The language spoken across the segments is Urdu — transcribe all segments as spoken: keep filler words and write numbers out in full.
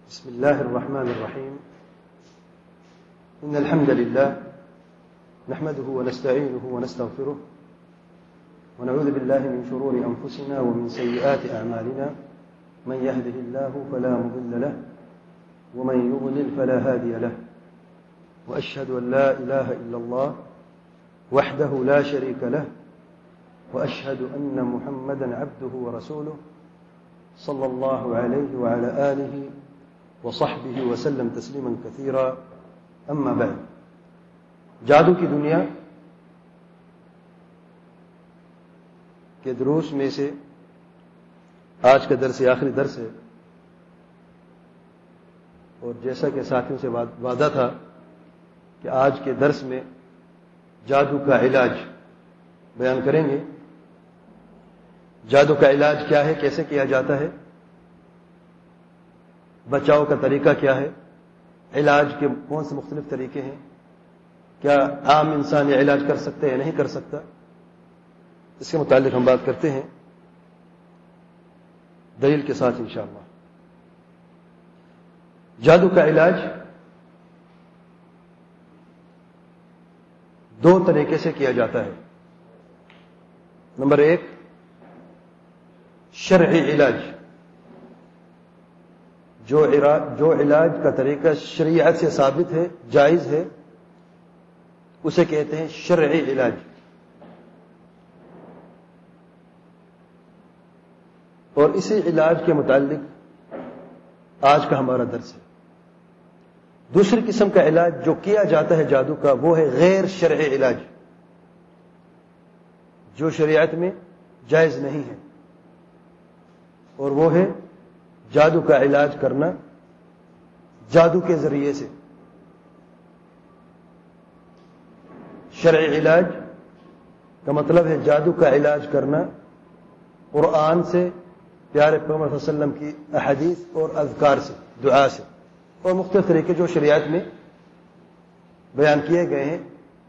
بسم الله الرحمن الرحيم. إن الحمد لله نحمده ونستعينه ونستغفره ونعوذ بالله من شرور أنفسنا ومن سيئات أعمالنا. من يهده الله فلا مضل له ومن يضلل فلا هادي له. وأشهد أن لا إله إلا الله وحده لا شريك له وأشهد أن محمدا عبده ورسوله صلى الله عليه وعلى آله وصحبه وسلم تسلیما کثیرا. اما بعد. جادو کی دنیا کے دروس میں سے آج کا درس آخری درس ہے، اور جیسا کہ ساتھیوں سے وعدہ تھا کہ آج کے درس میں جادو کا علاج بیان کریں گے. جادو کا علاج کیا ہے، کیسے کیا جاتا ہے، بچاؤ کا طریقہ کیا ہے، علاج کے کون سے مختلف طریقے ہیں، کیا عام انسان یہ علاج کر سکتا ہے یا نہیں کر سکتا، اس کے متعلق ہم بات کرتے ہیں دلیل کے ساتھ انشاءاللہ. جادو کا علاج دو طریقے سے کیا جاتا ہے. نمبر ایک، شرعی علاج. جو جو علاج کا طریقہ شریعت سے ثابت ہے، جائز ہے، اسے کہتے ہیں شرعی علاج. اور اسی علاج کے متعلق آج کا ہمارا درس ہے. دوسری قسم کا علاج جو کیا جاتا ہے جادو کا، وہ ہے غیر شرعی علاج، جو شریعت میں جائز نہیں ہے، اور وہ ہے جادو کا علاج کرنا جادو کے ذریعے سے. شرعی علاج کا مطلب ہے جادو کا علاج کرنا قرآن سے، پیارے پیغمبر صلی اللہ علیہ وسلم کی احادیث اور اذکار سے، دعا سے، اور مختلف طریقے جو شریعت میں بیان کیے گئے ہیں،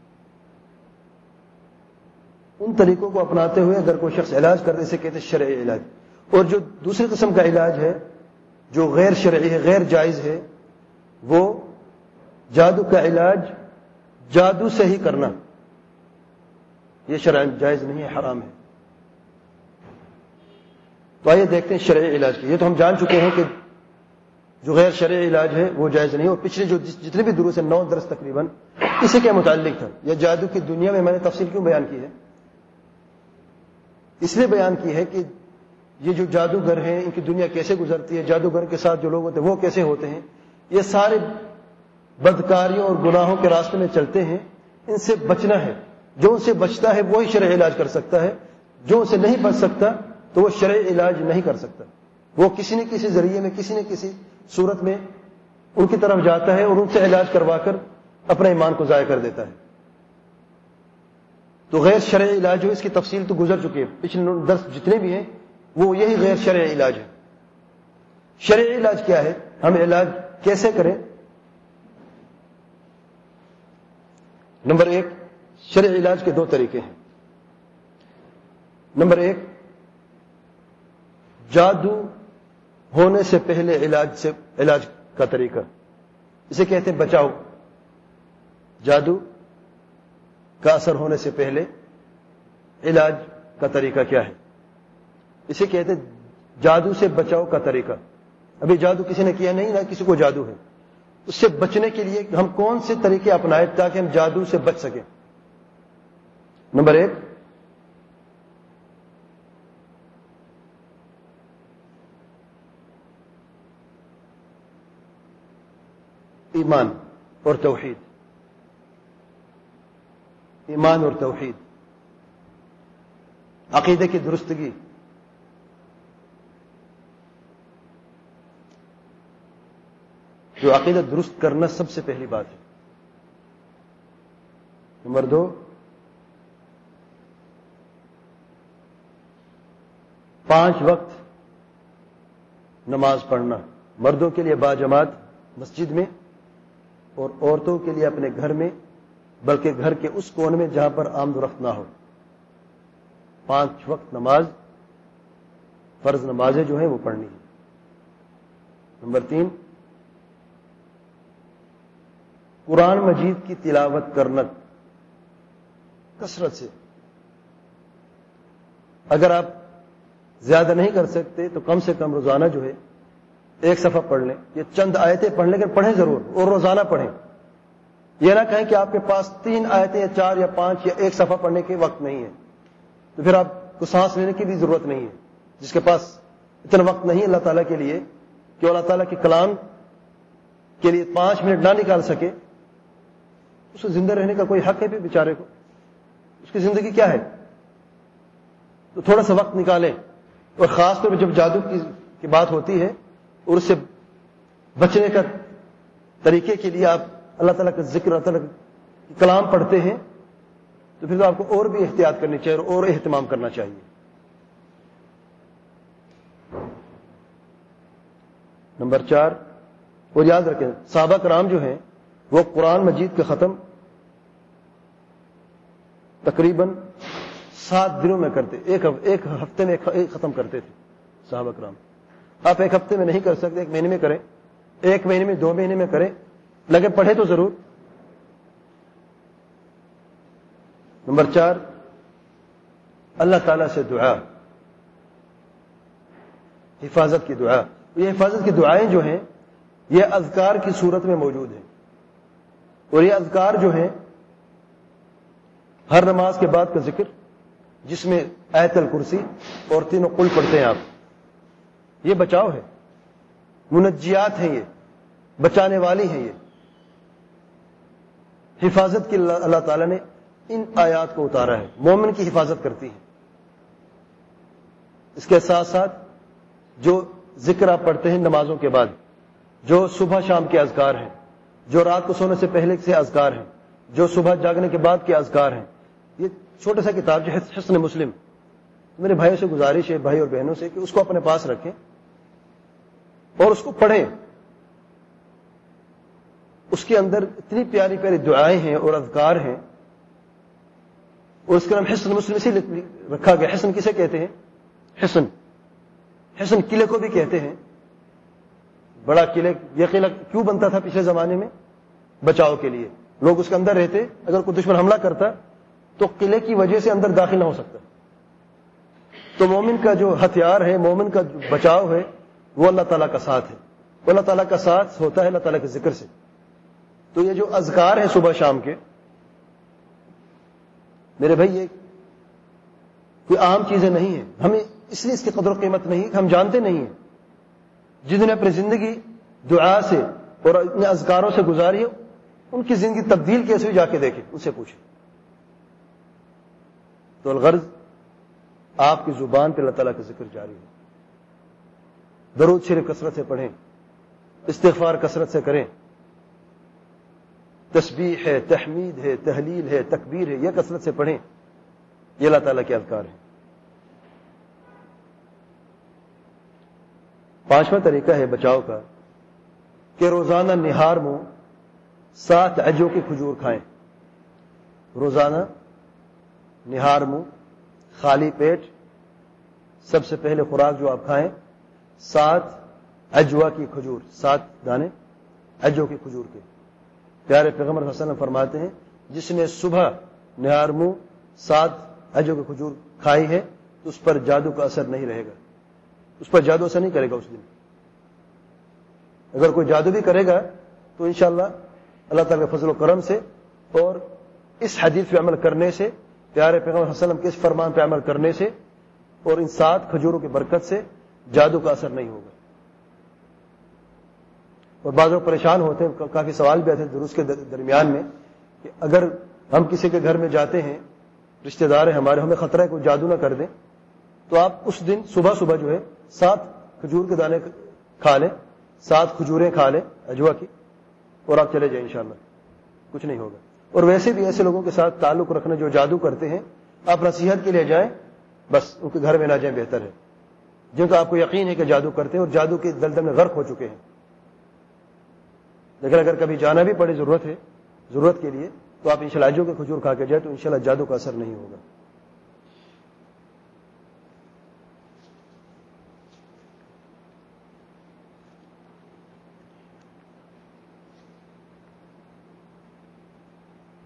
ان طریقوں کو اپناتے ہوئے اگر کوئی شخص علاج کرنے سے کہتے ہیں شرعی علاج. اور جو دوسری قسم کا علاج ہے جو غیر شرعی ہے، غیر جائز ہے، وہ جادو کا علاج جادو سے ہی کرنا. یہ شرعاً جائز نہیں ہے، حرام ہے. تو آئیے دیکھتے ہیں شرعی علاج کی. یہ تو ہم جان چکے ہیں کہ جو غیر شرعی علاج ہے وہ جائز نہیں. اور پچھلے جو جتنے بھی دروس ہیں، نو درس تقریباً اسی کے متعلق تھا. یہ جادو کی دنیا میں میں نے تفصیل کیوں بیان کی ہے؟ اس لیے بیان کی ہے کہ یہ جو جادوگر ہیں ان کی دنیا کیسے گزرتی ہے، جادوگر کے ساتھ جو لوگ ہوتے ہیں وہ کیسے ہوتے ہیں. یہ سارے بدکاریوں اور گناہوں کے راستے میں چلتے ہیں. ان سے بچنا ہے. جو ان سے بچتا ہے وہی شرعی علاج کر سکتا ہے. جو ان سے نہیں بچ سکتا تو وہ شرعی علاج نہیں کر سکتا. وہ کسی نہ کسی ذریعے میں، کسی نہ کسی صورت میں ان کی طرف جاتا ہے اور ان سے علاج کروا کر اپنے ایمان کو ضائع کر دیتا ہے. تو غیر شرعی علاج جو اس کی تفصیل تو گزر چکی ہے، پچھلے درس جتنے بھی ہیں وہ یہی غیر شرعی علاج ہے. شرعی علاج کیا ہے، ہم علاج کیسے کریں؟ نمبر ایک، شرعی علاج کے دو طریقے ہیں. نمبر ایک، جادو ہونے سے پہلے علاج سے علاج کا طریقہ، اسے کہتے ہیں بچاؤ. جادو کا اثر ہونے سے پہلے علاج کا طریقہ کیا ہے، اسے کہتے ہیں جادو سے بچاؤ کا طریقہ. ابھی جادو کسی نے کیا نہیں، نہ کسی کو جادو ہے. اس سے بچنے کے لیے ہم کون سے طریقے اپنائیں تاکہ ہم جادو سے بچ سکیں؟ نمبر ایک، ایمان اور توحید. ایمان اور توحید، عقیدے کی درستگی. جو عقیدہ درست کرنا سب سے پہلی بات ہے. نمبر دو، پانچ وقت نماز پڑھنا، مردوں کے لیے باجماعت مسجد میں، اور عورتوں کے لیے اپنے گھر میں، بلکہ گھر کے اس کونے میں جہاں پر آمد و رفت نہ ہو. پانچ وقت نماز، فرض نمازیں جو ہیں وہ پڑھنی ہے. نمبر تین، قرآن مجید کی تلاوت کرنا کثرت سے. اگر آپ زیادہ نہیں کر سکتے تو کم سے کم روزانہ جو ہے ایک صفحہ پڑھ لیں. یہ چند آیتیں پڑھ لیں، لیکن پڑھیں ضرور اور روزانہ پڑھیں. یہ نہ کہیں کہ آپ کے پاس تین آیتیں یا چار یا پانچ یا ایک صفحہ پڑھنے کے وقت نہیں ہے، تو پھر آپ کو سانس لینے کی بھی ضرورت نہیں ہے. جس کے پاس اتنا وقت نہیں اللہ تعالیٰ کے لیے کہ اللہ تعالیٰ کے کلام کے لیے پانچ منٹ نہ نکال سکے، اس کو زندہ رہنے کا کوئی حق ہے بھی بیچارے کو؟ اس کی زندگی کیا ہے؟ تو تھوڑا سا وقت نکالیں. اور خاص طور پہ جب جادو کی, کی بات ہوتی ہے اور اس سے بچنے کا طریقے کے لیے آپ اللہ تعالیٰ کا ذکر، اللہ تعالیٰ کا کلام پڑھتے ہیں، تو پھر تو آپ کو اور بھی احتیاط کرنی چاہیے اور اہتمام کرنا چاہیے. نمبر چار، اور یاد رکھیں صحابہ کرام جو ہیں وہ قرآن مجید کا ختم تقریباً سات دنوں میں کرتے، ایک ایک ہفتے میں ایک ختم کرتے تھے صحابہ کرام. آپ ایک ہفتے میں نہیں کر سکتے، ایک مہینے میں کریں، ایک مہینے میں، دو مہینے میں کریں، لگے پڑھے تو ضرور. نمبر چار، اللہ تعالی سے دعا، حفاظت کی دعا. یہ حفاظت کی دعائیں جو ہیں یہ اذکار کی صورت میں موجود ہیں، اور یہ اذکار جو ہیں ہر نماز کے بعد کا ذکر جس میں آیت الکرسی اور تینوں قل پڑھتے ہیں آپ، یہ بچاؤ ہے، منجیات ہیں، یہ بچانے والی ہیں. یہ حفاظت کی اللہ تعالیٰ نے ان آیات کو اتارا ہے، مومن کی حفاظت کرتی ہے. اس کے ساتھ ساتھ جو ذکر آپ پڑھتے ہیں نمازوں کے بعد، جو صبح شام کے اذکار ہیں، جو رات کو سونے سے پہلے سے اذکار ہیں، جو صبح جاگنے کے بعد کے اذکار ہیں، یہ چھوٹا سا کتاب جو ہے حصن مسلم، میرے بھائیوں سے گزارش ہے، بھائی اور بہنوں سے، کہ اس کو اپنے پاس رکھیں اور اس کو پڑھیں. اس کے اندر اتنی پیاری پیاری دعائیں ہیں اور اذکار ہیں، اور اس کا نام حصن مسلم اسی رکھا گیا. حصن کسے کہتے ہیں؟ حصن حصن قلعے کو بھی کہتے ہیں. بڑا قلعہ، یہ قلعہ کیوں بنتا تھا پچھلے زمانے میں؟ بچاؤ کے لیے. لوگ اس کے اندر رہتے، اگر کوئی دشمن حملہ کرتا تو قلعے کی وجہ سے اندر داخل نہ ہو سکتا. تو مومن کا جو ہتھیار ہے، مومن کا جو بچاؤ ہے، وہ اللہ تعالیٰ کا ساتھ ہے. وہ اللہ تعالیٰ کا ساتھ ہوتا ہے اللہ تعالیٰ کے ذکر سے. تو یہ جو اذکار ہیں صبح شام کے، میرے بھائی یہ کوئی عام چیزیں نہیں ہیں. ہمیں اس لیے اس کی قدر و قیمت نہیں کہ ہم جانتے نہیں ہیں. جن نے اپنی زندگی دعا سے اور اپنے اذکاروں سے گزاری ہے، ان کی زندگی تبدیل کیسے ہوئی جا کے دیکھیں، ان سے پوچھیں. تو الغرض آپ کی زبان پہ اللہ تعالیٰ کا ذکر جاری ہے. درود شریف کثرت سے پڑھیں، استغفار کثرت سے کریں، تسبیح ہے، تحمید ہے، تحلیل ہے، تکبیر ہے، یہ کثرت سے پڑھیں. یہ اللہ تعالیٰ کے اذکار ہیں. پانچواں طریقہ ہے بچاؤ کا کہ روزانہ نہار منہ سات اجو کی کھجور کھائیں. روزانہ نہار منہ خالی پیٹ سب سے پہلے خوراک جو آپ کھائیں سات اجوا کی کھجور، سات دانے اجو کی کھجور کے. پیارے پیغمبر صلی اللہ علیہ وسلم فرماتے ہیں جس نے صبح نہار منہ سات اجو کی کھجور کھائی ہے تو اس پر جادو کا اثر نہیں رہے گا، اس پر جادو اثر نہیں کرے گا اس دن. اگر کوئی جادو بھی کرے گا تو انشاءاللہ اللہ تعالیٰ کے فضل و کرم سے اور اس حدیث پہ عمل کرنے سے، پیارے پیغمبر صلی اللہ علیہ وسلم کے اس فرمان پہ عمل کرنے سے اور ان سات کھجوروں کی برکت سے جادو کا اثر نہیں ہوگا. اور بعض لوگ پریشان ہوتے ہیں، کافی سوال بھی آتے ہیں دروس کے درمیان میں کہ اگر ہم کسی کے گھر میں جاتے ہیں، رشتہ دار ہیں ہمارے، ہمیں خطرہ ہے کوئی جادو نہ کر دیں، تو آپ اس دن صبح صبح جو ہے سات کھجور کے دانے کھا لیں، سات کھجوریں کھا لیں اجوا کی، اور آپ چلے جائیں انشاءاللہ کچھ نہیں ہوگا. اور ویسے بھی ایسے لوگوں کے ساتھ تعلق رکھنا جو جادو کرتے ہیں، آپ نصیحت کے لیے جائیں، بس ان کے گھر میں نہ جائیں، بہتر ہے. جن کا آپ کو یقین ہے کہ جادو کرتے ہیں اور جادو کے دلدل میں غرق ہو چکے ہیں. لیکن اگر کبھی جانا بھی پڑے ضرورت ہے، ضرورت کے لیے، تو آپ انشاءاللہ اجو کے کھجور کھا کے جائیں تو انشاءاللہ جادو کا اثر نہیں ہوگا.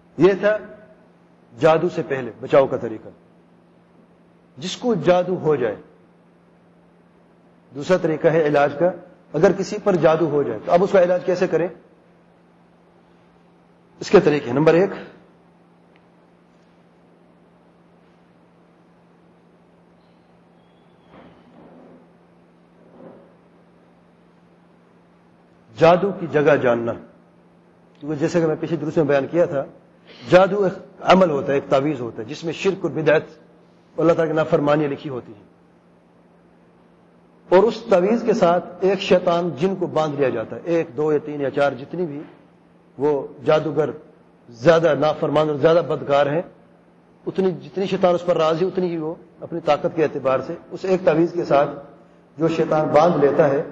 یہ تھا جادو سے پہلے بچاؤ کا طریقہ، جس کو جادو ہو جائے۔ دوسرا طریقہ ہے علاج کا، اگر کسی پر جادو ہو جائے تو اب اس کا علاج کیسے کریں؟ اس کے طریقے، نمبر ایک، جادو کی جگہ جاننا، کیونکہ جیسے کہ میں پچھلے درس میں بیان کیا تھا، جادو ایک عمل ہوتا ہے، ایک تعویذ ہوتا ہے جس میں شرک اور بدعت اور اللہ تعالیٰ کی نافرمانی لکھی ہوتی ہے، اور اس تعویذ کے ساتھ ایک شیطان جن کو باندھ لیا جاتا ہے، ایک دو یا تین یا چار، جتنی بھی وہ جادوگر زیادہ نافرمان اور زیادہ بدکار ہیں، اتنی جتنی شیطان اس پر راضی اتنی ہی وہ اپنی طاقت کے اعتبار سے اس ایک تعویذ کے ساتھ جو شیطان باندھ لیتا ہے،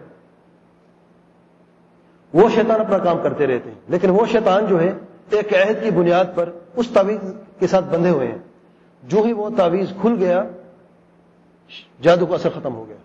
وہ شیطان اپنا کام کرتے رہتے ہیں، لیکن وہ شیطان جو ہے ایک عہد کی بنیاد پر اس تعویذ کے ساتھ بندھے ہوئے ہیں، جو ہی وہ تعویذ کھل گیا جادو کا اثر ختم ہو گیا۔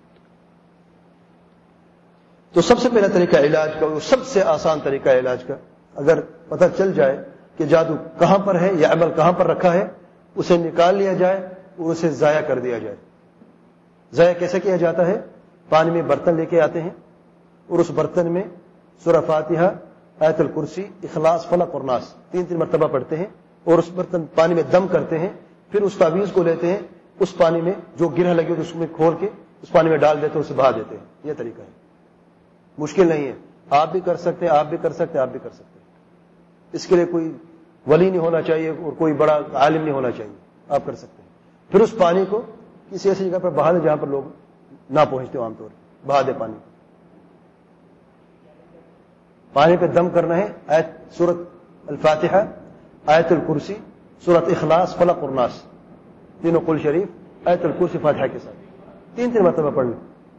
تو سب سے پہلا طریقہ علاج کا، وہ سب سے آسان طریقہ علاج کا، اگر پتہ چل جائے کہ جادو کہاں پر ہے یا عمل کہاں پر رکھا ہے، اسے نکال لیا جائے اور اسے ضائع کر دیا جائے۔ ضائع کیسے کیا جاتا ہے؟ پانی میں برتن لے کے آتے ہیں اور اس برتن میں سورہ فاتحہ، آیت الکرسی، اخلاص، فلق اور ناس تین تین مرتبہ پڑھتے ہیں اور اس برتن پانی میں دم کرتے ہیں، پھر اس تعویذ کو لیتے ہیں، اس پانی میں جو گرہ لگی ہوتی ہے اس میں کھول کے اس پانی میں ڈال دیتے ہیں، اسے بہا دیتے ہیں۔ یہ طریقہ ہے، مشکل نہیں ہے، آپ بھی کر سکتے ہیں، آپ بھی کر سکتے ہیں، آپ بھی کر سکتے ہیں۔ اس کے لیے کوئی ولی نہیں ہونا چاہیے اور کوئی بڑا عالم نہیں ہونا چاہیے، آپ کر سکتے ہیں۔ پھر اس پانی کو کسی ایسی جگہ پر بہا دیں جہاں پر لوگ نہ پہنچتے ہو، عام طور پر بہا دے پانی کو۔ پانی پہ دم کرنا ہے، آیت سورت الفاتحہ، آیت الکرسی، سورت اخلاص، فلق اور ناس، تینوں قل شریف، آیت الکرسی، فاتحہ کے ساتھ تین تین مرتبہ پڑھنا۔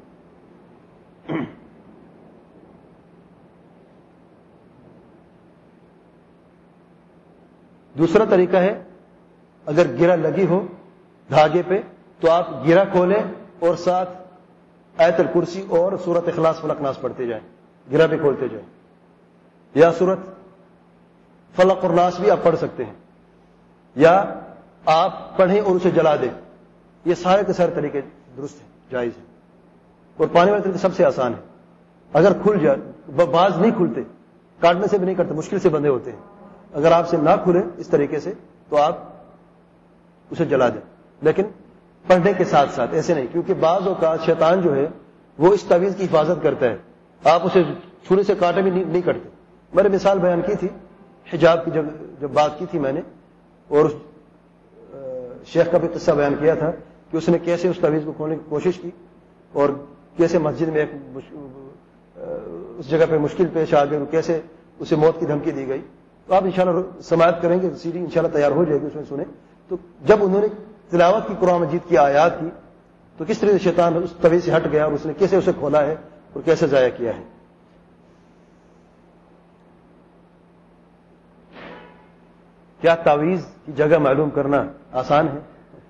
دوسرا طریقہ ہے، اگر گرہ لگی ہو دھاگے پہ تو آپ گرہ کھولیں اور ساتھ آیت الکرسی اور سورت اخلاص، فلق، ناس پڑھتے جائیں، گرہ پہ کھولتے جائیں، یا سورت فلق اور ناس بھی آپ پڑھ سکتے ہیں، یا آپ پڑھیں اور اسے جلا دیں۔ یہ سارے کے سارے طریقے درست ہیں، جائز ہیں، اور پانی والے طریقے سب سے آسان ہے۔ اگر کھل جائے، بعض نہیں کھلتے، کاٹنے سے بھی نہیں کرتے، مشکل سے بندھے ہوتے ہیں، اگر آپ سے نہ کھلے اس طریقے سے تو آپ اسے جلا دیں، لیکن پڑھنے کے ساتھ ساتھ، ایسے نہیں، کیونکہ بعض اوقات شیطان جو ہے وہ اس تعویذ کی حفاظت کرتا ہے، آپ اسے چھری سے کاٹے بھی نہیں کرتے۔ میں نے مثال بیان کی تھی حجاب کی، جب جب بات کی تھی میں نے، اور شیخ کا بھی قصہ بیان کیا تھا کہ اس نے کیسے اس تعویذ کو کھولنے کی کوشش کی اور کیسے مسجد میں ایک اس جگہ پہ مشکل پیش آ گئی، کیسے اسے موت کی دھمکی دی گئی۔ تو آپ انشاءاللہ سماعت کریں گے، سیڈی انشاءاللہ تیار ہو جائے گی، اس میں سنیں۔ تو جب انہوں نے تلاوت کی قرآن مجید کی آیات کی تو کس طرح سے شیطان اس تعویذ سے ہٹ گیا اور اس نے کیسے اسے کھولا ہے اور کیسے ضائع کیا ہے۔ کیا تعویذ کی جگہ معلوم کرنا آسان ہے؟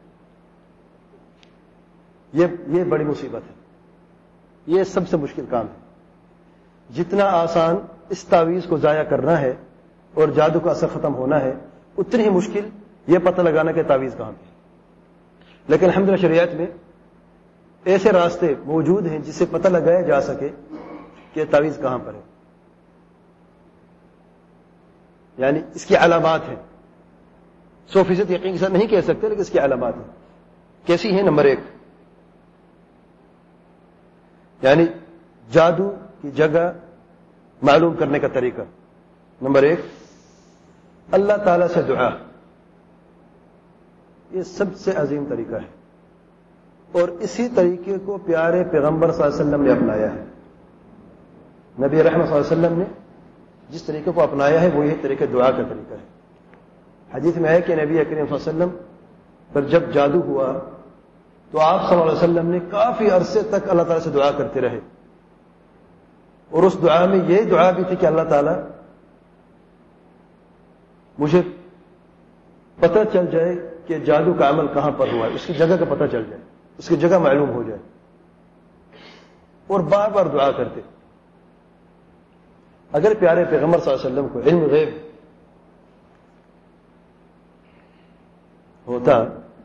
یہ یہ بڑی مصیبت ہے، یہ سب سے مشکل کام ہے۔ جتنا آسان اس تعویذ کو ضائع کرنا ہے اور جادو کا اثر ختم ہونا ہے، اتنی ہی مشکل یہ پتہ لگانا کہ تعویذ کہاں پہ ہے۔ لیکن الحمدللہ شریعت میں ایسے راستے موجود ہیں جس سے پتہ لگایا جا سکے کہ تعویذ کہاں پر ہے، یعنی اس کی علامات ہیں۔ سو فیصد یقین کے ساتھ نہیں کہہ سکتے، لیکن اس کی علامات ہیں۔ کیسی ہیں؟ نمبر ایک، یعنی جادو کی جگہ معلوم کرنے کا طریقہ۔ نمبر ایک، اللہ تعالی سے دعا، یہ سب سے عظیم طریقہ ہے، اور اسی طریقے کو پیارے پیغمبر صلی اللہ علیہ وسلم نے اپنایا ہے۔ نبی رحمت صلی اللہ علیہ وسلم نے جس طریقے کو اپنایا ہے وہ یہ طریقہ دعا کا طریقہ ہے۔ حدیث میں ہے کہ نبی کریم صلی اللہ علیہ وسلم پر جب جادو ہوا تو آپ صلی اللہ علیہ وسلم نے کافی عرصے تک اللہ تعالیٰ سے دعا کرتے رہے، اور اس دعا میں یہ دعا بھی تھی کہ اللہ تعالیٰ مجھے پتہ چل جائے کہ جادو کا عمل کہاں پر ہوا ہے، اس کی جگہ کا پتہ چل جائے، اس کی جگہ معلوم ہو جائے، اور بار بار دعا کرتے۔ اگر پیارے پیغمبر صلی اللہ علیہ وسلم کو علم غیب ہوتا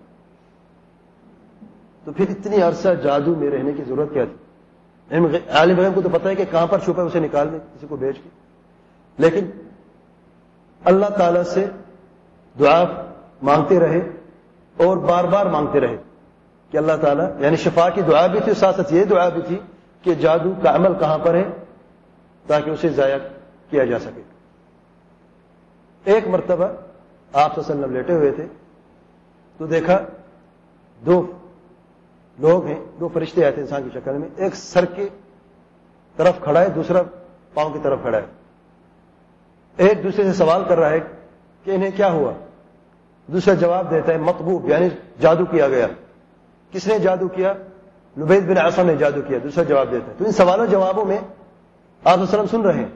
تو پھر اتنی عرصہ جادو میں رہنے کی ضرورت کیا تھی؟ عالم غیب کو تو پتہ ہے کہ کہاں پر چھپا ہے، اسے نکال دیں کسی کو بھیج کے. لیکن اللہ تعالی سے دعا مانگتے رہے اور بار بار مانگتے رہے کہ اللہ تعالیٰ، یعنی شفا کی دعا بھی تھی، ساتھ ساتھ یہ دعا بھی تھی کہ جادو کا عمل کہاں پر ہے تاکہ اسے ضائع کیا جا سکے. ایک مرتبہ آپ صلی اللہ علیہ وسلم لیٹے ہوئے تھے تو دیکھا دو لوگ ہیں، دو فرشتے آئے تھے انسان کی شکل میں، ایک سر کی طرف کھڑا ہے، دوسرا پاؤں کی طرف کھڑا ہے. ایک دوسرے سے سوال کر رہا ہے کہ انہیں کیا ہوا. دوسرا جواب دیتا ہے مطبوب، یعنی جادو کیا گیا. کس نے جادو کیا؟ لبید بن عاصم نے جادو کیا. دوسرا جواب دیتا ہے. تو ان سوالوں جوابوں میں آپ صلی اللہ علیہ وسلم سن رہے ہیں.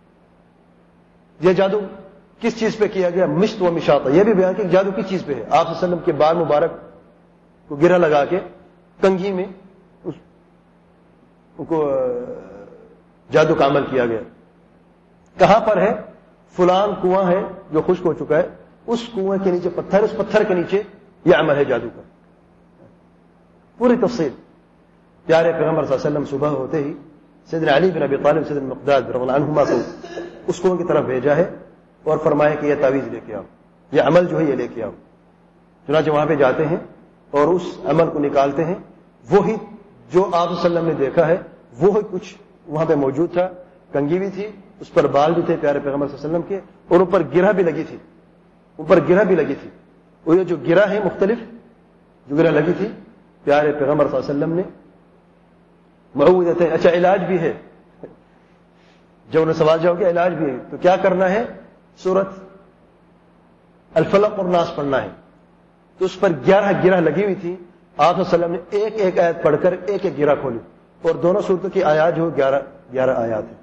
یہ جادو کس چیز پہ کیا گیا؟ مشت و مشاطہ. یہ بھی بیان کہ جادو کس چیز پہ ہے. آپ صلی اللہ علیہ وسلم کے بال مبارک کو گرہ لگا کے کنگھی میں اس کو جادو کا عمل کیا گیا. کہاں پر ہے؟ فلان کنواں ہے جو خشک ہو چکا ہے، اس کنویں کے نیچے پتھر، اس پتھر کے نیچے یہ عمل ہے جادو کا. پوری تفصیل. پیارے پیغمبر صلی اللہ علیہ وسلم صبح ہوتے ہی سیدنا علی بن ابی طالب، سیدنا مقداد رضی اللہ عنہما کو اس کنویں کی طرف بھیجا ہے اور فرمایا کہ یہ تعویذ لے کے آؤ، یہ عمل جو ہے یہ لے کے آؤ. چنانچہ وہاں پہ جاتے ہیں اور اس عمل کو نکالتے ہیں. وہی جو آپ صلی اللہ علیہ وسلم نے دیکھا ہے وہی کچھ وہاں پہ موجود تھا. کنگھی بھی تھی، اس پر بال بھی تھے پیارے پیغمبر صلی اللہ علیہ وسلم کے، اور اوپر گرہ بھی لگی تھی. اوپر گرہ بھی لگی تھی. وہ یہ جو گرہ ہے مختلف جو گرہ لگی تھی، پیارے پیغمبر صلی اللہ علیہ وسلم نے معوذتیں، اچھا علاج بھی ہے. جب انہیں سوال جاؤ کہ علاج بھی ہے تو کیا کرنا ہے؟ سورت الفلق اور ناس پڑھنا ہے. تو اس پر گیارہ گرہ لگی ہوئی تھی. آپ صلی اللہ علیہ وسلم نے ایک ایک آیت پڑھ کر ایک ایک گرہ کھولی، اور دونوں صورتوں کی آیات جو گیارہ گیارہ آیات ہیں.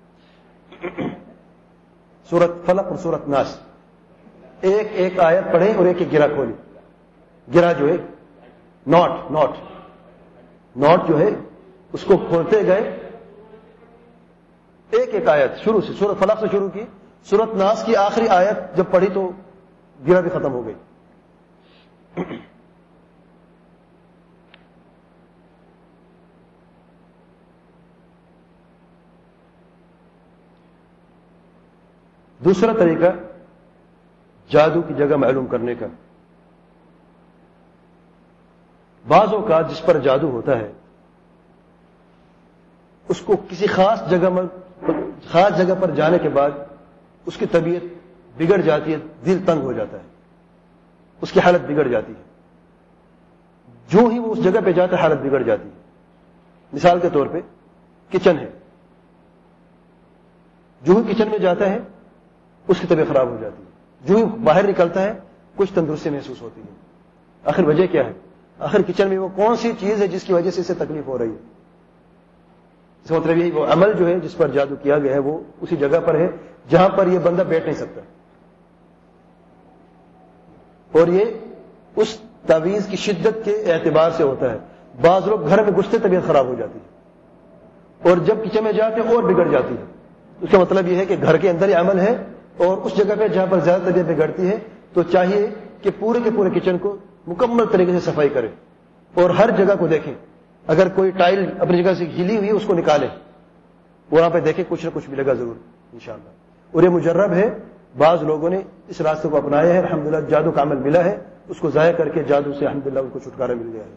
سورت فلق اور سورت ناس، ایک ایک آیت پڑھے اور ایک ایک گرہ کھولی. گرہ جو ہے نوٹ نوٹ نوٹ جو ہے اس کو کھولتے گئے، ایک ایک آیت شروع سے، سورت فلق سے شروع کی، سورت ناس کی آخری آیت جب پڑھی تو گرہ بھی ختم ہو گئی. دوسرا طریقہ جادو کی جگہ معلوم کرنے کا. بعض اوقات جس پر جادو ہوتا ہے اس کو کسی خاص جگہ میں خاص جگہ پر جانے کے بعد اس کی طبیعت بگڑ جاتی ہے، دل تنگ ہو جاتا ہے، اس کی حالت بگڑ جاتی ہے. جو ہی وہ اس جگہ پہ جاتا ہے حالت بگڑ جاتی ہے. مثال کے طور پہ کچن ہے، جو ہی کچن میں جاتا ہے اس کی طبیعت خراب ہو جاتی ہے. جو ہی باہر نکلتا ہے کچھ تندرستی محسوس ہوتی ہے. آخر وجہ کیا ہے؟ آخر کچن میں وہ کون سی چیز ہے جس کی وجہ سے اسے تکلیف ہو رہی ہے؟ اس کا مطلب یہی وہ عمل جو ہے جس پر جادو کیا گیا ہے وہ اسی جگہ پر ہے جہاں پر یہ بندہ بیٹھ نہیں سکتا. اور یہ اس تعویذ کی شدت کے اعتبار سے ہوتا ہے. بعض لوگ گھر میں گھستے طبیعت خراب ہو جاتی ہے، اور جب کچن میں جاتے اور بگڑ جاتی ہے. اس کا مطلب یہ ہے کہ گھر کے اندر ہی عمل ہے، اور اس جگہ پہ جہاں پر زیادہ طبیعت بگڑتی ہے تو چاہیے کہ پورے کے پورے کچن کو مکمل طریقے سے صفائی کرے اور ہر جگہ کو دیکھیں. اگر کوئی ٹائل اپنی جگہ سے ہلی ہوئی ہے اس کو نکالیں، وہاں پہ دیکھیں کچھ نہ کچھ ملے گا ضرور انشاءاللہ. اور یہ مجرب ہے، بعض لوگوں نے اس راستے کو اپنایا ہے، الحمدللہ جادو کا عمل ملا ہے، اس کو ضائع کر کے جادو سے الحمدللہ ان کو چھٹکارا مل گیا ہے.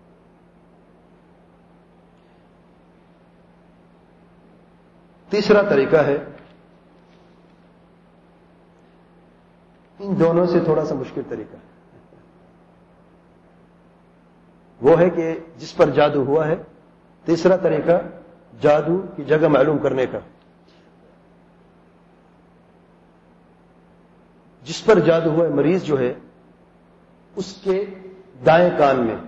تیسرا طریقہ ہے، ان دونوں سے تھوڑا سا مشکل طریقہ ہے، وہ ہے کہ جس پر جادو ہوا ہے. تیسرا طریقہ جادو کی جگہ معلوم کرنے کا. جس پر جادو ہوا ہے مریض جو ہے اس کے دائیں کان میں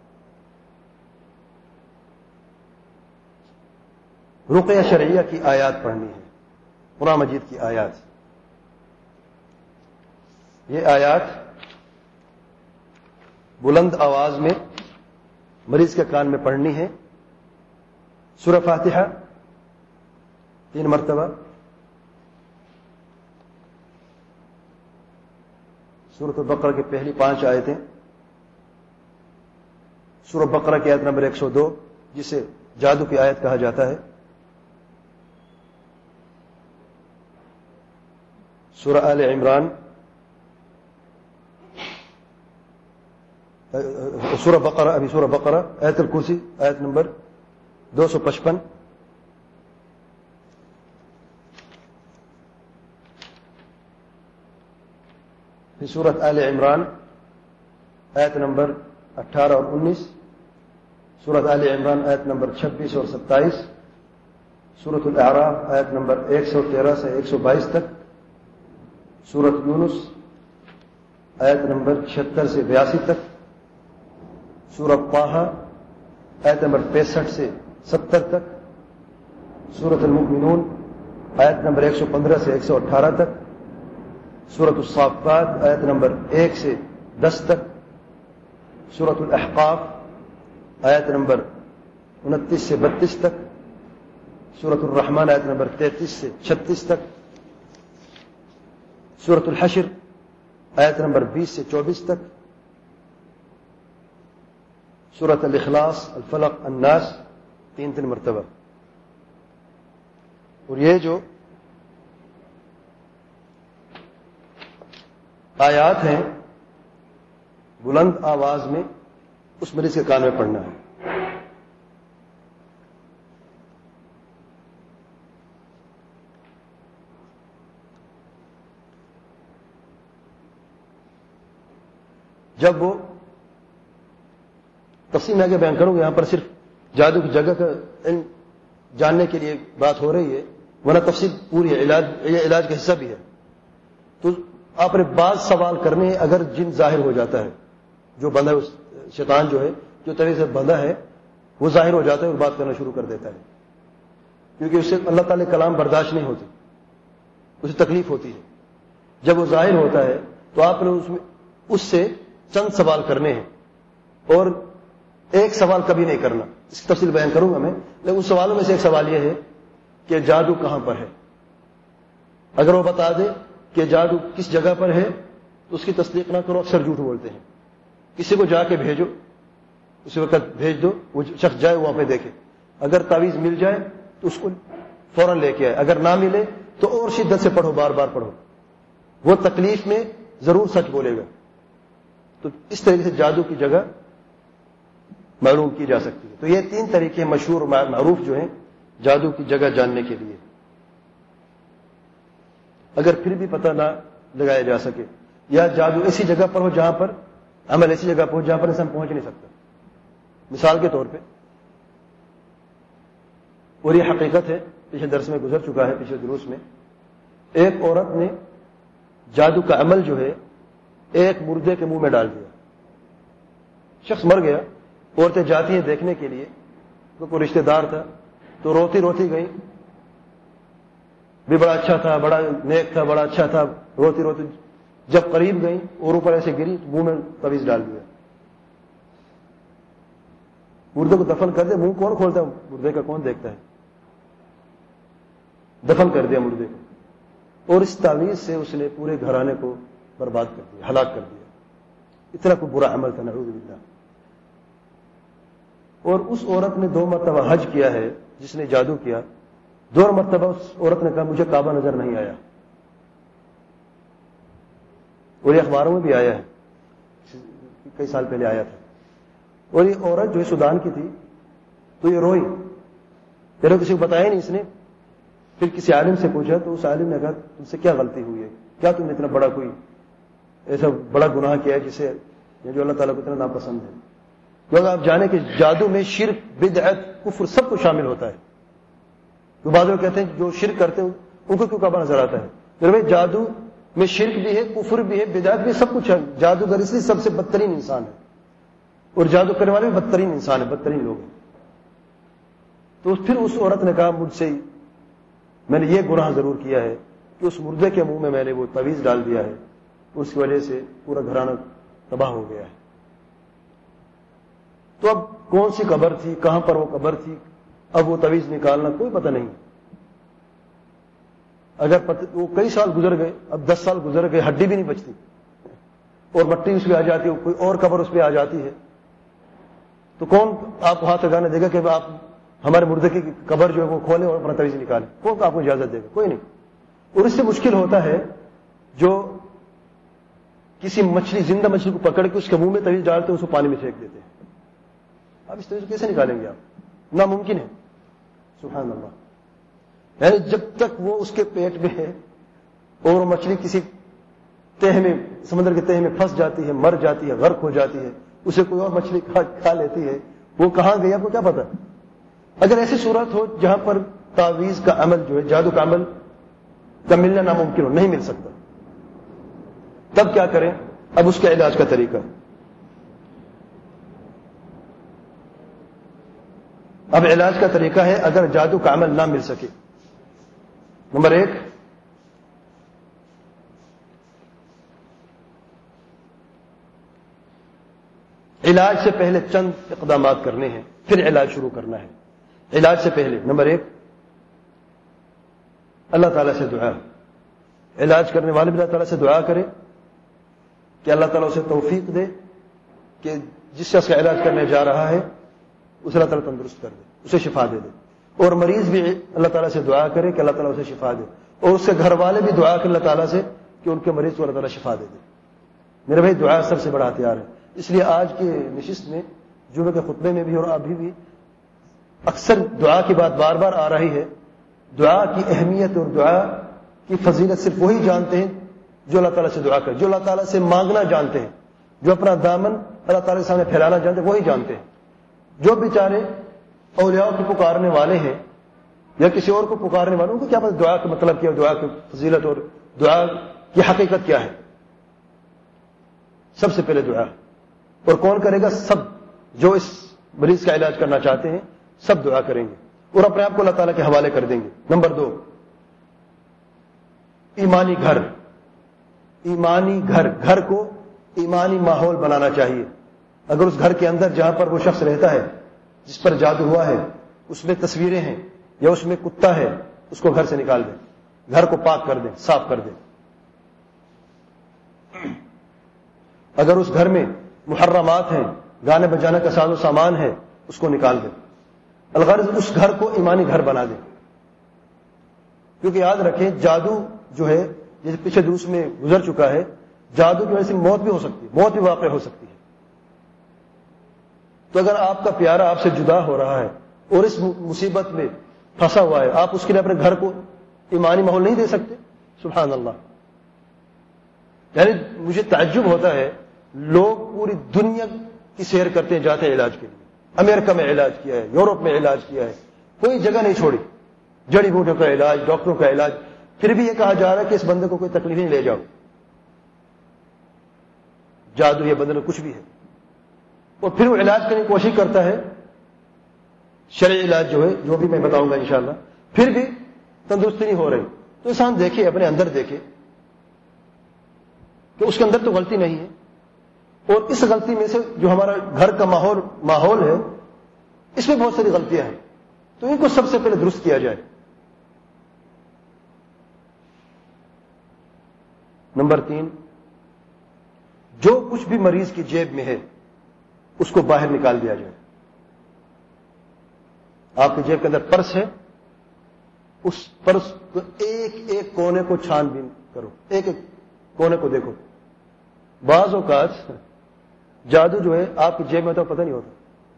رقیہ شرعیہ کی آیات پڑھنی ہے، قرآن مجید کی آیات. یہ آیات بلند آواز میں مریض کے کان میں پڑھنی ہے. سورہ فاتحہ تین مرتبہ، سورۃ البقرہ کی پہلی پانچ آیتیں. سورہ بقرہ کی آیت نمبر ایک سو دو جسے جادو کی آیت کہا جاتا ہے. سورہ آل عمران سورہ بقرہ ابھی سورہ بقرہ آیت الکرسی آیت نمبر دو سو پچپن. پھر سورۃ آل عمران آیت نمبر اٹھارہ اور انیس. سورۃ آل عمران آیت نمبر چھبیس اور ستائیس. سورۃ الاعراف آیت نمبر ایک سو تیرہ سے ایک سو بائیس تک. سورۃ یونس آیت نمبر چھہتر سے بیاسی تک. سورۃ طٰہٰ آیت نمبر پینسٹھ سے ستر تک. سورۃ المؤمنون آیت نمبر ایک سو پندرہ سے ایک سو اٹھارہ تک. سورۃ الصافات آیت نمبر ایک سے دس تک. سورۃ الاحقاف آیت نمبر انتیس سے بتیس تک. سورۃ الرحمن آیت نمبر تینتیس سے چھتیس تک. سورۃ الحشر آیت نمبر بیس سے چوبیس تک. سورۃ الاخلاص الفلق الناس تین تین مرتبہ. اور یہ جو آیات ہیں بلند آواز میں اس مریض کے کان میں پڑھنا ہے. جب وہ تفصیل میں آگے بیان کروں گا، یہاں پر صرف جادو کی جگہ کا علم جاننے کے لیے بات ہو رہی ہے، ورنہ تفصیل پوری ہے، علاج یہ علاج کا حصہ بھی ہے. تو آپ نے بعض سوال کرنے ہیں. اگر جن ظاہر ہو جاتا ہے، جو بندہ شیطان جو ہے جو طرح سے بندہ ہے وہ ظاہر ہو جاتا ہے اور بات کرنا شروع کر دیتا ہے، کیونکہ اس سے اللہ تعالی کلام برداشت نہیں ہوتی، اسے تکلیف ہوتی ہے. جب وہ ظاہر ہوتا ہے تو آپ نے اس میں اس سے چند سوال کرنے ہیں، اور ایک سوال کبھی نہیں کرنا. اس کی تفصیل بیان کروں گا میں، لیکن ان سوالوں میں سے ایک سوال یہ ہے کہ جادو کہاں پر ہے. اگر وہ بتا دے کہ جادو کس جگہ پر ہے تو اس کی تصدیق نہ کرو. اکثر جھوٹ بولتے ہیں. کسی کو جا کے بھیجو، اسی وقت بھیج دو، وہ شخص جائے وہاں پہ دیکھے. اگر تعویذ مل جائے تو اس کو فوراً لے کے آئے، اگر نہ ملے تو اور شدت سے پڑھو، بار بار پڑھو. وہ تکلیف میں ضرور سچ بولے گا. تو اس طریقے سے جادو کی جگہ معلوم کی جا سکتی ہے. تو یہ تین طریقے مشہور معروف جو ہیں جادو کی جگہ جاننے کے لیے. اگر پھر بھی پتہ نہ لگایا جا سکے، یا جادو ایسی جگہ پر ہو جہاں پر عمل ایسی جگہ پر ہو جہاں پر انسان پہنچ نہیں سکتا، مثال کے طور پہ، اور یہ حقیقت ہے، پچھلے درس میں گزر چکا ہے، پچھلے دروس میں، ایک عورت نے جادو کا عمل جو ہے ایک مردے کے منہ میں ڈال دیا. شخص مر گیا. عورتیں جاتی ہیں دیکھنے کے لیے، تو کوئی رشتہ دار تھا، تو روتی روتی گئی، بھی بڑا اچھا تھا، بڑا نیک تھا، بڑا اچھا تھا. روتی روتی جب قریب گئی اور اوپر ایسے گری، منہ میں تعویذ ڈال دیا. مردے کو دفن کر دیا. منہ کون کھولتا ہے مردے کا؟ کون دیکھتا ہے؟ دفن کر دیا مردے کو، اور اس تعویذ سے اس نے پورے گھرانے کو برباد کر دیا، ہلاک کر دیا. اتنا کوئی برا عمل تھا، نعوذ باللہ. اور اس عورت نے دو مرتبہ حج کیا ہے، جس نے جادو کیا. دو مرتبہ اس عورت نے کہا مجھے کعبہ نظر نہیں آیا، اور یہ اخباروں میں بھی آیا ہے، کئی سال پہلے آیا تھا. اور یہ عورت جو سودان کی تھی، تو یہ روئی. پہلے کسی کو بتایا نہیں اس نے. پھر کسی عالم سے پوچھا تو اس عالم نے کہا تم سے کیا غلطی ہوئی ہے؟ کیا تم نے اتنا بڑا کوئی ایسا بڑا گناہ کیا ہے جسے جو اللہ تعالیٰ کو اتنا ناپسند ہے؟ کیونکہ آپ جانے کہ جادو میں شرک، بدعت، کفر سب کچھ شامل ہوتا ہے. تو بعض لوگ کہتے ہیں جو شرک کرتے ہیں ان کو کیوں کعبہ نظر آتا ہے؟ پھر بھائی جادو میں شرک بھی ہے، کفر بھی ہے، بدعت بھی، سب کچھ ہے. جادوگر اس لیے سب سے بدترین انسان ہے، اور جادو کرنے والے بھی بدترین انسان ہے، بدترین لوگ ہیں. تو پھر اس عورت نے کہا مجھ سے میں نے یہ گناہ ضرور کیا ہے کہ اس مردے کے منہ میں میں نے وہ تعویذ ڈال دیا ہے، اس کی وجہ سے پورا گھرانہ تباہ ہو گیا ہے. تو اب کون سی قبر تھی، کہاں پر وہ قبر تھی، اب وہ تعویذ نکالنا کوئی پتہ نہیں. اگر پتہ وہ کئی سال گزر گئے، اب دس سال گزر گئے، ہڈی بھی نہیں بچتی. اور مٹی اس پہ آ جاتی ہے, کوئی اور قبر اس پہ آ جاتی ہے, تو کون آپ کو ہاتھ لگانے دے گا کہ آپ ہمارے مردے کی قبر جو ہے وہ کھولیں اور اپنا تویز نکالیں؟ کون آپ کو اجازت دے گا؟ کوئی نہیں. اور اس سے مشکل ہوتا ہے جو کسی مچھلی, زندہ مچھلی کو پکڑ کے اس کے منہ میں تویز ڈالتے ہیں, اس کو پانی میں پھینک دیتے ہیں. اب اس تویز کو کیسے نکالیں گے آپ؟ ناممکن ہے. سبحان اللہ. یعنی جب تک وہ اس کے پیٹ میں ہے اور مچھلی کسی تہ میں, سمندر کے تہ میں پھنس جاتی ہے, مر جاتی ہے, غرق ہو جاتی ہے, اسے کوئی اور مچھلی کھا, کھا لیتی ہے, وہ کہاں گئی آپ کو کیا پتا؟ اگر ایسی صورت ہو جہاں پر تعویذ کا عمل جو ہے, جادو کا عمل کا ملنا ناممکن ہو, نہیں مل سکتا, تب کیا کریں؟ اب اس کے علاج کا طریقہ. اب علاج کا طریقہ ہے اگر جادو کا عمل نہ مل سکے. نمبر ایک, علاج سے پہلے چند اقدامات کرنے ہیں, پھر علاج شروع کرنا ہے. علاج سے پہلے نمبر ایک, اللہ تعالیٰ سے دعا. علاج کرنے والے بھی اللہ تعالیٰ سے دعا کرے کہ اللہ تعالیٰ اسے توفیق دے کہ جس شخص کا علاج کرنے جا رہا ہے اسے اللہ تعالیٰ تندرست کر دے, اسے شفا دے دے. اور مریض بھی اللہ تعالیٰ سے دعا کرے کہ اللہ تعالیٰ اسے شفا دے, اور اس کے گھر والے بھی دعا کریں اللہ تعالیٰ سے کہ ان کے مریض کو اللہ تعالیٰ شفا دے دے. میرے بھائی, دعا سب سے بڑا ہتھیار ہے. اس لیے آج کی نشست میں, جمعے کے خطبے میں بھی اور ابھی بھی اکثر دعا کی بات بار بار آ رہی ہے. دعا کی اہمیت اور دعا کی فضیلت صرف وہی جانتے ہیں جو اللہ تعالیٰ سے دعا کرے, جو اللہ تعالیٰ سے مانگنا جانتے ہیں, جو اپنا دامن اللہ تعالیٰ کے سامنے پھیلانا جانتے ہیں, وہی جانتے ہیں. جو بیچارے اولیاء کو پکارنے والے ہیں یا کسی اور کو پکارنے والوں کو کیا پتہ دعا کا مطلب کیا, دعا کی فضیلت اور دعا کی حقیقت کیا ہے. سب سے پہلے دعا. اور کون کرے گا؟ سب جو اس مریض کا علاج کرنا چاہتے ہیں سب دعا کریں گے اور اپنے آپ کو اللہ تعالیٰ کے حوالے کر دیں گے. نمبر دو, ایمانی گھر. ایمانی گھر, گھر کو ایمانی ماحول بنانا چاہیے. اگر اس گھر کے اندر جہاں پر وہ شخص رہتا ہے جس پر جادو ہوا ہے اس میں تصویریں ہیں یا اس میں کتا ہے, اس کو گھر سے نکال دیں, گھر کو پاک کر دیں, صاف کر دیں. اگر اس گھر میں محرمات ہیں, گانے بجانے کا ساز و سامان ہے, اس کو نکال دیں. الغرض اس گھر کو ایمانی گھر بنا دیں. کیونکہ یاد رکھیں جادو جو ہے, جیسے پیچھے دروس میں گزر چکا ہے, جادو کی وجہ سے موت بھی ہو سکتی ہے, موت بھی واقع ہو سکتی ہے. تو اگر آپ کا پیارا آپ سے جدا ہو رہا ہے اور اس مصیبت میں پھنسا ہوا ہے, آپ اس کے لیے اپنے گھر کو ایمانی ماحول نہیں دے سکتے؟ سبحان اللہ. یعنی مجھے تعجب ہوتا ہے, لوگ پوری دنیا کی سیر کرتے ہیں, جاتے ہیں علاج کے لیے. امریکہ میں علاج کیا ہے, یورپ میں علاج کیا ہے, کوئی جگہ نہیں چھوڑی. جڑی بوٹیوں کا علاج, ڈاکٹروں کا علاج, پھر بھی یہ کہا جا رہا ہے کہ اس بندے کو کوئی تکلیف نہیں لے جاؤ, جادو یہ بندے میں کچھ بھی ہے. اور پھر وہ علاج کرنے کی کوشش کرتا ہے, شرعی علاج جو ہے, جو بھی میں بتاؤں گا انشاءاللہ, پھر بھی تندرستی نہیں ہو رہی. تو انسان دیکھے, اپنے اندر دیکھے کہ اس کے اندر تو غلطی نہیں ہے, اور اس غلطی میں سے جو ہمارا گھر کا ماحول ماحول ہے اس میں بہت ساری غلطیاں ہیں. تو ان کو سب سے پہلے درست کیا جائے. نمبر تین, جو کچھ بھی مریض کی جیب میں ہے اس کو باہر نکال دیا جائے. آپ کی جیب کے اندر پرس ہے, اس پرس کو ایک ایک کونے کو چھان بین کرو, ایک ایک کونے کو دیکھو. بعض اوقات جادو جو ہے آپ کی جیب میں تو پتہ نہیں ہوتا,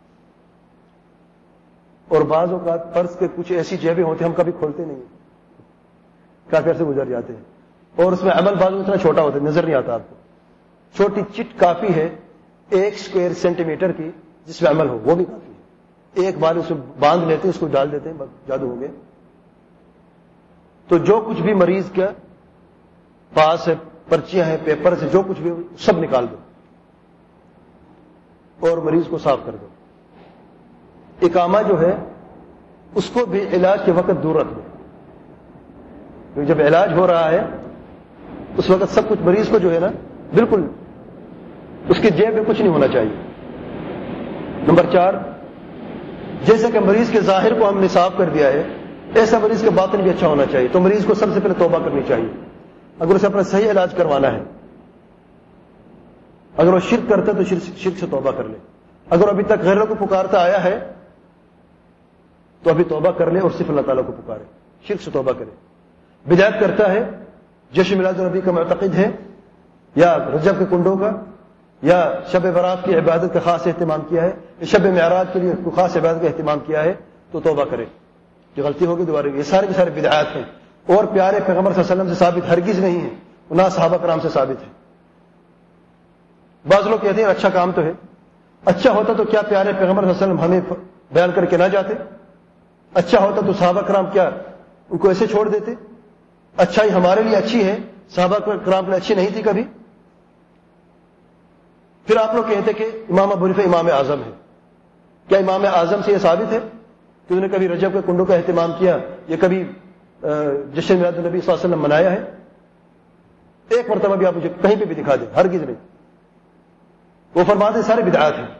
اور بعض اوقات پرس کے کچھ ایسی جیبیں ہوتی ہیں ہم کبھی کھولتے نہیں, کافی عرصے گزر جاتے ہیں, اور اس میں عمل بعض اتنا چھوٹا ہوتا ہے نظر نہیں آتا آپ کو. چھوٹی چٹ کافی ہے ایک اسکوائر سینٹی میٹر کی جس میں عمل ہو, وہ بھی کافی ہے. ایک بار اسے باندھ لیتے ہیں, اس کو ڈال دیتے ہیں, بس جادو ہو گیا. تو جو کچھ بھی مریض کا پاس ہے, پرچیاں ہیں, پیپر سے جو کچھ بھی سب نکال دو اور مریض کو صاف کر دو. اقامہ جو ہے اس کو بھی علاج کے وقت دور رکھ دو, کیونکہ جب علاج ہو رہا ہے اس وقت سب کچھ مریض کو جو ہے نا بالکل اس کی جیب میں کچھ نہیں ہونا چاہیے. نمبر چار, جیسا کہ مریض کے ظاہر کو ہم نے صاف کر دیا ہے ایسا مریض کا باطن بھی اچھا ہونا چاہیے. تو مریض کو سب سے پہلے توبہ کرنی چاہیے اگر اسے اپنا صحیح علاج کروانا ہے. اگر وہ شرک کرتا ہے تو شرک, شرک سے توبہ کر لے. اگر ابھی تک غیروں کو پکارتا آیا ہے تو ابھی توبہ کر لے اور صرف اللہ تعالیٰ کو پکارے, شرک سے توبہ کرے. بدعت کرتا ہے, جشن میلاد النبی کا معتقد ہے, یا رجب کے کنڈوں کا, یا شب برات کی عبادت کا خاص اہتمام کیا ہے, یا شب معراج کے لیے کوئی خاص عبادت کا اہتمام کیا ہے, تو توبہ کرے. جو غلطی ہوگی دوبارہ, یہ سارے کے سارے بدعات ہیں اور پیارے پیغمبر صلی اللہ علیہ وسلم سے ثابت ہرگز نہیں ہے, نہ صحابہ کرام سے ثابت ہے. بعض لوگ کہتے ہیں اچھا کام تو ہے, اچھا ہوتا تو کیا پیارے پیغمبر صلی اللہ علیہ وسلم ہمیں بیان کر کے نہ جاتے؟ اچھا ہوتا تو صحابہ کرام کیا ان کو ایسے چھوڑ دیتے؟ اچھائی ہمارے لیے اچھی ہے, صحابہ کرام کے لیے اچھی نہیں تھی کبھی. پھر آپ لوگ کہتے کہ امام ابو حنیفہ امام اعظم ہے. کیا امام اعظم سے یہ ثابت ہے کہ انہوں نے کبھی رجب کے کنڈوں کا اہتمام کیا, یا کبھی جشن میلاد النبی صلی اللہ علیہ وسلم منایا ہے؟ ایک مرتبہ بھی آپ مجھے کہیں پہ بھی دکھا دیں, ہرگز نہیں. وہ فرماتے ہیں سارے بدعات ہیں.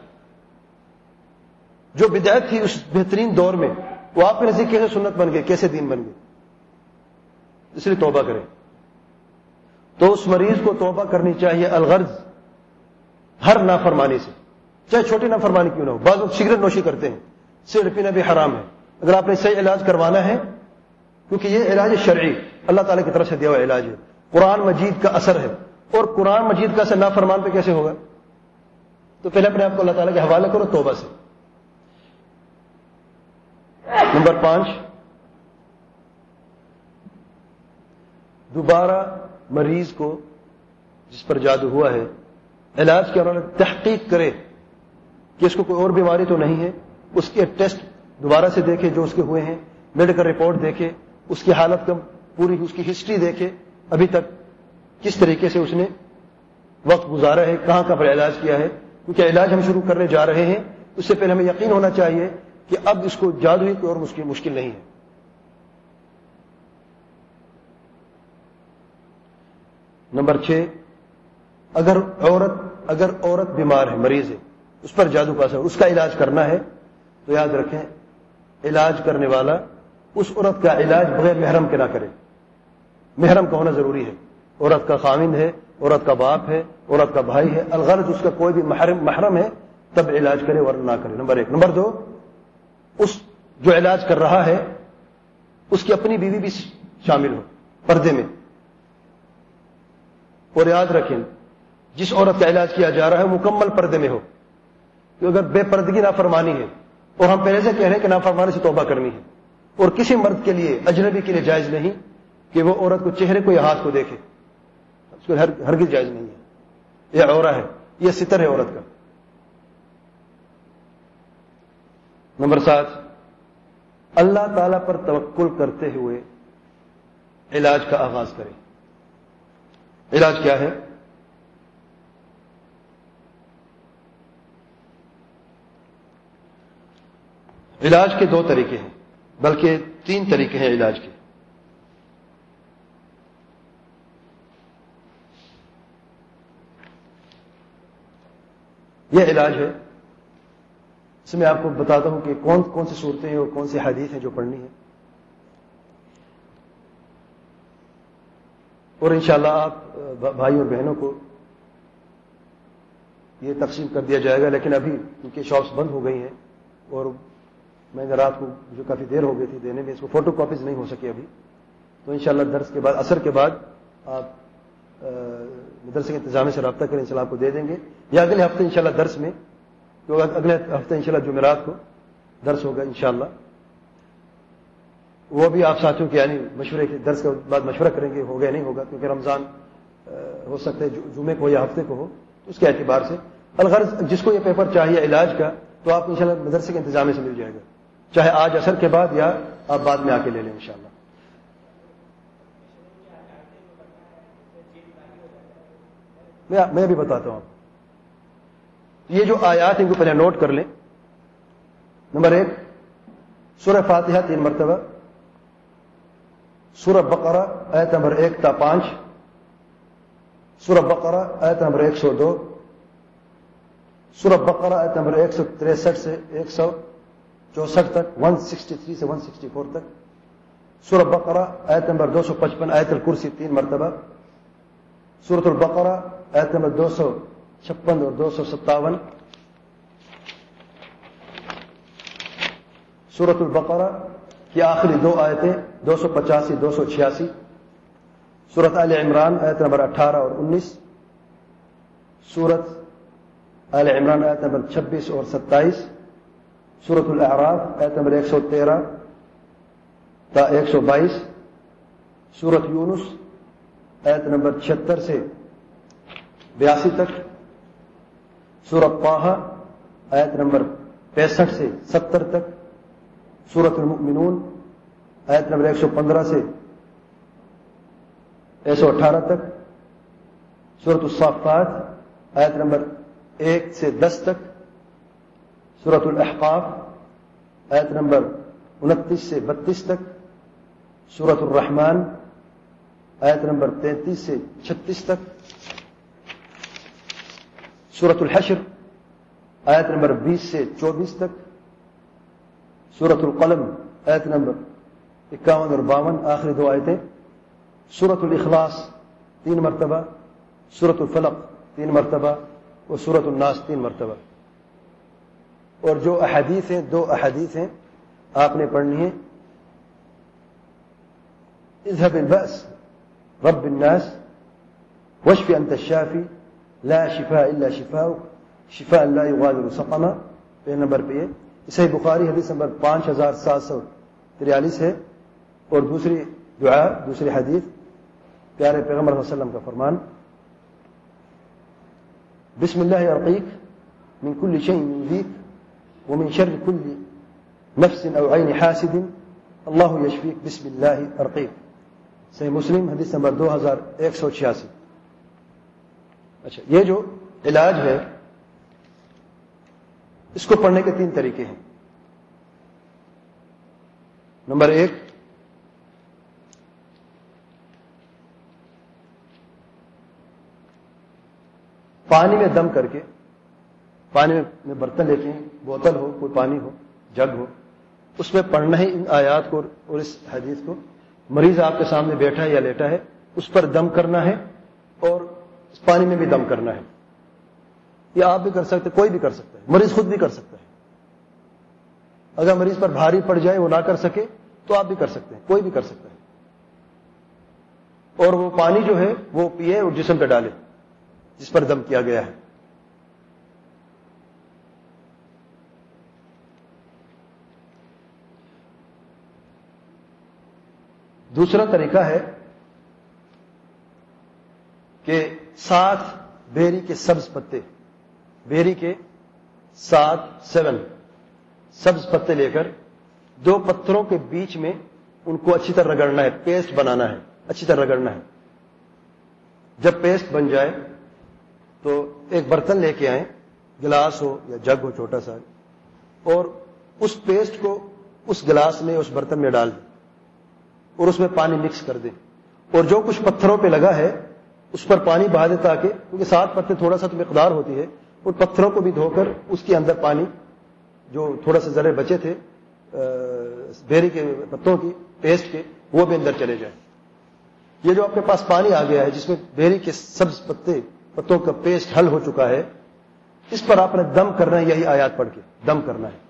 جو بدعت تھی اس بہترین دور میں, وہ آپ کے نزدیک کیسے سنت بن گئے, کیسے دین بن گئے؟ اس لیے توبہ کریں. تو اس مریض کو توبہ کرنی چاہیے الغرض ہر نافرمانی سے, چاہے چھوٹی نافرمانی کیوں نہ ہو. بعض لوگ سگریٹ نوشی کرتے ہیں, سگریٹ پینا بھی حرام ہے. اگر آپ نے صحیح علاج کروانا ہے, کیونکہ یہ علاج شرعی اللہ تعالیٰ کی طرف سے دیا ہوا علاج ہے, قرآن مجید کا اثر ہے, اور قرآن مجید کا اثر نافرمان پہ کیسے ہوگا؟ تو پہلے اپنے آپ کو اللہ تعالیٰ کے حوالے کرو توبہ سے. نمبر پانچ, دوبارہ مریض کو جس پر جادو ہوا ہے علاج کے دوران تحقیق کرے کہ اس کو کوئی اور بیماری تو نہیں ہے. اس کے ٹیسٹ دوبارہ سے دیکھے جو اس کے ہوئے ہیں, میڈیکل رپورٹ دیکھے, اس کی حالت کا پوری اس کی ہسٹری دیکھے, ابھی تک کس طریقے سے اس نے وقت گزارا ہے, کہاں کہاں پر علاج کیا ہے. کیونکہ علاج ہم شروع کرنے جا رہے ہیں, اس سے پہلے ہمیں یقین ہونا چاہیے کہ اب اس کو جادو ہی کوئی اور مشکل مشکل نہیں ہے. نمبر چھ, اگر عورت اگر عورت بیمار ہے, مریض ہے, اس پر جادو کا اثر, اس کا علاج کرنا ہے, تو یاد رکھیں علاج کرنے والا اس عورت کا علاج بغیر محرم کے نہ کرے. محرم کا ہونا ضروری ہے. عورت کا خاوند ہے, عورت کا باپ ہے, عورت کا بھائی ہے, الغرض اس کا کوئی بھی محرم محرم ہے, تب علاج کرے ورنہ نہ کرے. نمبر ایک. نمبر دو, اس جو علاج کر رہا ہے اس کی اپنی بیوی بھی شامل ہو پردے میں. اور یاد رکھیں جس عورت کا علاج کیا جا رہا ہے مکمل پردے میں ہو. کہ اگر بے پردگی نافرمانی ہے, اور ہم پہلے سے کہہ رہے ہیں کہ نافرمانی سے توبہ کرنی ہے, اور کسی مرد کے لیے اجنبی کے لیے جائز نہیں کہ وہ عورت کو چہرے کو یا ہاتھ کو دیکھے, اس کو ہرگز جائز نہیں ہے. یہ عورت ہے, یہ ستر ہے عورت کا. نمبر سات, اللہ تعالی پر توکل کرتے ہوئے علاج کا آغاز کریں. علاج کیا ہے؟ علاج کے دو طریقے ہیں, بلکہ تین طریقے ہیں علاج کے. یہ علاج ہے, اس میں آپ کو بتاتا ہوں کہ کون کون سی صورتیں ہیں اور کون سی حدیث ہیں جو پڑھنی ہے, اور انشاءاللہ آپ بھائی اور بہنوں کو یہ تقسیم کر دیا جائے گا. لیکن ابھی کیونکہ شاپس بند ہو گئی ہیں اور میں نے رات کو جو کافی دیر ہو گئی تھی دینے میں, اس کو فوٹو کاپیز نہیں ہو سکی ابھی, تو انشاءاللہ درس کے بعد, عصر کے بعد آپ مدرسے کے انتظامیہ سے رابطہ کریں, انشاءاللہ آپ کو دے دیں گے, یا اگلے ہفتے انشاءاللہ درس میں, تو اگلے ہفتے انشاءاللہ جمعرات کو درس ہوگا انشاءاللہ. وہ بھی آپ ساتھیوں کے یعنی مشورے کے درس کے بعد مشورہ کریں گے ہوگا یا نہیں ہوگا, کیونکہ رمضان ہو سکتا ہے جمعے کو یا ہفتے کو ہو, تو اس کے اعتبار سے الغرض جس کو یہ پیپر چاہیے علاج کا, تو آپ انشاءاللہ مدرسے کے انتظامیہ سے مل جائے گا, چاہے آج عصر کے بعد یا آپ بعد میں آ کے لے لیں انشاءاللہ. میں بھی بتاتا ہوں آپ. یہ جو آیات ہیں ان کو پہلے نوٹ کر لیں. نمبر ایک, سورہ فاتحہ تین مرتبہ, سورہ بقرہ آیت نمبر ایک تا پانچ, سورہ بقرہ آیت نمبر ایک سو دو, سورہ بقرہ آیت نمبر ایک سو تریسٹھ سے ایک سو چونسٹھ تک, ون سکسٹی تھری سے ون سکسٹی فور تک, سورہ بقرہ آیت نمبر دو سو پچپن آیت الکرسی تین مرتبہ, سورۃ البقرہ آیت نمبر دو سو छप्पन और दो सौ सत्तावन, सूरतुल बकरा की आखिरी दो आयतें दो सौ पचासी दो सौ छियासी, सूरत आल इमरान आयत नंबर अठारह और उन्नीस, सूरत आल इमरान आयत नंबर छब्बीस और सत्ताईस, सूरतुल अराफ आयत नंबर एक सौ तेरह ता एक सौ बाईस, सूरत यूनुस आयत नंबर छिहत्तर से बयासी तक, सूरत ताहा आयत नंबर पैंसठ से सत्तर तक, सूरतुल मुमिनून आयत नंबर एक सौ पंद्रह से एक सौ अठारह तक, सूरतुल साफ़ात आयत नंबर एक से दस तक, सूरतुल अहक़ाफ आयत नंबर उनतीस से बत्तीस तक, सूरतुल रहमान आयत नंबर तैंतीस से छत्तीस तक, सूरतुल हश्र आयत नंबर बीस से चौबीस तक, सूरतुल कलम आयत नंबर इक्यावन और बावन आखिरी दो आयतें, सूरतुल इखलास तीन मरतबा, सूरतुल फलक तीन मरतबा और सूरतुल नास तीन मरतबा। और जो अहादीस हैं, दो अहादीस हैं आपने पढ़नी है। इज़हब बिल-बअस रब्ब अन्नास वश्फि अंत शाफी ला शिफा इल्ला शिफाउक शिफा ला युगादिरु सक़मा, पहले नंबर पे ये सही बुखारी हदीस नंबर पांच हजार सात सौ तिरालीस है। और दूसरी दुआ, दूसरी हदीस प्यारे पैगंबर सल्लल्लाहु अलैहि वसल्लम का फरमान, बिस्मिल्लाहि अर्क़ीक मिन कुल्लि शैइन युज़ीक व मिन शर्रि कुल्लि नफ्सिन औ ऐनि हासिदिन अल्लाहु यशफीक बिस्मिल्लाहि अर्क़ीक। सही मुस्लिम हदीस नंबर दो हजार एक सौ छियासी। अच्छा, ये जो इलाज है इसको पढ़ने के तीन तरीके हैं। नंबर एक, पानी में दम करके, पानी में बर्तन लेके, बोतल हो, कोई पानी हो, जग हो, उसमें पढ़ना है इन आयात को और इस हदीस को। मरीज आपके सामने बैठा है या लेटा है, उस पर दम करना है और इस पानी में भी दम करना है। ये आप भी कर सकते, कोई भी कर सकता है, मरीज खुद भी कर सकता है। अगर मरीज पर भारी पड़ जाए, वो ना कर सके, तो आप भी कर सकते हैं, कोई भी कर सकता है। और वो पानी जो है वो पिए और जिस्म पे डाले जिस पर दम किया गया है। दूसरा तरीका है कि सात बेरी के सब्ज पत्ते, बेरी के सात सेवन सब्ज पत्ते लेकर दो पत्थरों के बीच में उनको अच्छी तरह रगड़ना है, पेस्ट बनाना है, अच्छी तरह रगड़ना है। जब पेस्ट बन जाए तो एक बर्तन लेके आए, गिलास हो या जग हो छोटा सा, और उस पेस्ट को उस गिलास में, उस बर्तन में डाल दें और उसमें पानी मिक्स कर दें। और जो कुछ पत्थरों पे लगा है उस पर पानी बहा दे, ताकि, क्योंकि सात पत्ते थोड़ा सा तो मिकदार होती है, उन पत्थरों को भी धोकर उसके अंदर पानी जो थोड़ा सा जरे बचे थे बेरी के पत्तों की पेस्ट के, वो भी अंदर चले जाए। ये जो आपके पास पानी आ गया है जिसमें बेरी के सब्ज पत्ते पत्तों का पेस्ट हल हो चुका है, इस पर आपने दम करना है, यही आयत पढ़ के दम करना है।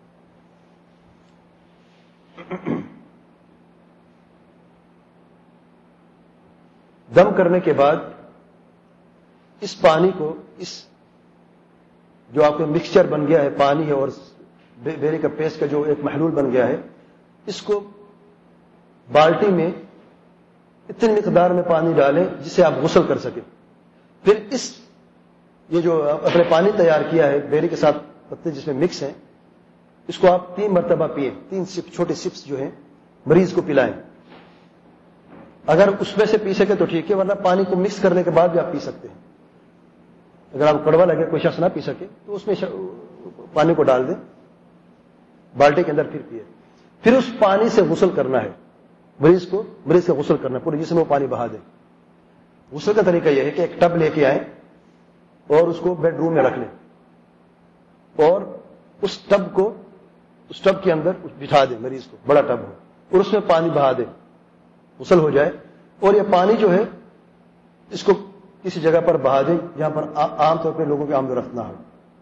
दम करने के बाद इस पानी को, इस जो आपका मिक्सचर बन गया है, पानी है और बेरी का पेस्ट का जो एक महलूल बन गया है, इसको बाल्टी में इतनी मिकदार में पानी डालें जिसे आप गुस्ल कर सकें। फिर इस ये जो अपने पानी तैयार किया है बेरी के साथ पत्ते जिसमें मिक्स हैं, इसको आप तीन मरतबा पिए, तीन सिप, छोटे सिप्स जो हैं मरीज को पिलाएं। अगर उसमें से पी सके तो ठीक है, वरना पानी को मिक्स करने के बाद भी आप पी सकते हैं। अगर आप कड़वा लगे, कोई शख्स ना पी सके, तो उसमें पानी को डाल दें बाल्टी के अंदर, फिर पिए। फिर उस पानी से गुस्ल करना है मरीज को, मरीज का गुस्ल करना, पूरे जिस्म में पानी बहा दें। गुस्ल का तरीका यह है कि एक टब लेके आए और उसको बेडरूम में रख लें और उस टब को, उस टब के अंदर बिठा दें मरीज को, बड़ा टब हो, और उसमें पानी बहा दें, गुस्ल हो जाए। और यह पानी जो है इसको کسی جگہ پر بہا دیں جہاں پر عام طور پہ لوگوں کی آمد و رفت نہ ہو.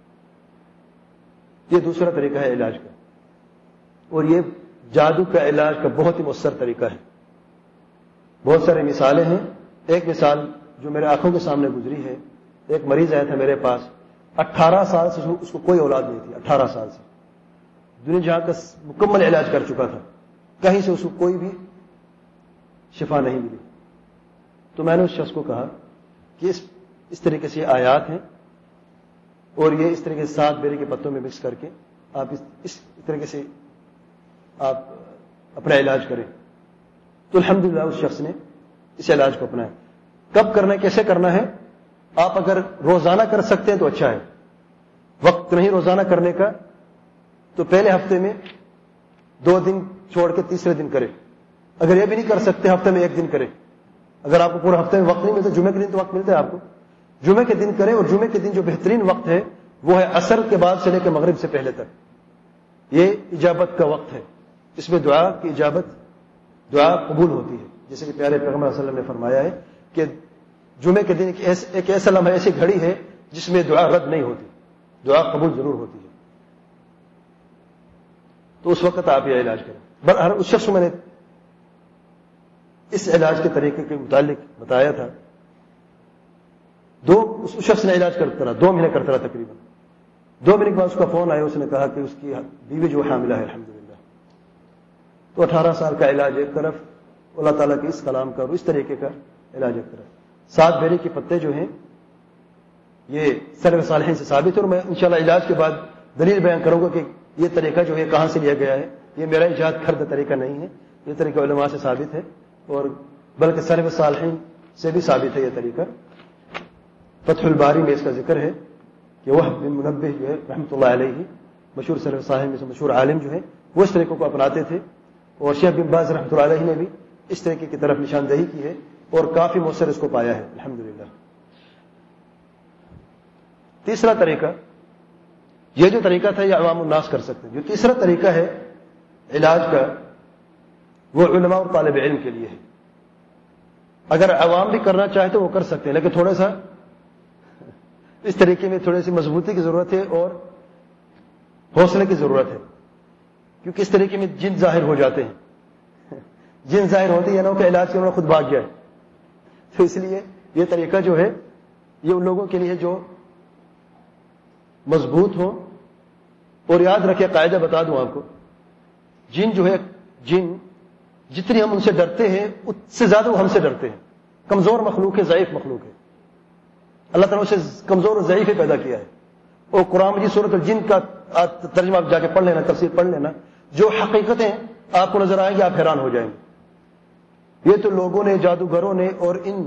یہ دوسرا طریقہ ہے علاج کا، اور یہ جادو کا علاج کا بہت ہی مؤثر طریقہ ہے. بہت سارے مثالیں ہیں. ایک مثال جو میرے آنکھوں کے سامنے گزری ہے، ایک مریض آیا تھا میرے پاس، اٹھارہ سال سے اس کو کوئی اولاد نہیں تھی. اٹھارہ سال سے دنیا جہاں کا مکمل علاج کر چکا تھا، کہیں سے اس کو کوئی بھی شفا نہیں ملی. تو میں نے اس شخص کو کہا کہ اس اس طریقے سے آیات ہیں اور یہ اس طریقے سے سات بیری کے پتوں میں مکس کر کے آپ اس, اس طریقے سے آپ اپنا علاج کریں. تو الحمدللہ اس شخص نے اس علاج کو اپنایا. کب کرنا ہے، کیسے کرنا ہے؟ آپ اگر روزانہ کر سکتے ہیں تو اچھا ہے. وقت نہیں روزانہ کرنے کا تو پہلے ہفتے میں دو دن چھوڑ کے تیسرے دن کرے. اگر یہ بھی نہیں کر سکتے ہفتے میں ایک دن کرے. اگر آپ کو پورے ہفتے میں وقت نہیں ملتا، جمعے کے دن تو وقت ملتا ہے آپ کو، جمعے کے دن کرے. اور جمعے کے دن جو بہترین وقت ہے وہ ہے عصر کے بعد سے لے کے مغرب سے پہلے تک. یہ اجابت کا وقت ہے. اس میں دعا کی اجابت، دعا قبول ہوتی ہے. جیسے کہ پیارے پیغمبر صلی اللہ علیہ وسلم نے فرمایا ہے کہ جمعے کے دن ایک ایس ایک ایسا لمحہ، ایسی گھڑی ہے جس میں دعا رد نہیں ہوتی، دعا قبول ضرور ہوتی ہے. تو اس وقت آپ یہ علاج کریں. بہرحال اس شخص کو میں نے اس علاج کے طریقے کے متعلق بتایا تھا. دو اس شخص نے علاج کرتا رہا، دو مہینے کرتا رہا تقریباً. دو مہینے کے بعد اس کا فون آیا، اس نے کہا کہ اس کی بیوی جو حاملہ ہے الحمدللہ. تو اٹھارہ سال کا علاج ایک طرف، اللہ تعالیٰ کے اس کلام کا اور اس طریقے کا علاج ایک طرف. سات بیری کے پتے جو ہیں یہ سلف صالحین سے ثابت ہے، اور میں انشاءاللہ علاج کے بعد دلیل بیان کروں گا کہ یہ طریقہ جو ہے کہاں سے لیا گیا ہے. یہ میرا ایجاد کردہ طریقہ نہیں ہے، یہ طریقہ علماء سے ثابت ہے، اور بلکہ سلف صالحین سے بھی ثابت ہے یہ طریقہ. فتح الباری میں اس کا ذکر ہے کہ وہ بن منبہ جو ہے رحمۃ اللہ علیہ، مشہور سلف صالحین میں سے مشہور عالم جو ہے، وہ اس طریقوں کو اپناتے تھے. اور شیخ بن باز رحمۃ اللہ علیہ نے بھی اس طریقے کی طرف نشاندہی کی ہے اور کافی مؤثر اس کو پایا ہے الحمدللہ. تیسرا طریقہ، یہ جو طریقہ تھا یہ عوام الناس کر سکتے ہیں. جو تیسرا طریقہ ہے علاج کا وہ علماء اور طالب علم کے لیے ہے. اگر عوام بھی کرنا چاہے تو وہ کر سکتے ہیں، لیکن تھوڑا سا اس طریقے میں تھوڑی سی مضبوطی کی ضرورت ہے اور حوصلے کی ضرورت ہے، کیونکہ اس طریقے میں جن ظاہر ہو جاتے ہیں. جن ظاہر ہوتی ہے نا کہ علاج کرنا خود بھاگ جائے. تو اس لیے یہ طریقہ جو ہے یہ ان لوگوں کے لیے جو مضبوط ہو. اور یاد رکھیں، قاعدہ بتا دوں آپ کو، جن جو ہے جن جتنی ہم ان سے ڈرتے ہیں اس سے زیادہ وہ ہم سے ڈرتے ہیں. کمزور مخلوق ہے، ضعیف مخلوق ہے. اللہ تعالیٰ اسے کمزور اور ضعیف پیدا کیا ہے. اور قرآن مجید سورۃ الجن کا ترجمہ آپ جا کے پڑھ لینا، تفسیر پڑھ لینا، جو حقیقتیں آپ کو نظر آئیں گی آپ حیران ہو جائیں گے. یہ تو لوگوں نے، جادوگروں نے اور ان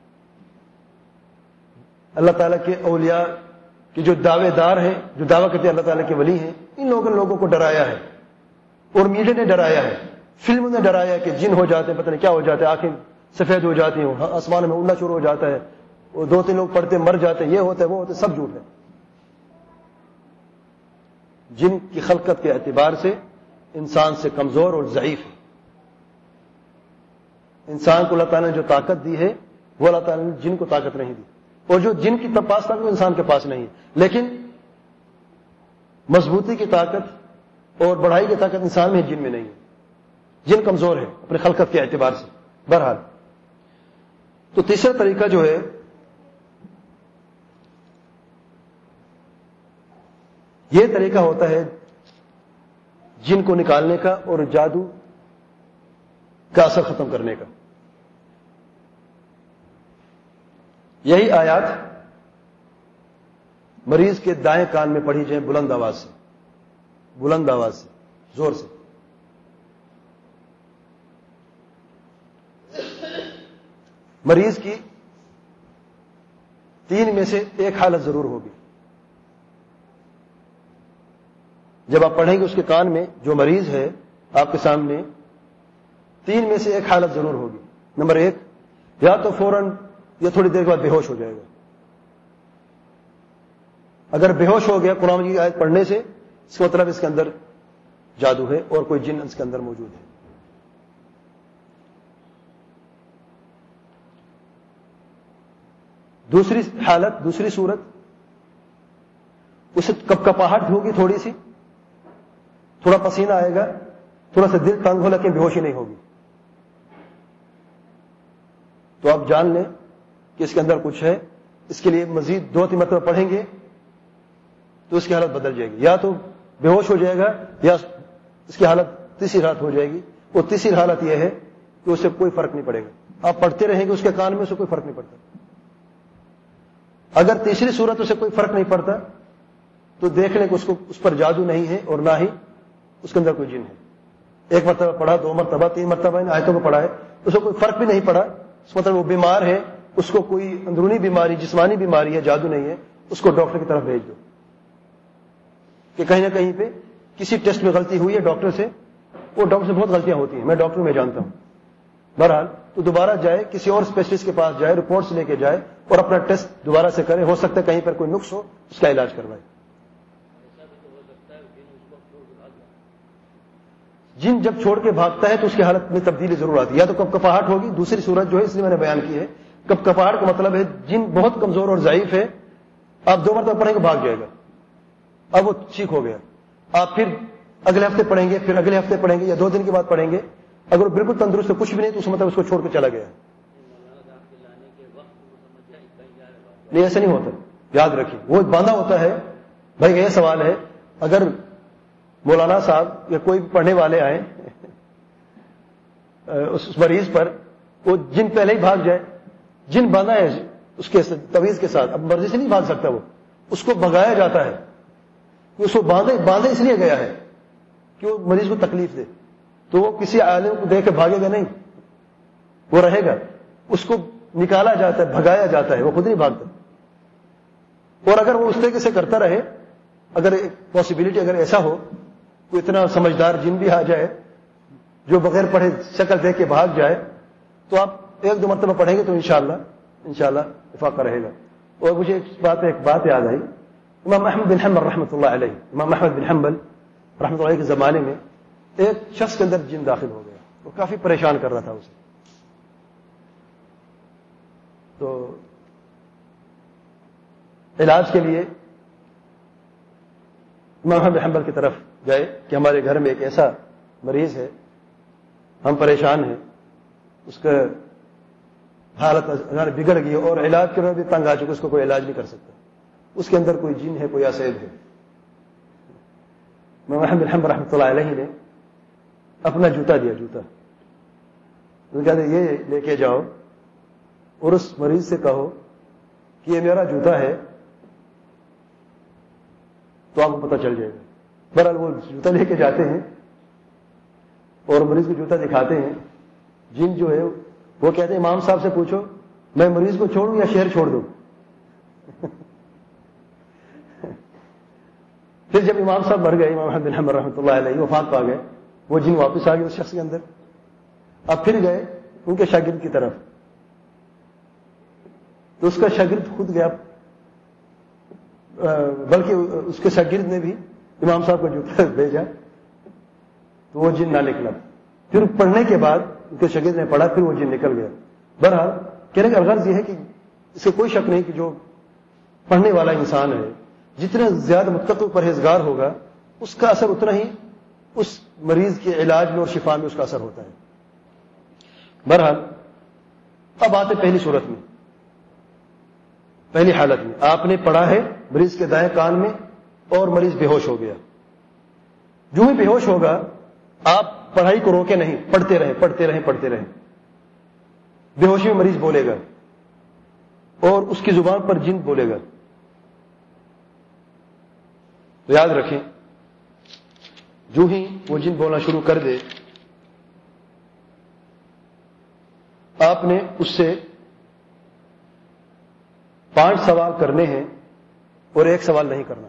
اللہ تعالیٰ کے اولیاء کہ جو دعوے دار ہیں، جو دعویٰ کرتے ہیں اللہ تعالیٰ کے ولی ہیں، ان لوگوں نے لوگوں کو ڈرایا ہے. اور میڈیا نے ڈرایا ہے، فلموں نے ڈرایا ہے کہ جن ہو جاتے ہیں، پتہ نہیں کیا ہو جاتے ہیں، آنکھیں سفید ہو جاتی ہیں، آسمان میں اڑنا شروع ہو جاتا ہے، اور دو تین لوگ پڑھتے مر جاتے ہیں، یہ ہوتا ہے وہ ہوتا ہے. سب جھوٹ ہے. جن کی خلقت کے اعتبار سے انسان سے کمزور اور ضعیف ہے. انسان کو اللہ تعالیٰ نے جو طاقت دی ہے وہ اللہ تعالیٰ نے جن کو طاقت نہیں دی، اور جو جن کی پاس طاقت وہ انسان کے پاس نہیں ہے. لیکن مضبوطی کی طاقت اور بڑھائی کی طاقت انسان میں ہے، جن میں نہیں ہے. جن کمزور ہے اپنے خلقت کے اعتبار سے. بہرحال تو تیسرا طریقہ جو ہے یہ طریقہ ہوتا ہے جن کو نکالنے کا اور جادو کا اثر ختم کرنے کا. یہی آیات مریض کے دائیں کان میں پڑھی جائیں بلند آواز سے، بلند آواز سے، زور سے. مریض کی تین میں سے ایک حالت ضرور ہوگی. جب آپ پڑھیں گے اس کے کان میں جو مریض ہے آپ کے سامنے، تین میں سے ایک حالت ضرور ہوگی. نمبر ایک، یا تو فوراً یا تھوڑی دیر کے بعد بے ہوش ہو جائے گا. اگر بے ہوش ہو گیا قرآن کی آیت پڑھنے سے، اس کا مطلب اس کے اندر جادو ہے اور کوئی جن اس کے اندر موجود ہے. دوسری حالت، دوسری صورت، اسے کپ کپاہٹ ہوگی تھوڑی سی، تھوڑا پسینہ آئے گا، تھوڑا سا دل تنگ ہو، لیکن بے ہوشی نہیں ہوگی. تو آپ جان لیں کہ اس کے اندر کچھ ہے. اس کے لیے مزید دو تین مرتبہ پڑھیں گے تو اس کی حالت بدل جائے گی. یا تو بے ہوش ہو جائے گا یا اس کی حالت تیسری حالت ہو جائے گی. وہ تیسری حالت یہ ہے کہ اسے کوئی فرق نہیں پڑے گا. آپ پڑھتے رہیں گے اس کے کان میں، اسے کوئی فرق نہیں پڑتا. اگر تیسری صورت اسے کوئی فرق نہیں پڑتا تو دیکھ لیں کہ اس کو اس پر جادو نہیں ہے اور نہ ہی اس کے اندر کوئی جن ہے. ایک مرتبہ پڑھا، دو مرتبہ، تین مرتبہ ان آیتوں کو پڑھا ہے، اسے کوئی فرق بھی نہیں پڑا، اس مطلب وہ بیمار ہے، اس کو کوئی اندرونی بیماری، جسمانی بیماری ہے، جادو نہیں ہے، اس کو ڈاکٹر کی طرف بھیج دو کہ کہیں نہ کہیں پہ کسی ٹیسٹ میں غلطی ہوئی ہے ڈاکٹر سے. وہ ڈاکٹر سے بہت غلطیاں ہوتی ہیں، میں ڈاکٹر میں جانتا ہوں. بہرحال تو دوبارہ جائے، کسی اور اسپیشلسٹ کے پاس جائے، رپورٹس لے کے جائے اور اپنا ٹیسٹ دوبارہ سے کرے. ہو سکتا ہے کہیں پر کوئی نقص ہو، اس کا علاج کروائے. جن جب چھوڑ کے بھاگتا ہے تو اس کی حالت میں تبدیلی ضرور آتی ہے. یا تو کب کپاہٹ ہوگی، دوسری صورت جو ہے اس لیے میں نے بیان کی ہے. کب کپاہٹ کا مطلب ہے جن بہت کمزور اور ضعیف ہے، آپ دو مرتبہ پڑھیں گے بھاگ جائے گا، اب وہ ٹھیک ہو گیا. آپ پھر اگلے ہفتے پڑھیں گے، پھر اگلے ہفتے پڑھیں گے، یا دو دن کے بعد پڑھیں گے. اگر وہ بالکل تندرست ہے، کچھ بھی نہیں، تو اس مطلب اس کو چھوڑ کے چلا گیا. نہیں، ایسا نہیں ہوتا. یاد رکھیے، وہ باندھا ہوتا ہے. بھائی یہ سوال ہے، اگر مولانا صاحب یا کوئی بھی پڑھنے والے آئیں اس مریض پر، وہ جن پہلے ہی بھاگ جائے، جن باندھا ہے اس کے تویز کے ساتھ، اب مرضی سے نہیں بھاگ سکتا، وہ اس کو بھگایا جاتا ہے. اس کو باندھے باندھے اس لیے گیا ہے کہ وہ مریض کو تکلیف دے. تو وہ کسی عالم کو دیکھ کے بھاگے گا نہیں، وہ رہے گا. اس کو نکالا جاتا ہے، بھگایا جاتا ہے، وہ خود نہیں بھاگتا. اور اگر وہ اس طریقے سے کرتا رہے، اگر پاسبلٹی اگر ایسا ہو، کوئی اتنا سمجھدار جن بھی آ جائے جو بغیر پڑھے شکل دیکھ کے بھاگ جائے، تو آپ ایک دو مرتبہ پڑھیں گے تو انشاءاللہ انشاءاللہ افاقہ رہے گا. اور مجھے ایک بات ایک بات یاد آئی. امام احمد بن حنبل رحمۃ اللہ علیہ، امام احمد بن حنبل رحمۃ اللہ علیہ کے زمانے میں ایک شخص کے اندر جن داخل ہو گیا، وہ کافی پریشان کر رہا تھا اسے. تو علاج کے لیے امام احمد بن حنبل کی طرف گئے کہ ہمارے گھر میں ایک ایسا مریض ہے، ہم پریشان ہیں، اس کا حالت بگڑ گئی اور علاج کے بھی تنگ آ چکے، اس کو کوئی علاج نہیں کر سکتا، اس کے اندر کوئی جن ہے، کوئی عصیب ہے. امام احمد بن حنبل رحمۃ اللہ علیہ نے اپنا جوتا دیا. جوتا کہتے یہ لے کے جاؤ اور اس مریض سے کہو کہ یہ میرا جوتا ہے، تو آپ کو پتہ چل جائے گا. بہرحال وہ جوتا لے کے جاتے ہیں اور مریض کو جوتا دکھاتے ہیں. جن جو ہے وہ کہتے ہیں امام صاحب سے پوچھو میں مریض کو چھوڑوں یا شہر چھوڑ دوں. پھر جب امام صاحب مر گئے، امام احمد بن حنبل رحمۃ اللہ علیہ وفات پا گئے، وہ جن واپس آ گئے اس شخص کے اندر. اب پھر گئے ان کے شاگرد کی طرف، تو اس کا شاگرد خود گیا، بلکہ اس کے شاگرد نے بھی امام صاحب کو جوتا بھیجا، تو وہ جن نہ نکلا. پھر پڑھنے کے بعد ان کے شاگرد نے پڑھا، پھر وہ جن نکل گیا. بہرحال کہنے کا غرض یہ ہے کہ اس سے کوئی شک نہیں کہ جو پڑھنے والا انسان ہے، جتنا زیادہ متقی پرہیزگار ہوگا، اس کا اثر اتنا ہی اس مریض کے علاج میں اور شفا میں اس کا اثر ہوتا ہے. بہرحال اب آتے پہلی صورت میں، پہلی حالت میں آپ نے پڑھا ہے مریض کے دائیں کان میں اور مریض بے ہوش ہو گیا. جو ہی بے ہوش ہوگا آپ پڑھائی کو روکے نہیں، پڑھتے رہیں پڑھتے رہیں پڑھتے رہیں. بے ہوشی میں مریض بولے گا اور اس کی زبان پر جن بولے گا. تو یاد رکھیں، جو ہی وہ جن بولنا شروع کر دے، آپ نے اس سے پانچ سوال کرنے ہیں اور ایک سوال نہیں کرنا.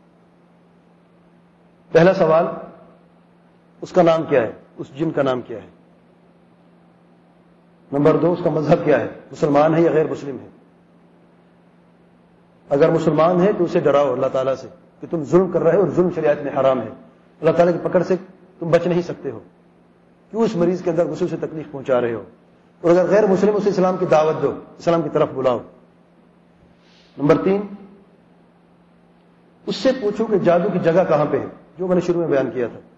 پہلا سوال، اس کا نام کیا ہے، اس جن کا نام کیا ہے. نمبر دو، اس کا مذہب کیا ہے، مسلمان ہے یا غیر مسلم ہے. اگر مسلمان ہے تو اسے ڈراؤ اللہ تعالیٰ سے کہ تم ظلم کر رہے ہو اور ظلم شریعت میں حرام ہے، اللہ تعالیٰ کی پکڑ سے تم بچ نہیں سکتے ہو، کیوں اس مریض کے اندر غصے سے تکلیف پہنچا رہے ہو. اور اگر غیر مسلم، اسے اسلام کی دعوت دو، اسلام کی طرف بلاؤ. نمبر تین، اس سے پوچھو کہ جادو کی جگہ کہاں پہ ہے، جو میں نے شروع میں بیان کیا تھا،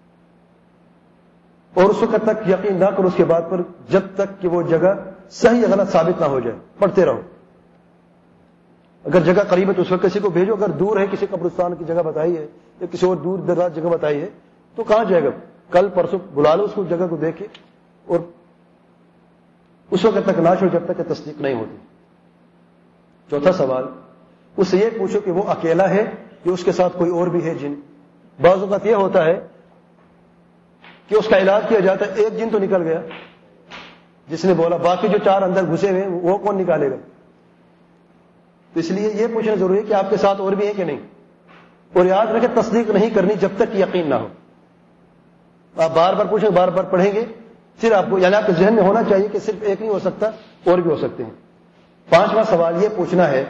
اور اس وقت تک یقین نہ کرو اس کے بعد پر جب تک کہ وہ جگہ صحیح یا غلط ثابت نہ ہو جائے، پڑھتے رہو۔ اگر جگہ قریب ہے تو اس وقت کسی کو بھیجو، اگر دور ہے کسی قبرستان کی جگہ بتائی ہے یا کسی اور دور دراز جگہ بتائی ہے تو کہاں جائے گا؟ کل پرسوں بلا لو اس کو، جگہ کو دیکھے، اور اس وقت تک نہ چھوڑو جب تک کہ تصدیق نہیں ہوتی۔ چوتھا سوال، اس سے یہ پوچھو کہ وہ اکیلا ہے یا اس کے ساتھ کوئی اور بھی ہے جن۔ بعض اوقات یہ ہوتا ہے کہ اس کا علاج کیا جاتا ہے، ایک جن تو نکل گیا جس نے بولا، باقی جو چار اندر گھسے ہوئے ہیں وہ کون نکالے گا؟ تو اس لیے یہ پوچھنا ضروری ہے کہ آپ کے ساتھ اور بھی ہے کہ نہیں، اور یاد رکھیں تصدیق نہیں کرنی جب تک کہ یقین نہ ہو۔ آپ بار بار پوچھیں، بار بار پڑھیں گے، پھر آپ کو یعنی آپ کے ذہن میں ہونا چاہیے کہ صرف ایک نہیں ہو سکتا، اور بھی ہو سکتے ہیں۔ پانچواں سوال یہ پوچھنا ہے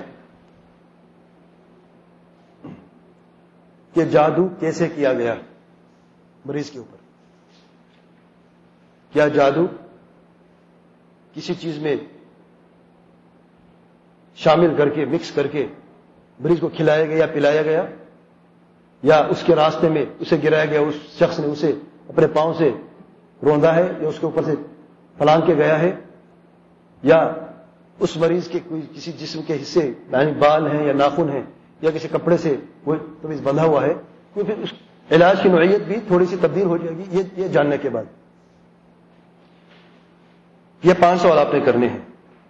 کہ جادو کیسے کیا گیا مریض کے اوپر؟ کیا جادو کسی چیز میں شامل کر کے، مکس کر کے مریض کو کھلایا گیا یا پلایا گیا، یا اس کے راستے میں اسے گرایا گیا، اس شخص نے اسے اپنے پاؤں سے روندا ہے یا اس کے اوپر سے پھلانگ کے گیا ہے، یا اس مریض کے کوئی کسی جسم کے حصے یعنی بال ہیں یا ناخن ہیں یا کسی کپڑے سے وہ تمیز بندھا ہوا ہے، کوئی پھر اس علاج کی نوعیت بھی تھوڑی سی تبدیل ہو جائے گی یہ یہ جاننے کے بعد۔ یہ پانچ سوال آپ نے کرنے ہیں۔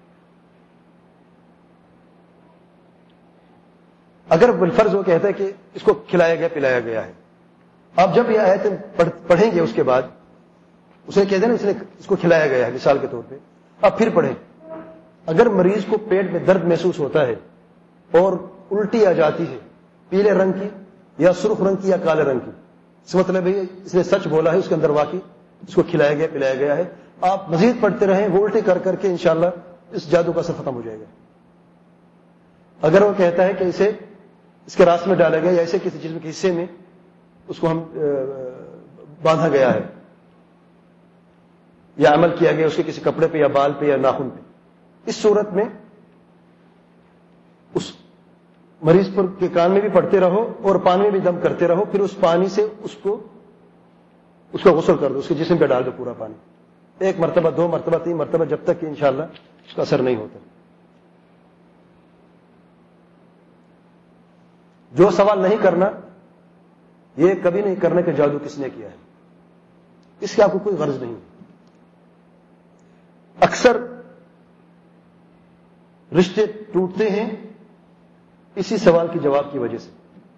اگر بالفرض وہ کہتا ہے کہ اس کو کھلایا گیا پلایا گیا ہے، آپ جب یہ آیتیں پڑھیں گے اس کے بعد اسے کہتے ہیں نا اس نے اس کو کھلایا گیا ہے مثال کے طور پہ، آپ پھر پڑھیں۔ اگر مریض کو پیٹ میں درد محسوس ہوتا ہے اور الٹی آ جاتی ہے پیلے رنگ کی یا سرخ رنگ کی یا کالے رنگ کی، اس مطلب ہے اس نے سچ بولا ہے، اس کے اندر واقعی اس کو کھلایا گیا پلایا گیا ہے، آپ مزید پڑھتے رہیں، وہ الٹی کر کر کے انشاءاللہ اس جادو کا اثر ختم ہو جائے گا۔ اگر وہ کہتا ہے کہ اسے اس کے راس میں ڈالا گیا یا اسے کسی جسم کے حصے میں اس کو ہم باندھا گیا ہے یا عمل کیا گیا اس کے کسی کپڑے پہ یا بال پہ یا ناخن پہ، اس صورت میں اس مریض پر کے کان میں بھی پڑھتے رہو اور پانی میں بھی دم کرتے رہو، پھر اس پانی سے اس کو اس کا غسل کر دو، اس کے جسم پہ ڈال دو پورا پانی، ایک مرتبہ، دو مرتبہ، تین مرتبہ، جب تک کہ انشاءاللہ اس کا اثر نہیں ہوتا۔ جو سوال نہیں کرنا، یہ کبھی نہیں کرنا کہ جادو کس نے کیا ہے، اس کی آپ کو کوئی غرض نہیں۔ اکثر رشتے ٹوٹتے ہیں اسی سوال کے جواب کی وجہ سے۔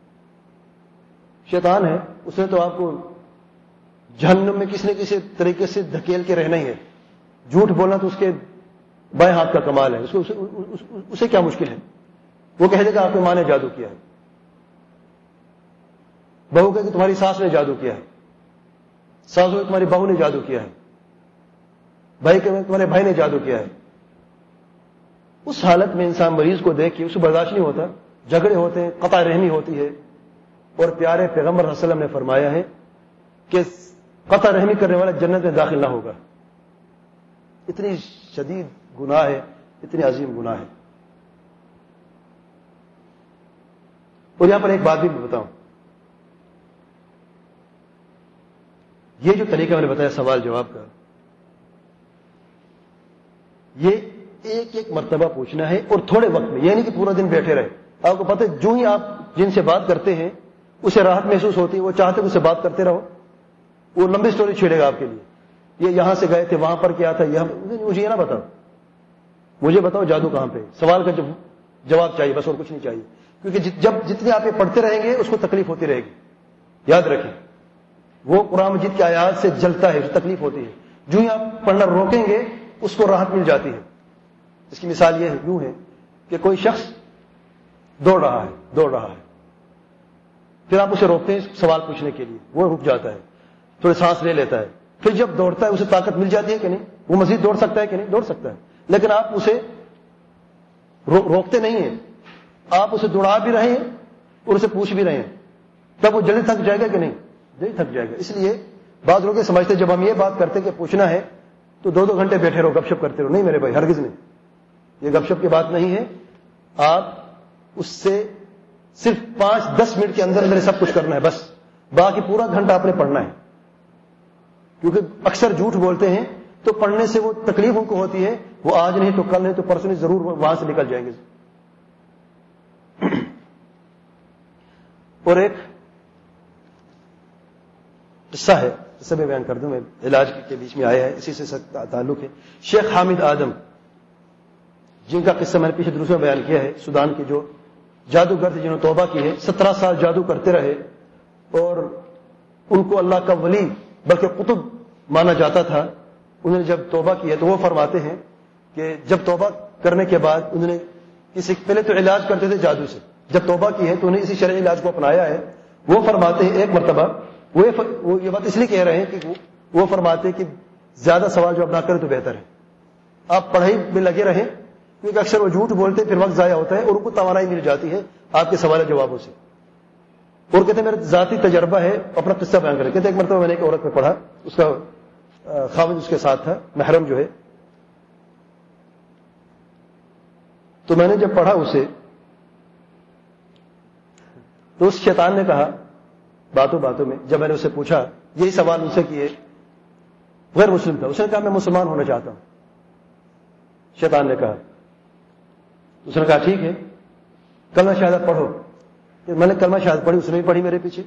شیطان ہے، اس نے تو آپ کو جہنم میں کسی نہ کسی طریقے سے دھکیل کے رہنا ہی ہے۔ جھوٹ بولنا تو اس کے بائیں ہاتھ کا کمال ہے، اس کو اسے, اسے کیا مشکل ہے؟ وہ کہہ دے گا آپ کی ماں نے جادو کیا ہے، بہو کہ تمہاری ساس نے جادو کیا ہے، ساس کہ تمہاری بہو نے جادو کیا ہے، بھائی کہ تمہارے بھائی نے جادو کیا ہے۔ اس حالت میں انسان مریض کو دیکھ کے اسے برداشت نہیں ہوتا، جھگڑے ہوتے ہیں، قطع رحمی ہوتی ہے، اور پیارے پیغمبر صلی اللہ علیہ وسلم نے فرمایا ہے کہ قطع رحمی کرنے والا جنت میں داخل نہ ہوگا۔ اتنی شدید گناہ ہے، اتنی عظیم گناہ ہے۔ اور یہاں پر ایک بات بھی میں بتاؤں، یہ جو طریقہ میں نے بتایا سوال جواب کا، یہ ایک ایک مرتبہ پوچھنا ہے اور تھوڑے وقت میں، یہ نہیں کہ پورا دن بیٹھے رہے۔ آپ کو پتہ ہے جو ہی آپ جن سے بات کرتے ہیں اسے راحت محسوس ہوتی ہے، وہ چاہتے ہیں اس سے بات کرتے رہو، وہ لمبی سٹوری چھیڑے گا آپ کے لیے، یہ یہاں سے گئے تھے، وہاں پر کیا تھا، یہاں مجھے یہ نہ بتاؤ، مجھے بتاؤ جادو کہاں پہ، سوال کا جواب چاہیے بس، اور کچھ نہیں چاہیے، کیونکہ جب جتنے آپ یہ پڑھتے رہیں گے اس کو تکلیف ہوتی رہے گی۔ یاد رکھیں، وہ قرآن مجید کی آیات سے جلتا ہے، اسے تکلیف ہوتی ہے، جو ہی آپ پڑھنا روکیں گے اس کو راحت مل جاتی ہے۔ اس کی مثال یہ ہے، یوں ہے کہ کوئی شخص دوڑ رہا ہے دوڑ رہا ہے پھر آپ اسے روکتے ہیں سوال پوچھنے کے لیے، وہ رک جاتا ہے، تھوڑی سانس لے لیتا ہے، پھر جب دوڑتا ہے اسے طاقت مل جاتی ہے کہ نہیں، وہ مزید دوڑ سکتا ہے کہ نہیں، دوڑ سکتا ہے، لیکن آپ اسے رو, روکتے نہیں ہیں، آپ اسے دوڑا بھی رہے ہیں اور اسے پوچھ بھی رہے ہیں، تب وہ جلدی تھک جائے گا کہ نہیں، جلدی تھک جائے گا۔ اس لیے بعض لوگ یہ سمجھتے جب ہم یہ بات کرتے کہ پوچھنا ہے تو دو دو گھنٹے بیٹھے رہو، گپ شپ کرتے رہو، نہیں میرے بھائی، ہرگز نہیں، یہ گپ شپ کی بات نہیں ہے۔ آپ اس سے صرف پانچ دس منٹ کے اندر اندر سب کچھ کرنا ہے، بس باقی پورا گھنٹہ آپ نے پڑھنا ہے. کیونکہ اکثر جھوٹ بولتے ہیں تو پڑھنے سے وہ تکلیف ان کو ہوتی ہے، وہ آج نہیں تو کل نہیں تو پرسوں نہیں ضرور وہاں سے نکل جائیں گے. اور ایک قصہ ہے، قصہ میں بیان کر دوں، میں علاج کے بیچ میں آیا ہے، اسی سے تعلق ہے. شیخ حامد آدم جن کا قصہ میں نے پیچھے دروس میں بیان کیا ہے، سودان کے جو جادوگر تھے جنہوں نے توبہ کی ہے، سترہ سال جادو کرتے رہے اور ان کو اللہ کا ولی بلکہ قطب مانا جاتا تھا. انہوں نے جب توبہ کی ہے تو وہ فرماتے ہیں کہ جب توبہ کرنے کے بعد انہوں نے کسی پہلے تو علاج کرتے تھے جادو سے، جب توبہ کی ہے تو انہیں اسی شرعی علاج کو اپنایا ہے. وہ فرماتے ہیں ایک مرتبہ وہ یہ بات اس لیے کہہ رہے ہیں کہ وہ فرماتے ہیں کہ زیادہ سوال جو اب نہ کریں تو بہتر ہے، آپ پڑھائی میں لگے رہیں، کیونکہ اکثر وہ جھوٹ بولتے پھر وقت ضائع ہوتا ہے اور ان کو توانائی مل جاتی ہے آپ کے سوال جوابوں سے. اور کہتے ہیں میرا ذاتی تجربہ ہے، اپنا قصہ بیان کریں. کہتے ہیں ایک مرتبہ میں نے ایک عورت میں پڑھا، اس کا خاوند اس کے ساتھ تھا، محرم جو ہے. تو میں نے جب پڑھا اسے تو اس شیطان نے کہا باتوں باتوں میں، جب میں نے اسے پوچھا یہی سوال ان سے کیے، غیر مسلم تھا، اس نے کہا میں مسلمان ہونا چاہتا ہوں. شیطان نے کہا، اس نے کہا ٹھیک ہے کلمہ شہادت پڑھو. میں نے کلمہ شہادت پڑھی، اس نے بھی پڑھی میرے پیچھے.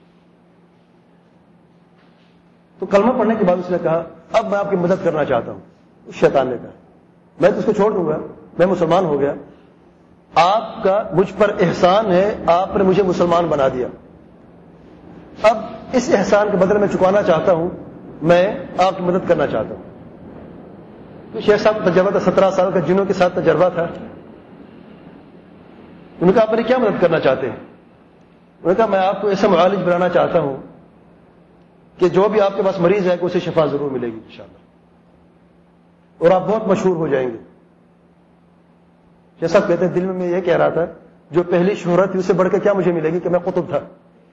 تو کلمہ پڑھنے کے بعد اس نے کہا اب میں آپ کی مدد کرنا چاہتا ہوں. اس شیطان نے کہا میں تو اس کو چھوڑ دوں گا، میں مسلمان ہو گیا، آپ کا مجھ پر احسان ہے، آپ نے مجھے مسلمان بنا دیا، اب اس احسان کے بدلے میں چکانا چاہتا ہوں، میں آپ کی مدد کرنا چاہتا ہوں. تو شیخ صاحب تجربہ تھا، سترہ سال کا جنوں کے ساتھ تجربہ تھا. انہوں نے کہا آپ میری کیا مدد کرنا چاہتے ہیں؟ انہوں نے کہا میں آپ کو ایسا معالج بنانا چاہتا ہوں کہ جو بھی آپ کے پاس مریض ہے کہ اسے شفا ضرور ملے گی انشاءاللہ، اور آپ بہت مشہور ہو جائیں گے. شیخ صاحب کہتے ہیں دل میں میں یہ کہہ رہا تھا جو پہلی شہرت تھی اس سے بڑھ کے کیا مجھے ملے گی کہ میں قطب تھا.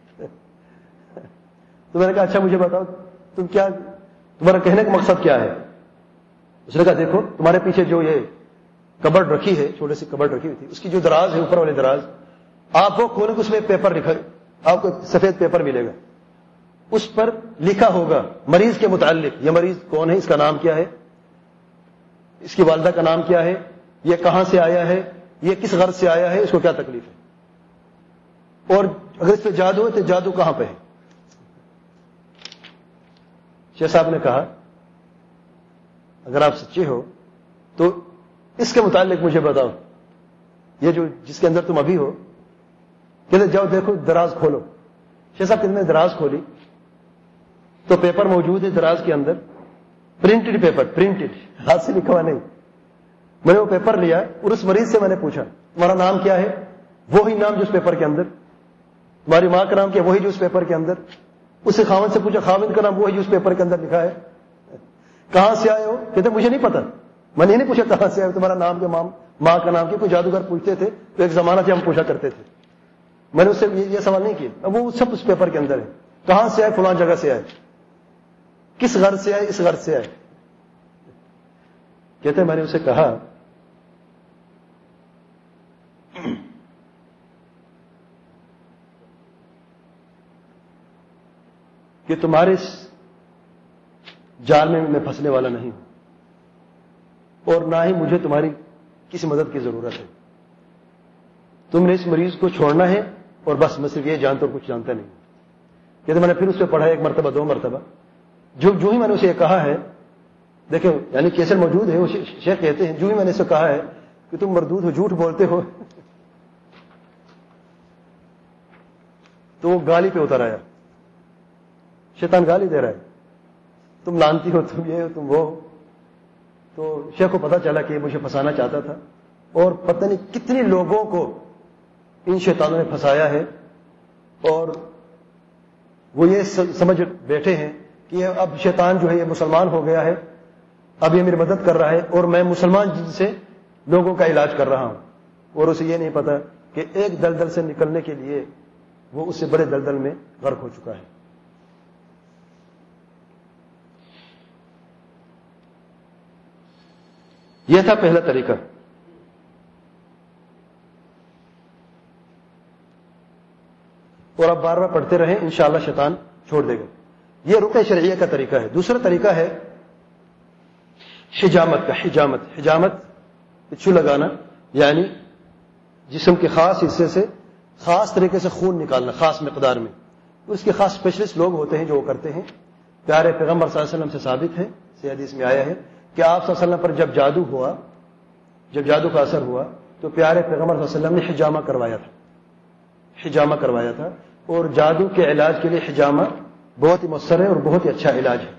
تو میں نے کہا اچھا مجھے بتاؤ تم کیا، تمہارا کہنے کا مقصد کیا ہے؟ اس نے کہا دیکھو تمہارے پیچھے جو یہ کبرڈ رکھی ہے، چھوٹی سی کبرڈ رکھی ہوئی تھی، اس کی جو دراز ہے اوپر والی دراز، آپ وہ کھولیں گے اس میں ایک پیپر لکھا، آپ کو سفید پیپر ملے گا، اس پر لکھا ہوگا مریض کے متعلق، یہ مریض کون ہے، اس کا نام کیا ہے، اس کی والدہ کا نام کیا ہے، یہ کہاں سے آیا ہے، یہ کس غرض سے آیا ہے، اس کو کیا تکلیف ہے، اور اگر اس پہ جادو ہے تو جادو کہاں پہ ہے. شیخ صاحب نے کہا اگر آپ سچے ہو تو اس کے متعلق مجھے بتاؤ، یہ جو جس کے اندر تم ابھی ہو. کہتے جاؤ دیکھو دراز کھولو. شیخ صاحب کہتے نے دراز کھولی تو پیپر موجود ہے دراز کے اندر، پرنٹڈ پیپر، پرنٹڈ، ہاتھ سے لکھا ہوا نہیں. میں نے وہ پیپر لیا اور اس مریض سے میں نے پوچھا تمہارا نام کیا ہے، وہی نام جو اس پیپر کے اندر، تمہاری ماں کا نام کیا، وہی جو اس پیپر کے اندر. اس سے خاوند سے پوچھا خاوند کا نام وہی جو اس پیپر کے اندر لکھا ہے. کہاں سے آئے ہو؟ کہتے مجھے نہیں پتا. میں نے نہیں پوچھا کہاں سے آئے ہو، تمہارا نام کیا، ماں کا نام کیا. کوئی جادوگر پوچھتے تھے تو ایک زمانہ سے ہم پوچھا کرتے تھے، میں نے اس سے یہ سوال نہیں کیا. اب وہ سب اس پیپر کے اندر ہے، کہاں سے آئے، فلاں جگہ سے آئے، کس غرض سے آئے، اس غرض سے آئے. کہتے میں نے اسے کہا کہ تمہارے اس جال میں میں پھنسنے والا نہیں ہوں، اور نہ ہی مجھے تمہاری کسی مدد کی ضرورت ہے. تم نے اس مریض کو چھوڑنا ہے اور بس، میں صرف یہ جانتا ہوں، کچھ جانتا نہیں. کہتے میں نے پھر اس پہ پڑھا ایک مرتبہ، دو مرتبہ. جو جو ہی میں نے اسے یہ کہا ہے، دیکھیں یعنی کیسے موجود ہے، وہ شیخ کہتے ہیں جو ہی میں نے اسے کہا ہے کہ تم مردود ہو، جھوٹ بولتے ہو، تو وہ گالی پہ اتر آیا. شیطان گالی دے رہا ہے، تم لانتی ہو، تم یہ ہو، تم وہ. تو شیخ کو پتا چلا کہ یہ مجھے پھنسانا چاہتا تھا، اور پتہ نہیں کتنے لوگوں کو ان شیطانوں نے پھنسایا ہے، اور وہ یہ سمجھ بیٹھے ہیں کہ اب شیطان جو ہے یہ مسلمان ہو گیا ہے، اب یہ میری مدد کر رہا ہے، اور میں مسلمان جن سے لوگوں کا علاج کر رہا ہوں. اور اسے یہ نہیں پتا کہ ایک دلدل سے نکلنے کے لیے وہ اس سے بڑے دلدل میں غرق ہو چکا ہے. یہ تھا پہلا طریقہ. اور آپ بار بار پڑھتے رہیں، انشاءاللہ شیطان چھوڑ دے گا. یہ رقیہ شرعیہ کا طریقہ ہے. دوسرا طریقہ ہے حجامت کا. حجامت حجامت پچھو لگانا، یعنی جسم کے خاص حصے سے خاص طریقے سے خون نکالنا خاص مقدار میں. اس کے خاص اسپیشلسٹ لوگ ہوتے ہیں جو وہ کرتے ہیں. پیارے پیغمبر صلی اللہ علیہ وسلم سے ثابت ہے، صحیح حدیث میں آیا ہے کہ آپ صلی اللہ علیہ وسلم پر جب جادو ہوا، جب جادو کا اثر ہوا تو پیارے پیغمبر صلی اللہ علیہ وسلم نے حجامہ کروایا تھا. حجامہ کروایا تھا اور جادو کے علاج کے لیے حجامہ بہت ہی مؤثر ہے اور بہت ہی اچھا علاج ہے.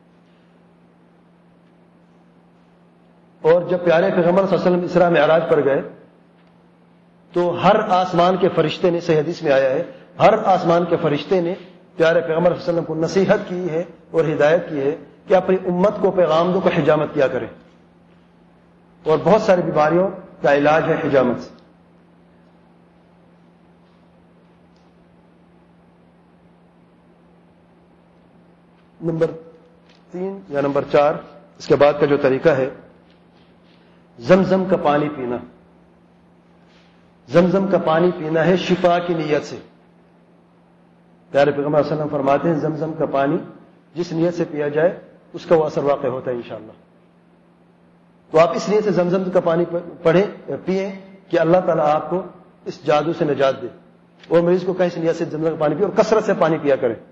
اور جب پیارے پیغمبر صلی اللہ علیہ وسلم اسراء معراج پر گئے تو ہر آسمان کے فرشتے نے، صحیح حدیث میں آیا ہے، ہر آسمان کے فرشتے نے پیارے پیغمبر صلی اللہ علیہ وسلم کو نصیحت کی ہے اور ہدایت کی ہے کہ اپنی امت کو پیغام دو کو حجامت کیا کریں. اور بہت ساری بیماریوں کا علاج ہے حجامت سے. نمبر تین یا نمبر چار اس کے بعد کا جو طریقہ ہے، زمزم کا پانی پینا. زمزم کا پانی پینا ہے شفا کی نیت سے. پیارے پیغمبر صلی اللہ علیہ وسلم فرماتے ہیں زمزم کا پانی جس نیت سے پیا جائے اس کا وہ اثر واقع ہوتا ہے انشاءاللہ. تو آپ اس نیت سے زمزم کا پانی پڑھیں پئیں کہ اللہ تعالیٰ آپ کو اس جادو سے نجات دے. اور مریض کو کہیں اس نیت سے زمزم کا پانی پیے اور کثرت سے پانی پیا کریں.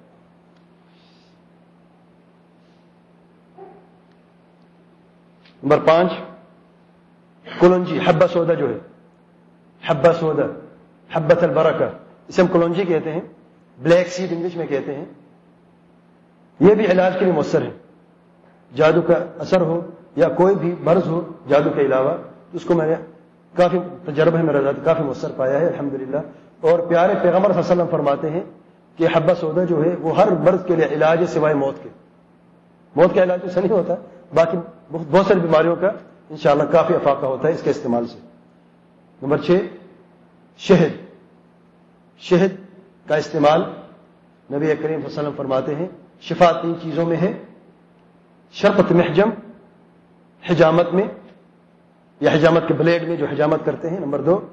نمبر پانچ، کلونجی، حبہ سودا جو ہے، حبہ سودا، حبۃ البرکہ، اسے ہم کلونجی کہتے ہیں، بلیک سیڈ انگلش میں کہتے ہیں. یہ بھی علاج کے لیے مؤثر ہے. جادو کا اثر ہو یا کوئی بھی مرض ہو جادو کے علاوہ، اس کو میں نے کافی تجربہ ہے میرا ذاتی، کافی مؤثر پایا ہے الحمدللہ. اور پیارے پیغمبر صلی اللہ علیہ وسلم فرماتے ہیں کہ حبہ سودا جو ہے وہ ہر مرض کے لیے علاج ہے سوائے موت کے. موت کا علاج تو صحیح ہوتا ہے، باقی بہت بہت ساری بیماریوں کا انشاءاللہ کافی افاقہ ہوتا ہے اس کے استعمال سے. نمبر چھ، شہد. شہد کا استعمال نبی کریم صلی اللہ علیہ وسلم فرماتے ہیں شفا تین چیزوں میں ہے، شربت محجم، حجامت میں یا حجامت کے بلیڈ میں جو حجامت کرتے ہیں. نمبر دو،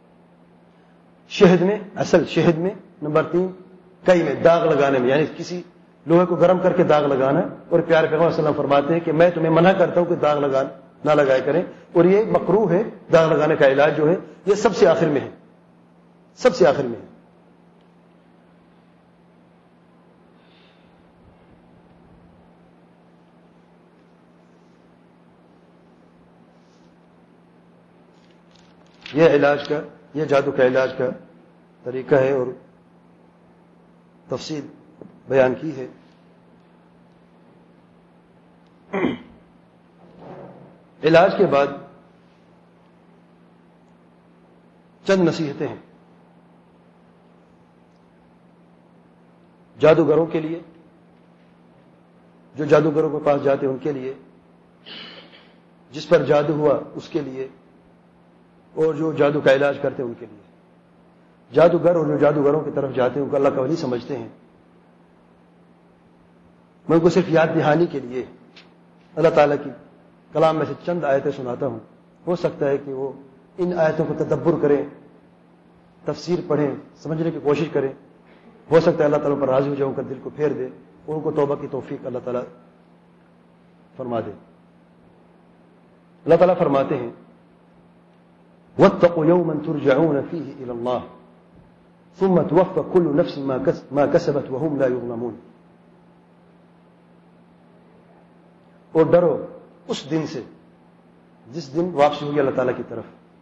شہد میں، اصل شہد میں. نمبر تین، کئی میں، داغ لگانے میں، یعنی کسی لوہے کو گرم کر کے داغ لگانا. اور پیارے پیغمبر صلی اللہ علیہ وسلم فرماتے ہیں کہ میں تمہیں منع کرتا ہوں کہ داغ لگا نہ لگائے کریں. اور یہ مکروہ ہے، داغ لگانے کا علاج جو ہے یہ سب سے آخر میں ہے، سب سے آخر میں ہے. یہ علاج کا، یہ جادو کا علاج کا طریقہ ہے اور تفصیل بیان کی ہے. علاج کے بعد چند نصیحتیں ہیں جادوگروں کے لیے، جو جادوگروں کے پاس جاتے ہیں ان کے لیے، جس پر جادو ہوا اس کے لیے، اور جو جادو کا علاج کرتے ہیں ان کے لیے. جادوگر اور جو جادوگروں کی طرف جاتے ہیں ان کو اللہ کا ولی سمجھتے ہیں. میں ان کو صرف یاد دہانی کے لیے اللہ تعالیٰ کی کلام میں سے چند آیتیں سناتا ہوں. ہو سکتا ہے کہ وہ ان آیتوں کو تدبر کریں، تفسیر پڑھیں، سمجھنے کی کوشش کریں. ہو سکتا ہے اللہ تعالیٰ پر راضی ہو جائے، ان کا دل کو پھیر دے اور ان کو توبہ کی توفیق اللہ تعالیٰ فرما دے. اللہ تعالیٰ فرماتے ہیں وَاتَّقُوا يَوْمًا تُرْجَعُونَ فِيهِ إِلَى اللَّهِ ثُمَّ تُوَفَّى كُلُّ نَفْسٍ مَا كَسَبَتْ وَهُمْ لَا يُظْلَمُونَ. اور ڈرو اس دن سے جس دن واپسی ہوگی اللہ تعالیٰ کی طرف،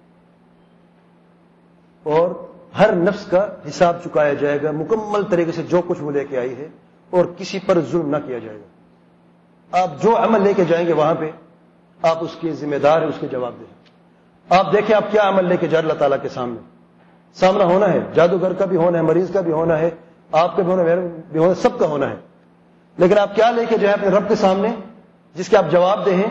اور ہر نفس کا حساب چکایا جائے گا مکمل طریقے سے جو کچھ وہ لے کے آئی ہے، اور کسی پر ظلم نہ کیا جائے گا. آپ جو عمل لے کے جائیں گے وہاں پہ آپ اس کے ذمہ دار ہیں، اس کے جواب دیں. آپ دیکھیں آپ کیا عمل لے کے جا رہے اللہ تعالیٰ کے سامنے. سامنا ہونا ہے، جادوگر کا بھی ہونا ہے، مریض کا بھی ہونا ہے، آپ کا بھی ہونا ہے، میرا بھی ہونا ہے، سب کا ہونا ہے. لیکن آپ کیا لے کے جائیں اپنے رب کے سامنے جس کے آپ جواب دیں،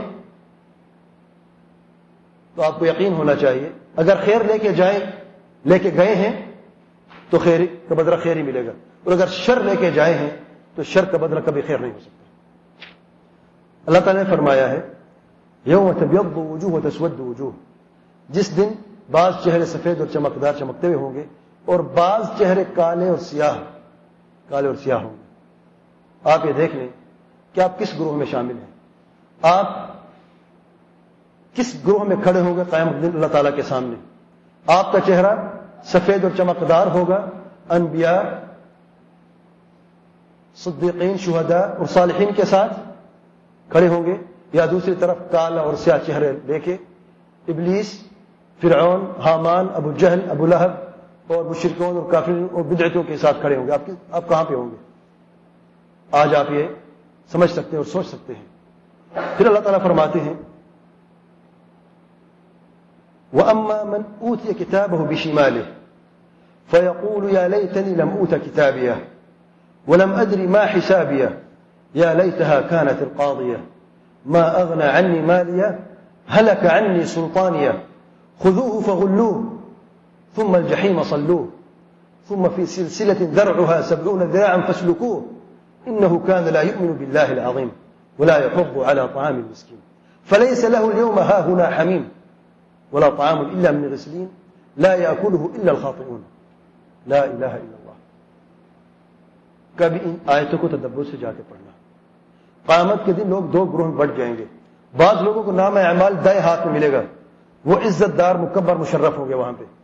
تو آپ کو یقین ہونا چاہیے اگر خیر لے کے جائیں لے کے گئے ہیں تو خیر کا بدلہ خیر ہی ملے گا، اور اگر شر لے کے جائے ہیں تو شر کا بدلہ کبھی خیر نہیں ہو سکتا. اللہ تعالیٰ نے فرمایا ہے یوم تبیض وجوہ وتسود وجوہ، جس دن بعض چہرے سفید اور چمکدار چمکتے ہوئے ہوں گے اور بعض چہرے کالے اور سیاہ کالے اور سیاہ ہوں گے. آپ یہ دیکھ لیں کہ آپ کس گروہ میں شامل ہیں, آپ کس گروہ میں کھڑے ہوں گے قیامت دن اللہ تعالیٰ کے سامنے. آپ کا چہرہ سفید اور چمکدار ہوگا, انبیاء, صدیقین, شہداء اور صالحین کے ساتھ کھڑے ہوں گے, یا دوسری طرف کالا اور سیاہ چہرے لے کے ابلیس, فرعون, حامان, ابو جہل, ابو لہب اور مشرکون اور کافرین اور بدعتوں کے ساتھ کھڑے ہوں گے. آپ آپ کہاں پہ ہوں گے؟ آج آپ یہ سمجھ سکتے ہیں اور سوچ سکتے ہیں. پھر اللہ تعالیٰ فرماتے ہیں وَأَمَّا مَنْ أُوتِيَ كِتَابَهُ بِشِمَالِهِ فَيَقُولُ يَا لَيْتَنِي لَمْ أُوتَ كِتَابِيَهْ وَلَمْ أَدْرِ مَا حِسَابِيَهْ يَا لَيْتَهَا كَانَتِ الْقَاضِيَةَ مَا أَغْنَى عَنِّي مَالِيَهْ هَلَكَ عَنِّي سُلْطَانِيَهْ خُذُوهُ فَغُلُّوهُ ثُمَّ الْجَحِيمَ صَلُّوهُ ثُمَّ فِي سِلْسِلَةٍ ذَرْعُهَا سَبْعُونَ ذِرَاعًا فَاسْلُكُوهُ إِنَّهُ كَانَ لَا يُؤْمِنُ بِاللَّهِ الْعَظِيمِ وَلَا يَحُضُّ عَلَى طَعَامِ الْمِسْكِينِ فَلَيْسَ لَهُ الْيَوْمَ هَاهُنَا حَمِيمٌ ولا طعام إلا من غسلين لا يأكله إلا الخاطئون لا إله إلا الله. کبھی ان آیتوں کو تدبر سے جا کے پڑھنا. قیامت کے دن لوگ دو گروہ میں بٹ جائیں گے. بعض لوگوں کو نام اعمال دائیں ہاتھ میں ملے گا, وہ عزت دار, مکبر, مشرف ہوں گے وہاں پہ.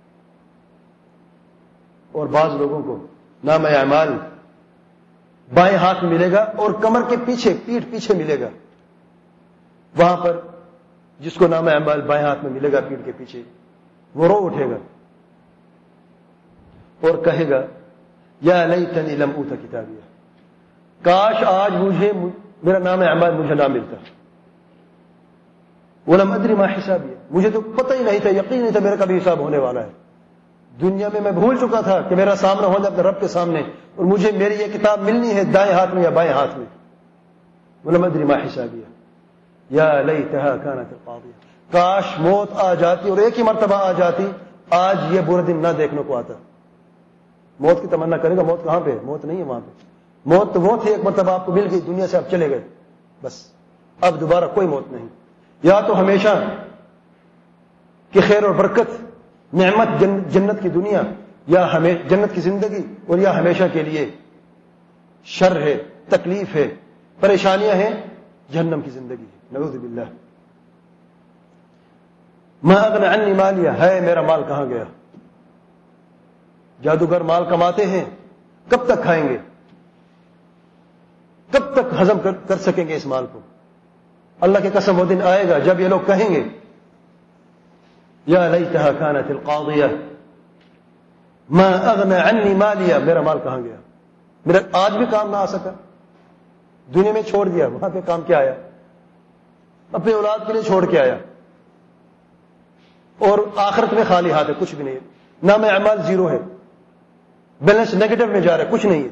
اور بعض لوگوں کو نام اعمال بائیں ہاتھ میں ملے گا اور کمر کے پیچھے, پیٹھ پیچھے ملے گا. وہاں پر جس کو نام اعمال بائیں ہاتھ میں ملے گا پیٹھ کے پیچھے, وہ رو اٹھے گا اور کہے گا یا لیتنی لم اوت کتابیہ, کاش آج مجھے میرا نام اعمال مجھے نہ ملتا. ولم ادری ما حسابیہ, مجھے تو پتہ ہی نہیں تھا, یقین نہیں تھا میرا کبھی حساب ہونے والا ہے. دنیا میں میں بھول چکا تھا کہ میرا سامنا ہونا اپنے رب کے سامنے, اور مجھے میری یہ کتاب ملنی ہے دائیں ہاتھ میں یا بائیں ہاتھ میں. ولم ادری ما حسابیہ یا لیتہا کانت القاضیہ, کاش موت آ جاتی اور ایک ہی مرتبہ آ جاتی, آج یہ برا دن نہ دیکھنے کو آتا. موت کی تمنا کرے گا, موت کہاں پہ ہے؟ موت نہیں ہے وہاں پہ. موت تو وہ تھی ایک مرتبہ آپ کو مل گئی, دنیا سے آپ چلے گئے, بس اب دوبارہ کوئی موت نہیں. یا تو ہمیشہ کی خیر اور برکت, نعمت, جنت کی دنیا, یا ہمیں جنت کی زندگی, اور یا ہمیشہ کے لیے شر ہے, تکلیف ہے, پریشانیاں ہیں, جہنم کی زندگی ہے. نعوذ باللہ. ما اغنى عني مالیہ, ہے میرا مال کہاں گیا؟ جادوگر مال کماتے ہیں, کب تک کھائیں گے؟ کب تک ہضم کر, کر سکیں گے اس مال کو؟ اللہ کی قسم وہ دن آئے گا جب یہ لوگ کہیں گے یا لیتہا کانت القاضیہ ما اغنى عني مالیہ, میرا مال کہاں گیا؟ میرا آج بھی کام نہ آ سکا, دنیا میں چھوڑ دیا, وہاں پہ کام کیا آیا؟ اپنے اولاد کے لیے چھوڑ کے آیا, اور آخرت میں خالی ہاتھ ہے, کچھ بھی نہیں ہے. نام اعمال زیرو ہے, بیلنس نیگیٹو میں جا رہا ہے, کچھ نہیں ہے.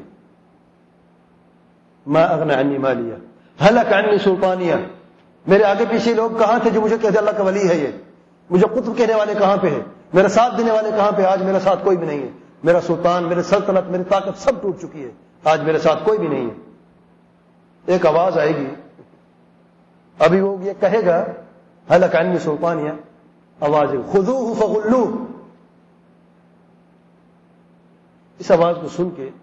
ما اغنى عني مالیہ ہلک عني سلطانیہ, میرے آگے پیچھے لوگ کہاں تھے جو مجھے کہتے اللہ کا ولی ہے یہ, مجھے قطب کہنے والے کہاں پہ ہیں, میرا ساتھ دینے والے کہاں پہ؟ آج میرا ساتھ کوئی بھی نہیں ہے. میرا سلطان, میری سلطنت, میری طاقت سب ٹوٹ چکی ہے, آج میرے ساتھ کوئی بھی نہیں ہے. ایک آواز آئے گی, ابھی وہ یہ کہے گا ہلک عني سلطانیہ, آواز خذوہ فغلوہ. اس آواز کو سن کے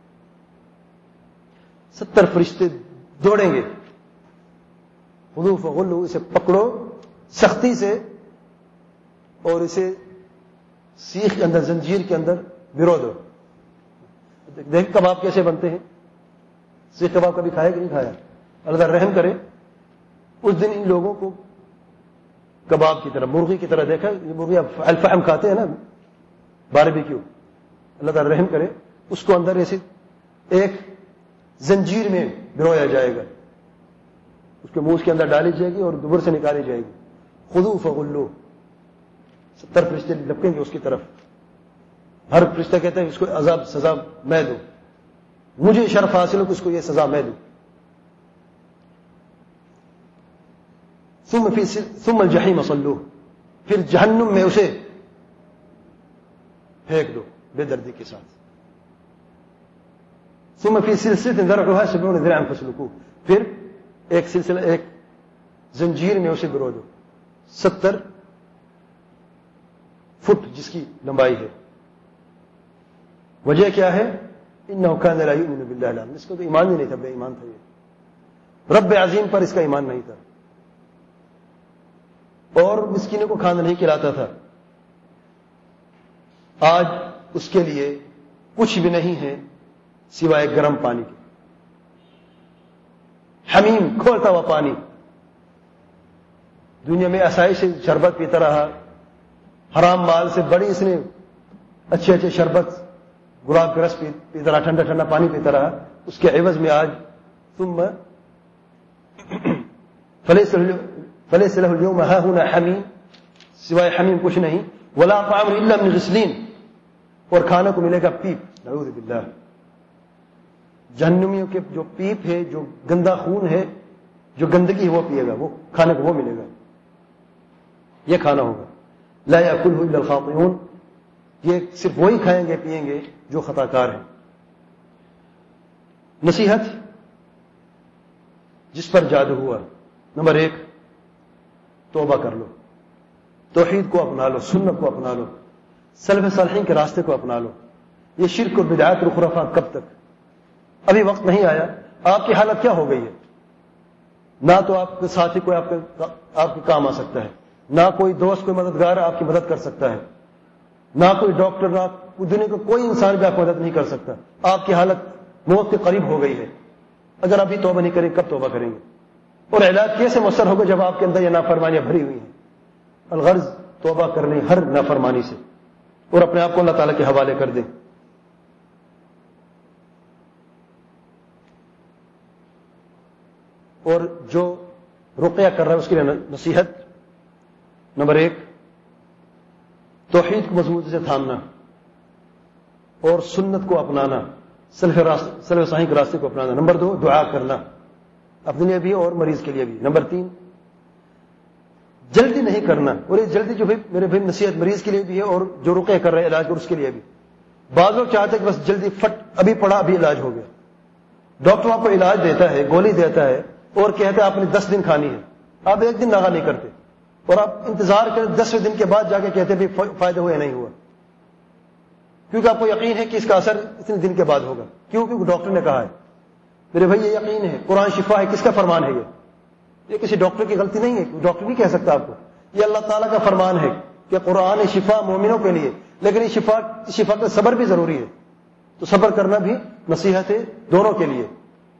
ستر فرشتے دوڑیں گے, خذوہ فغلوہ, اسے پکڑو سختی سے اور اسے سیخ کے اندر, زنجیر کے اندر بھرو دو. دیکھ کباب کیسے بنتے ہیں, سیخ کباب کبھی کھایا کہ نہیں کھایا؟ اللہ تعالیٰ رحم کرے, اس دن ان لوگوں کو کباب کی طرح, مرغی کی طرح دیکھا, یہ مرغی الفحم کھاتے ہیں نا, باربیکیو, اللہ تعالیٰ رحم کرے, اس کو اندر ایسے ایک زنجیر میں بھرویا جائے گا, اس کے منہ کے اندر ڈالی جائے گی اور دبر سے نکالی جائے گی. خذوہ فغلوہ, ستر فرشتے لپکیں گے اس کی طرف. ہر فرشتہ کہتا ہے اس کو عذاب سزا میں دوں, مجھے شرف حاصل ہو کہ اس کو یہ سزا میں دوں. ثم فی ثم الجحیم صلوہ, پھر جہنم میں اسے پھینک دو بے دردی کے ساتھ. ثم فی سلسلۃ ذرعها سبعون ذراعا فاسلکوہ, پھر ایک سلسلہ, ایک زنجیر میں اسے گرو دو, ستر فٹ جس کی لمبائی ہے, وجہ کیا ہے؟ انہ کان لا یؤمن باللہ العظیم، اس کو تو ایمان ہی نہیں تھا، بے ایمان تھا یہ، رب عظیم پر اس کا ایمان نہیں تھا، اور مسکینوں کو کھانا نہیں کھلاتا تھا۔ آج اس کے لیے کچھ بھی نہیں ہے سوائے گرم پانی کے، حمیم کھولتا ہوا پانی۔ دنیا میں آسائش سے شربت پیتا رہا، حرام مال سے بڑی اس نے اچھے اچھے شربت، گلاب کا رس پیتا رہا، ٹھنڈا ٹھنڈا پانی پیتا رہا، اس کے عوض میں آج ثم فلیس فلیس له اليوم هاهنا حمیم، سوائے حمیم کچھ نہیں، ولا طعام الا من غسلین، اور کھانا کو ملے گا پیپ، نعوذ باللہ۔ جہنمیوں کے جو پیپ ہے، جو گندا خون ہے، جو گندگی ہے، وہ پیے گا، وہ کھانے کو وہ ملے گا، یہ کھانا ہوگا۔ لا یاکلہ الا الخاطئون، یہ صرف وہی کھائیں گے پیئیں گے جو خطا کار ہیں۔ نصیحت جس پر جادو ہوا، نمبر ایک، توبہ کر لو، توحید کو اپنا لو، سنت کو اپنا لو، سلف صالحین کے راستے کو اپنا لو۔ یہ شرک اور بدعات اور خرافات کب تک؟ ابھی وقت نہیں آیا؟ آپ کی حالت کیا ہو گئی ہے؟ نہ تو آپ کے ساتھی کوئی آپ کے آپ کے کام آ سکتا ہے، نہ کوئی دوست کوئی مددگار آپ کی مدد کر سکتا ہے، نہ کوئی ڈاکٹر، نہ دنیا کا کوئی انسان بھی آپ کی مدد نہیں کر سکتا۔ آپ کی حالت موت کے قریب ہو گئی ہے۔ اگر ابھی توبہ نہیں کریں کب توبہ کریں گے؟ اور علاج کیسے مؤثر ہوگا جب آپ کے اندر یہ نافرمانیاں بھری ہوئی ہیں؟ الغرض توبہ کرنے ہر نافرمانی سے، اور اپنے آپ کو اللہ تعالیٰ کے حوالے کر دیں۔ اور جو رقیہ کر رہا ہے اس کے لیے نصیحت، نمبر ایک، توحید کو مضبوطی سے تھامنا اور سنت کو اپنانا، سلف سلف صالحین کے راستے کو اپنانا۔ نمبر دو، دعا کرنا اپنے لیے بھی اور مریض کے لیے بھی۔ نمبر تین، جلدی نہیں کرنا، اور یہ جلدی جو بھائی میرے بھائی نصیحت مریض کے لیے بھی ہے اور جو رقیہ کر رہے ہیں علاج کر اس کے لیے بھی۔ بعض لوگ چاہتے ہیں کہ بس جلدی فٹ، ابھی پڑھا ابھی علاج ہو گیا۔ ڈاکٹر آپ کو علاج دیتا ہے، گولی دیتا ہے، اور کہتے ہیں آپ نے دس دن کھانی ہے، آپ ایک دن ناغہ نہیں کرتے، اور آپ انتظار کریں دسویں دن کے بعد جا کے کہتے ہیں بھی فائدہ ہوا یا نہیں ہوا، کیونکہ آپ کو یقین ہے کہ اس کا اثر اتنے دن کے بعد ہوگا۔ کیوں؟ کیونکہ ڈاکٹر نے کہا ہے۔ میرے بھائی یہ یقین ہے، قرآن شفا ہے، کس کا فرمان ہے یہ؟ یہ کسی ڈاکٹر کی غلطی نہیں ہے، ڈاکٹر نہیں کہہ سکتا آپ کو، یہ اللہ تعالیٰ کا فرمان ہے کہ قرآن شفا مومنوں کے لیے، لیکن یہ شفا شفا کا صبر بھی ضروری ہے، تو صبر کرنا بھی نصیحت ہے دونوں کے لیے،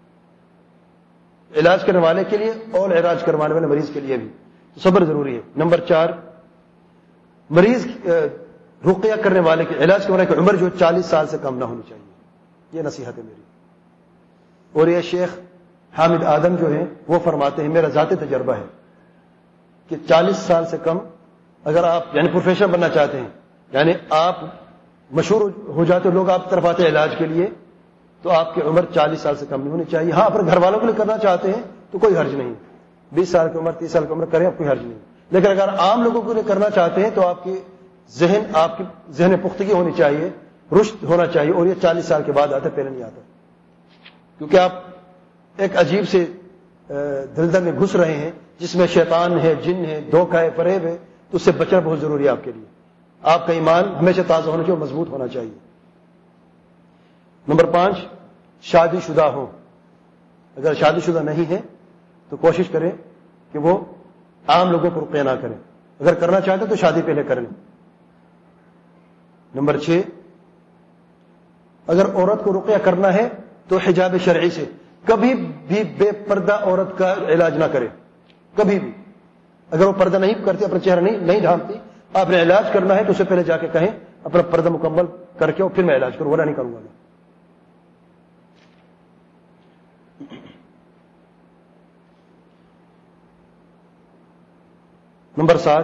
علاج کرنے والے کے لیے اور علاج کروانے والے مریض کے لیے بھی، تو صبر ضروری ہے۔ نمبر چار، مریض رقیہ کرنے والے کے، علاج کرنے والے کی عمر جو چالیس سال سے کم نہ ہونی چاہیے، یہ نصیحت ہے میری۔ اور یہ شیخ حامد آدم جو ہیں وہ فرماتے ہیں، میرا ذاتی تجربہ ہے کہ چالیس سال سے کم اگر آپ یعنی پروفیشنل بننا چاہتے ہیں، یعنی آپ مشہور ہو جاتے، لوگ آپ کی طرف آتے ہیں علاج کے لیے، تو آپ کی عمر چالیس سال سے کم نہیں ہونی چاہیے۔ ہاں اپنے گھر والوں کے لیے کرنا چاہتے ہیں تو کوئی حرج نہیں، بیس سال کی عمر تیس سال کی عمر کریں، کوئی حرج نہیں، لیکن اگر عام لوگوں کے لیے کرنا چاہتے ہیں تو آپ کی ذہن آپ کی ذہن پختگی ہونی چاہیے، رشد ہونا چاہیے، اور یہ چالیس سال کے بعد آتا ہے، پہلے نہیں آتا، کیونکہ آپ ایک عجیب سے دلدل میں گھس رہے ہیں جس میں شیطان ہے، جن ہے، دھوکہ ہے، فریب ہے، تو اس سے بچنا بہت ضروری ہے آپ کے لیے۔ آپ کا ایمان ہمیشہ تازہ ہونا چاہیے، مضبوط ہونا چاہیے۔ نمبر پانچ، شادی شدہ ہو، اگر شادی شدہ نہیں ہے تو کوشش کریں کہ وہ عام لوگوں کو رقیہ نہ کریں، اگر کرنا چاہتے تو شادی پہلے کریں۔ نمبر چھ، اگر عورت کو رقیہ کرنا ہے تو حجاب شرعی سے، کبھی بھی بے پردہ عورت کا علاج نہ کرے، کبھی بھی۔ اگر وہ پردہ نہیں کرتی، اپنا چہرہ نہیں نہیں ڈھانپتی، آپ نے علاج کرنا ہے تو اسے پہلے جا کے کہیں اپنا پردہ مکمل کر کے اور پھر میں علاج کروں، ورنہ نہیں کروں گا میں۔ نمبر سات،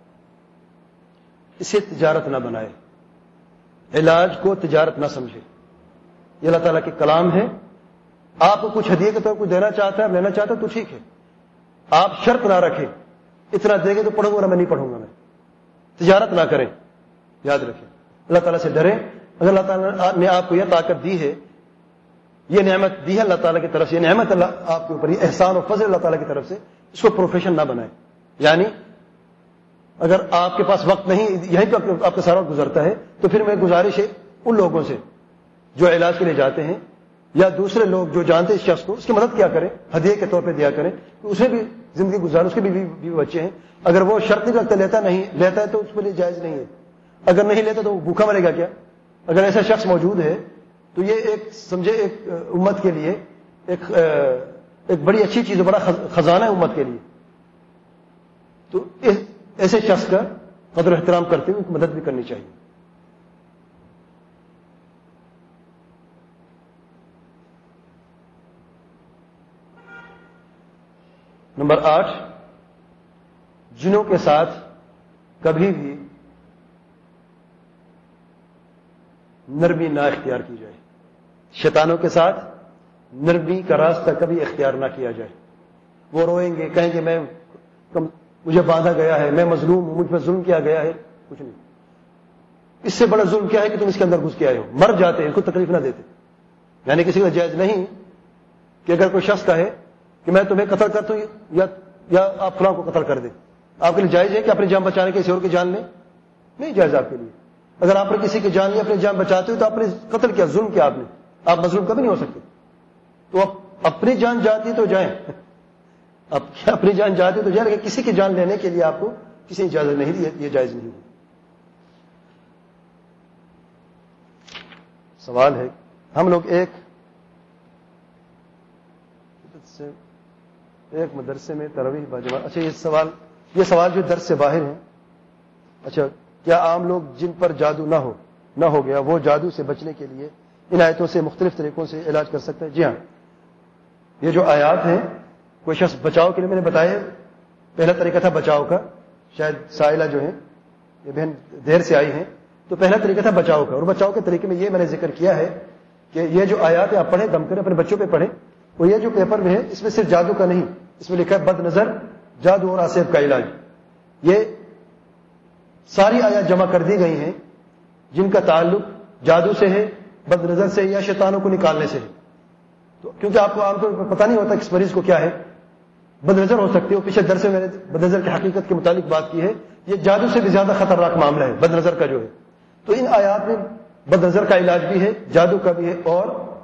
اسے تجارت نہ بنائے، علاج کو تجارت نہ سمجھے۔ یہ اللہ تعالیٰ کے کلام ہے، آپ کو کچھ ہدیے کے طور پر کچھ دینا چاہتا ہے، لینا چاہتا ہے تو ٹھیک ہے، آپ شرط نہ رکھیں اتنا دے گے تو پڑھوں گا، میں نہیں پڑھوں گا، میں تجارت نہ کریں، یاد رکھیں، اللہ تعالیٰ سے ڈریں۔ اگر اللہ تعالیٰ نے آپ کو یہ طاقت دی ہے، یہ نعمت دی ہے اللہ تعالیٰ کی طرف سے، یہ نعمت اللہ آپ کے اوپر، یہ احسان و فضل اللہ تعالیٰ کی طرف سے، اس کو پروفیشن نہ بنائیں۔ یعنی اگر آپ کے پاس وقت نہیں، یہیں پہ آپ کا سارا وقت گزرتا ہے، تو پھر میں گزارش ہے ان لوگوں سے جو علاج کے لیے جاتے ہیں یا دوسرے لوگ جو جانتے ہیں اس شخص کو، اس کی مدد کیا کریں، ہدیے کے طور پہ دیا کریں، اسے بھی زندگی گزار، اس کے بھی بیوی بچے ہیں. اگر وہ شرط نہیں رکھتا لیتا نہیں لیتا ہے تو اس کے لیے جائز نہیں ہے. اگر نہیں لیتا تو وہ بھوکا مرے گا کیا؟ اگر ایسا شخص موجود ہے تو یہ ایک سمجھے ایک امت کے لیے ایک ایک بڑی اچھی چیز ہے، بڑا خزانہ ہے امت کے لیے. تو ایسے شخص کا قدر و احترام کرتے ہوئے مدد بھی کرنی چاہیے. نمبر آٹھ، جنوں کے ساتھ کبھی بھی نرمی نہ اختیار کی جائے. شیطانوں کے ساتھ نرمی کا راستہ کبھی اختیار نہ کیا جائے. وہ روئیں گے، کہیں گے میں مجھے باندھا گیا ہے، میں مظلوم ہوں، مجھ پر ظلم کیا گیا ہے. کچھ نہیں، اس سے بڑا ظلم کیا ہے کہ تم اس کے اندر گھس کے آئے ہو. مر جاتے ہیں، کوئی تکلیف نہ دیتے. یعنی کسی کو جائز نہیں کہ اگر کوئی شخص کہے کہ میں تمہیں قتل کرتا ہوں یا یا آپ فلاں کو قتل کر دیں، آپ کے لیے جائز ہے کہ اپنی جان بچانے کے کسی اور کی جان لیں؟ نہیں جائز آپ کے لیے. اگر آپ نے کسی کی جان لی، اپنی جان بچاتے ہو تو آپ نے قتل کیا، ظلم کیا آپ نے. آپ مظلوم کبھی نہیں ہو سکتے. تو اپنی جان جاتی تو جائیں، اب اپنی جان جاتی تو جائیں، لیکن کسی کی جان لینے کے لیے آپ کو کسی نے اجازت نہیں دی، یہ جائز نہیں ہے. سوال ہے، ہم لوگ ایک ایک مدرسے میں تراویح باجماعت. اچھا یہ سوال یہ سوال جو درس سے باہر ہیں. اچھا، کیا عام لوگ جن پر جادو نہ ہو نہ ہو گیا وہ جادو سے بچنے کے لیے ان آیتوں سے مختلف طریقوں سے علاج کر سکتے ہیں؟ جی ہاں، یہ جو آیات ہیں کوئی شخص بچاؤ کے لیے، میں نے بتایا پہلا طریقہ تھا بچاؤ کا. شاید سائلہ جو ہے یہ بہن دیر سے آئی ہیں، تو پہلا طریقہ تھا بچاؤ کا. اور بچاؤ کے طریقے میں یہ میں نے ذکر کیا ہے کہ یہ جو آیات ہیں آپ پڑھیں، دم کریں، اپنے بچوں پہ پڑھیں. اور یہ جو پیپر میں ہے اس میں صرف جادو کا نہیں، اس میں لکھا ہے بد نظر، جادو اور آسیب کا علاج. یہ ساری آیات جمع کر دی گئی ہیں جن کا تعلق جادو سے ہے، بد نظر سے یا شیطانوں کو نکالنے سے ہے. تو کیونکہ آپ کو عام طور پر پتہ نہیں ہوتا کس مریض کو کیا ہے. بد نظر ہو سکتی ہے، پچھلے درس میں میں نے بد نظر کی حقیقت کے متعلق بات کی ہے. یہ جادو سے بھی زیادہ خطرناک معاملہ ہے بد نظر کا جو ہے. تو ان آیات میں بد نظر کا علاج بھی ہے، جادو کا بھی ہے اور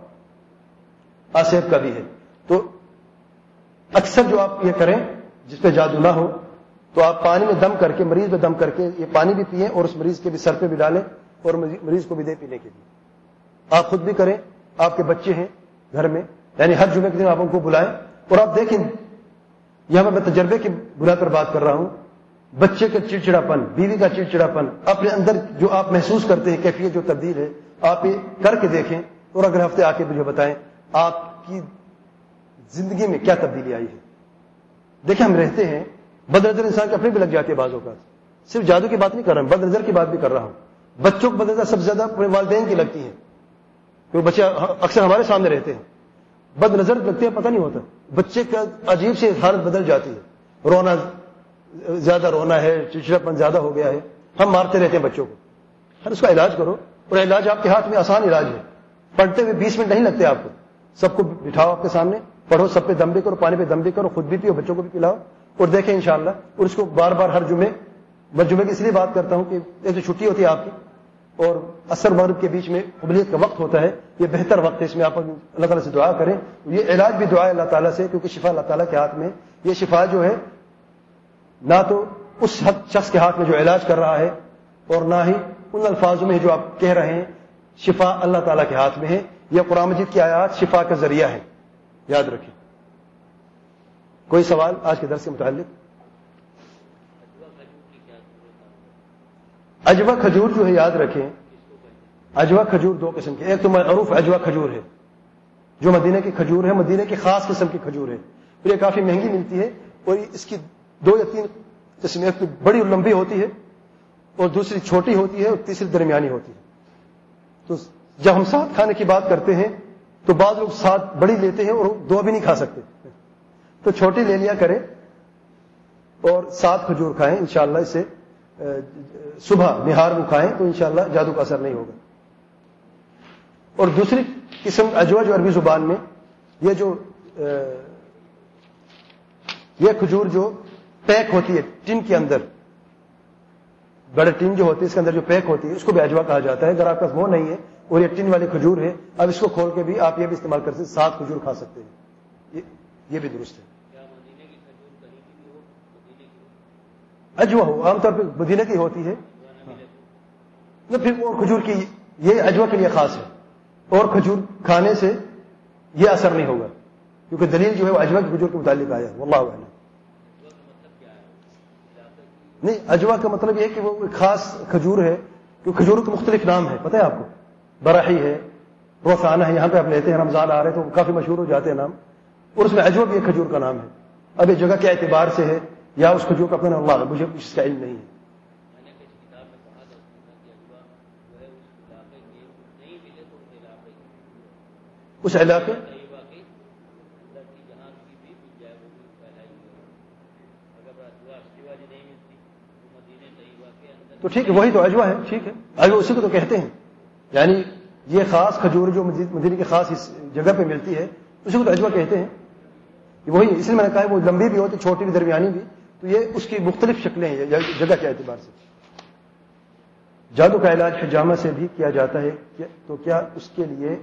آسیب کا بھی ہے. تو اکثر جو آپ یہ کریں جس پہ جادو نہ ہو تو آپ پانی میں دم کر کے، مریض میں دم کر کے یہ پانی بھی پئیں اور اس مریض کے بھی سر پہ بھی ڈالیں اور مریض کو بھی دے پینے کے لیے. آپ خود بھی کریں، آپ کے بچے ہیں گھر میں، یعنی ہر جمعے کے دن آپ ان کو بلائیں. اور آپ دیکھیں، یہاں میں تجربے کی بنا کر بات کر رہا ہوں، بچے کا چڑچڑاپن، بیوی کا چڑچڑاپن، اپنے اندر جو آپ محسوس کرتے ہیں کیفیت جو تبدیل ہے، آپ یہ کر کے دیکھیں اور اگر ہفتے آ کے مجھے بتائیں آپ کی زندگی میں کیا تبدیلی آئی ہے. دیکھیں ہم رہتے ہیں، بد نظر انسان کے اپنے بھی لگ جاتی ہے بعض اوقات. صرف جادو کی بات نہیں کر رہا ہوں، بد نظر کی بات بھی کر رہا ہوں. بچوں کو بد نظر سب سے زیادہ اپنے والدین کی لگتی ہے، کیونکہ بچے اکثر ہمارے سامنے رہتے ہیں. بد نظر لگتے ہیں، پتہ نہیں ہوتا. بچے کا عجیب سی حالت بدل جاتی ہے، رونا زیادہ رونا ہے، چڑچڑاپن زیادہ ہو گیا ہے، ہم مارتے رہتے ہیں بچوں کو. ہر اس کا علاج کرو، اور علاج آپ کے ہاتھ میں آسان علاج ہے. پڑھتے ہوئے بیس منٹ نہیں لگتے آپ کو. سب کو بٹھاؤ آپ کے سامنے، پڑھو، سب پہ دم بھی کرو، پانی پہ دم بھی کرو، خود بھی پیو، بچوں کو بھی پلاؤ اور دیکھیں انشاءاللہ. اور اس کو بار بار ہر جمعے، میں جمعے کی اس لیے بات کرتا ہوں کہ ایک تو چھٹی ہوتی ہے آپ کی اور عصر مغرب کے بیچ میں قبولیت کا وقت ہوتا ہے، یہ بہتر وقت ہے، اس میں آپ اللہ تعالیٰ سے دعا کریں. یہ علاج بھی دعا ہے اللہ تعالیٰ سے، کیونکہ شفا اللہ تعالیٰ کے ہاتھ میں. یہ شفا جو ہے نہ تو اس شخص کے ہاتھ میں جو علاج کر رہا ہے اور نہ ہی ان الفاظوں میں جو آپ کہہ رہے ہیں. شفا اللہ تعالیٰ کے ہاتھ میں ہے. یہ قرآن مجید کی آیات شفا کا ذریعہ ہے، یاد رکھیں. کوئی سوال آج کے درس سے متعلق؟ اجوا کھجور جو ہے یاد رکھیں، اجوا کھجور دو قسم کے، ایک تو معروف اجوا کھجور ہے جو مدینہ کی کھجور ہے، مدینہ کی خاص قسم کی کھجور ہے، پھر یہ کافی مہنگی ملتی ہے. اور اس کی دو یا تین قسمیں، ایک بڑی اور لمبی ہوتی ہے اور دوسری چھوٹی ہوتی ہے اور تیسری درمیانی ہوتی ہے. تو جب ہم ساتھ کھانے کی بات کرتے ہیں تو بعض لوگ ساتھ بڑی لیتے ہیں اور دو بھی نہیں کھا سکتے، تو چھوٹی لے لیا کریں اور سات کھجور کھائیں انشاءاللہ. اسے صبح نہار کو کھائیں تو انشاءاللہ جادو کا اثر نہیں ہوگا. اور دوسری قسم اجوا جو عربی زبان میں یہ جو یہ کھجور جو پیک ہوتی ہے ٹن کے اندر، بڑے ٹین جو ہوتی ہے اس کے اندر جو پیک ہوتی ہے اس کو بھی اجوا کہا جاتا ہے. اگر آپ کے پاس وہ نہیں ہے اور یہ ٹین والی کھجور ہے, اب اس کو کھول کے بھی آپ یہ بھی استعمال کر سکتے, سات کھجور کھا سکتے ہیں, یہ بھی درست ہے. اجوا ہو عام طور پہ مدینہ کی ہوتی ہے, نہ پھر اور کھجور کی یہ اجوا کے لیے خاص ہے, اور کھجور کھانے سے یہ اثر نہیں ہوگا کیونکہ دلیل جو ہے وہ اجوا کی کھجور کے متعلق آیا ہے. واللہ اعلم. نہیں, اجوا کا مطلب یہ ہے کہ وہ ایک خاص کھجور ہے, کیونکہ کھجوروں کے مختلف نام ہے, پتہ ہے آپ کو, براحی ہے, روفانہ ہے, یہاں پہ آپ لیتے ہیں رمضان آ رہے تو کافی مشہور ہو جاتے ہیں نام, اور اس میں اجوا بھی ایک کھجور کا نام ہے. اب یہ جگہ کے اعتبار سے ہے یا اس کھجور کا اپنا اللہ, مجھے اس کا علم نہیں ہے. اس علاقے تو ٹھیک ہے, وہی تو اجوا ہے, ٹھیک ہے, اجوا اسی کو تو کہتے ہیں. یعنی یہ خاص کھجور جو مدینے کی خاص اس جگہ پہ ملتی ہے اسی کو تو اجوا کہتے ہیں. وہی اس لیے میں نے کہا وہ لمبی بھی ہوتی, چھوٹی بھی, درمیانی بھی, تو یہ اس کی مختلف شکلیں ہیں جگہ کے اعتبار سے. جادو کا علاج حجامہ سے بھی کیا جاتا ہے تو کیا اس کے لیے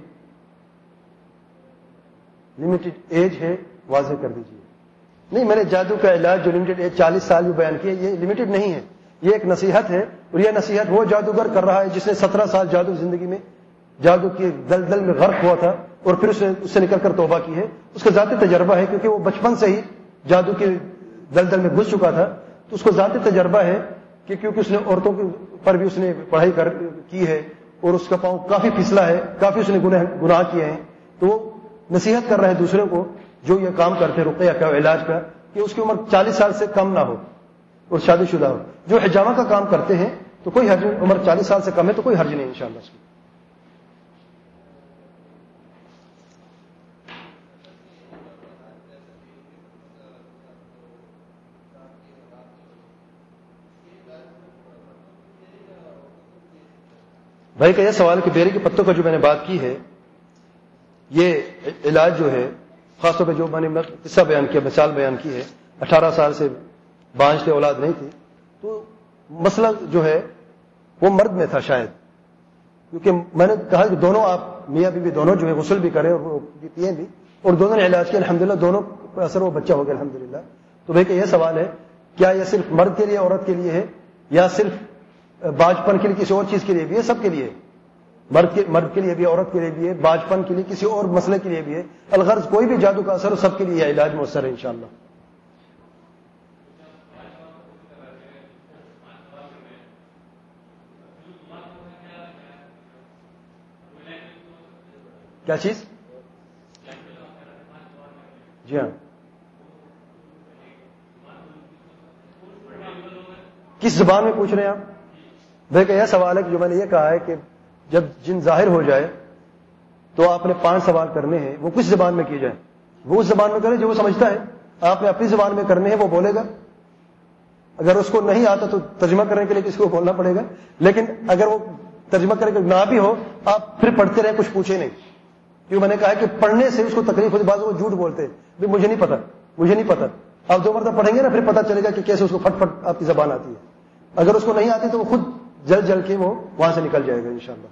لمیٹڈ ایج ہے, واضح کر دیجیے. نہیں, میں نے جادو کا علاج جو لمیٹڈ ایج چالیس سال جو بیان کیا یہ لمیٹڈ نہیں ہے, یہ ایک نصیحت ہے, اور یہ نصیحت وہ جادوگر کر رہا ہے جس نے سترہ سال جادو زندگی میں جادو کی دلدل میں غرق ہوا تھا اور پھر اس نے اس سے نکل کر توبہ کی ہے. اس کا ذاتی تجربہ ہے کیونکہ وہ بچپن سے ہی جادو کی دلدل میں گھس چکا تھا, تو اس کو ذاتی تجربہ ہے کہ کیونکہ اس نے عورتوں پر بھی اس نے پڑھائی کر کی ہے اور اس کا پاؤں کافی پھسلا ہے, کافی اس نے گناہ گناہ کیے ہیں, تو وہ نصیحت کر رہے ہیں دوسروں کو جو یہ کام کرتے ہیں رقیہ کا علاج کا کہ اس کی عمر چالیس سال سے کم نہ ہو اور شادی شدہ ہو. جو حجامہ کا کام کرتے ہیں تو کوئی حرج نہیں, عمر چالیس سال سے کم ہے تو کوئی حرج نہیں انشاءاللہ اس کی. بھائی کا یہ سوال ہے کہ بیری کے پتوں کا جو میں نے بات کی ہے یہ علاج جو ہے خاص طور پہ جو میں نے قصہ بیان کیا, مثال بیان کی ہے, اٹھارہ سال سے بانجھ سے اولاد نہیں تھی, تو مسئلہ جو ہے وہ مرد میں تھا شاید, کیونکہ میں نے کہا کہ دونوں آپ میاں بیوی دونوں جو ہے غسل بھی کریں اور وہ پیئیں بھی, اور دونوں نے علاج کیا الحمدللہ, دونوں پر اثر وہ بچہ ہو گیا الحمدللہ. تو بھائی کہ یہ سوال ہے کیا یہ صرف مرد کے لیے عورت کے لیے ہے یا صرف باجپن کے لیے کسی اور چیز کے لیے بھی ہے؟ سب کے لیے, مرد کے مرد کے لیے بھی, عورت کے لیے بھی ہے, باجپن کے لیے, کسی اور مسئلے کے لیے بھی ہے. الغرض کوئی بھی جادو کا اثر ہو سب کے لیے علاج مؤثر ہے انشاءاللہ. کیا چیز؟ جی ہاں, کس زبان میں پوچھ رہے ہیں آپ؟ دیکھیں یہ سوال ہے کہ جو میں نے یہ کہا ہے کہ جب جن ظاہر ہو جائے تو آپ نے پانچ سوال کرنے ہیں, وہ کس زبان میں کیے جائیں, وہ اس زبان میں کرے جو وہ سمجھتا ہے. آپ نے اپنی زبان میں کرنے ہیں, وہ بولے گا. اگر اس کو نہیں آتا تو ترجمہ کرنے کے لیے کسی کو بولنا پڑے گا, لیکن اگر وہ ترجمہ کرنے کے نہ بھی ہو آپ پھر پڑھتے رہے, کچھ پوچھے نہیں. کیوں میں نے کہا کہ پڑھنے سے اس کو تکلیف ہوتی, بعض وہ جھوٹ بولتے ہیں مجھے نہیں پتا مجھے نہیں پتا. آپ دو مرتبہ پڑھیں گے نا پھر پتا چلے گا کہ کیسے اس کو پھٹ پھٹ آپ کی زبان آتی ہے. اگر اس کو نہیں آتی تو وہ خود جل جل کے وہ وہاں سے نکل جائے گا انشاءاللہ.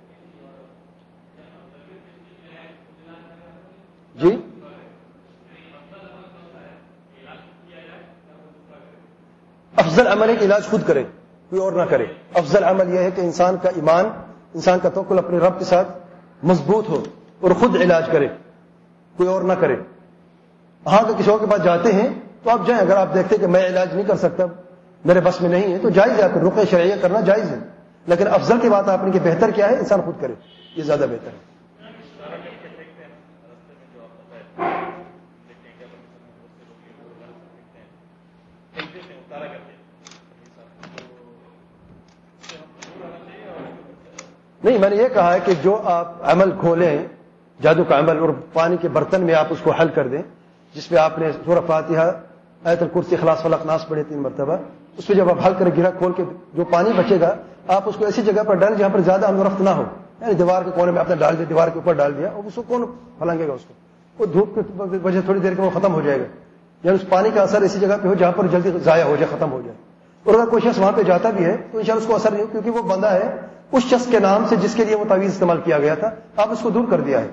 جی افضل عمل ہے کہ علاج خود کرے, کوئی اور نہ کرے. افضل عمل یہ ہے کہ انسان کا ایمان, انسان کا توکل اپنے رب کے ساتھ مضبوط ہو اور خود علاج کرے, کوئی اور نہ کرے. ہاں کہ کسی اور کے پاس جاتے ہیں تو آپ جائیں, اگر آپ دیکھتے کہ میں علاج نہیں کر سکتا, میرے بس میں نہیں ہے, تو جائز ہے, آپ رقیہ شرعیہ کرنا جائز ہے. لیکن افضل کی بات آپ نے کہ بہتر کیا ہے, انسان خود کرے, یہ زیادہ بہتر ہے. نہیں, میں نے یہ کہا ہے کہ جو آپ عمل کھولیں جادو کا عمل اور پانی کے برتن میں آپ اس کو حل کر دیں, جس پہ آپ نے سورہ فاتحہ, آیت الکرسی, اخلاص فلق ناس پڑھے تین مرتبہ, اس پہ جب آپ حل کریں گرا کھول کے جو پانی بچے گا آپ اس کو ایسی جگہ پر ڈالیں جہاں پر زیادہ آمد و رفت نہ ہو, یعنی دیوار کے کونے میں آپ نے ڈال دیا, دیوار کے اوپر ڈال دیا, اور اس کو کون پھلانگے گا, اس کو وہ دھوپ کی وجہ تھوڑی دیر کے وہ ختم ہو جائے گا. یعنی اس پانی کا اثر ایسی جگہ پہ ہو جہاں پر جلدی ضائع ہو جائے, ختم ہو جائے. اور اگر کوئی شخص وہاں پہ جاتا بھی ہے تو انشاءاللہ اس کو اثر نہیں ہو، کیونکہ وہ بندہ ہے اس شخص کے نام سے جس کے لیے وہ تعویذ استعمال کیا گیا تھا، آپ اس کو دور کر دیا ہے۔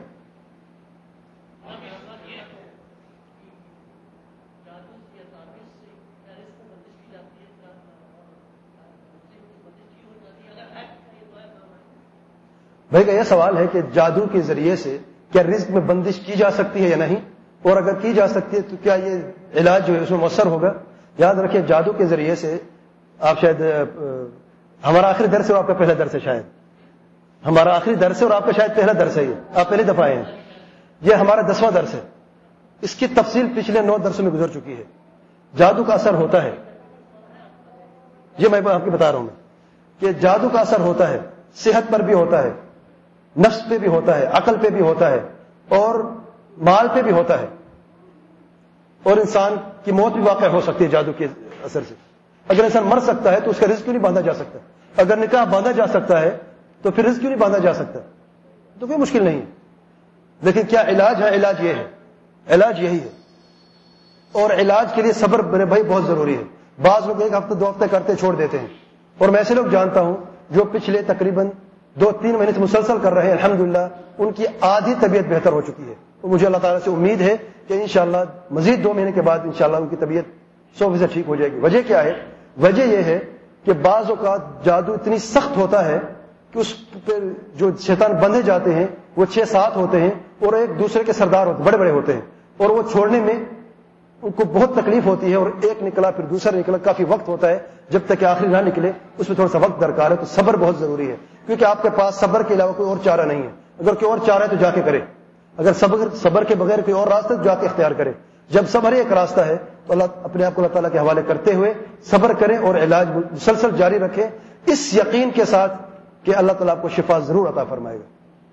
بھائی کا یہ سوال ہے کہ جادو کے ذریعے سے کیا رزق میں بندش کی جا سکتی ہے یا نہیں، اور اگر کی جا سکتی ہے تو کیا یہ علاج جو ہے اس میں مؤثر ہوگا؟ یاد رکھیں جادو کے ذریعے سے آپ شاید ہمارا آخری درس ہے اور آپ کا پہلا درس ہے، شاید ہمارا آخری درس ہے اور آپ کا شاید پہلا درس ہے، یہ آپ پہلی دفعہ آئے ہیں، یہ ہمارا دسواں درس ہے۔ اس کی تفصیل پچھلے نو درسوں میں گزر چکی ہے۔ جادو کا اثر ہوتا ہے، یہ میں آپ کو بتا رہا ہوں میں کہ جادو کا اثر ہوتا ہے، صحت پر بھی ہوتا ہے، نفس پہ بھی ہوتا ہے، عقل پہ بھی ہوتا ہے، اور مال پہ بھی ہوتا ہے، اور انسان کی موت بھی واقع ہو سکتی ہے جادو کے اثر سے۔ اگر انسان مر سکتا ہے تو اس کا رزق کیوں نہیں باندھا جا سکتا؟ اگر نکاح باندھا جا سکتا ہے تو پھر رزق کیوں نہیں باندھا جا سکتا؟ تو کوئی مشکل نہیں ہے، لیکن کیا علاج ہے؟ علاج یہ ہے، علاج یہی ہے، اور علاج کے لیے صبر میرے بھائی بہت ضروری ہے۔ بعض لوگ ایک ہفتے دو ہفتے کرتے چھوڑ دیتے ہیں، اور میں ایسے لوگ جانتا ہوں جو پچھلے تقریباً دو تین مہینے سے مسلسل کر رہے ہیں، الحمدللہ ان کی آدھی طبیعت بہتر ہو چکی ہے، اور مجھے اللہ تعالیٰ سے امید ہے کہ انشاءاللہ مزید دو مہینے کے بعد انشاءاللہ ان کی طبیعت سو فیصد ٹھیک ہو جائے گی۔ وجہ کیا ہے؟ وجہ یہ ہے کہ بعض اوقات جادو اتنی سخت ہوتا ہے کہ اس پہ جو شیطان بندھے جاتے ہیں وہ چھ سات ہوتے ہیں، اور ایک دوسرے کے سردار ہوتے بڑے بڑے ہوتے ہیں، اور وہ چھوڑنے میں ان کو بہت تکلیف ہوتی ہے، اور ایک نکلا پھر دوسرا نکلا، کافی وقت ہوتا ہے جب تک کہ آخری نہ نکلے، اس میں تھوڑا سا وقت درکار ہے۔ تو صبر بہت ضروری ہے، کیونکہ آپ کے پاس صبر کے علاوہ کوئی اور چارہ نہیں ہے۔ اگر کوئی اور چارہ ہے تو جا کے کرے، اگر صبر صبر کے بغیر کوئی اور راستہ تو جا کے اختیار کرے۔ جب صبر ایک راستہ ہے تو اللہ اپنے آپ کو اللہ تعالیٰ کے حوالے کرتے ہوئے صبر کریں اور علاج مسلسل جاری رکھیں، اس یقین کے ساتھ کہ اللہ تعالیٰ آپ کو شفا ضرور عطا فرمائے گا۔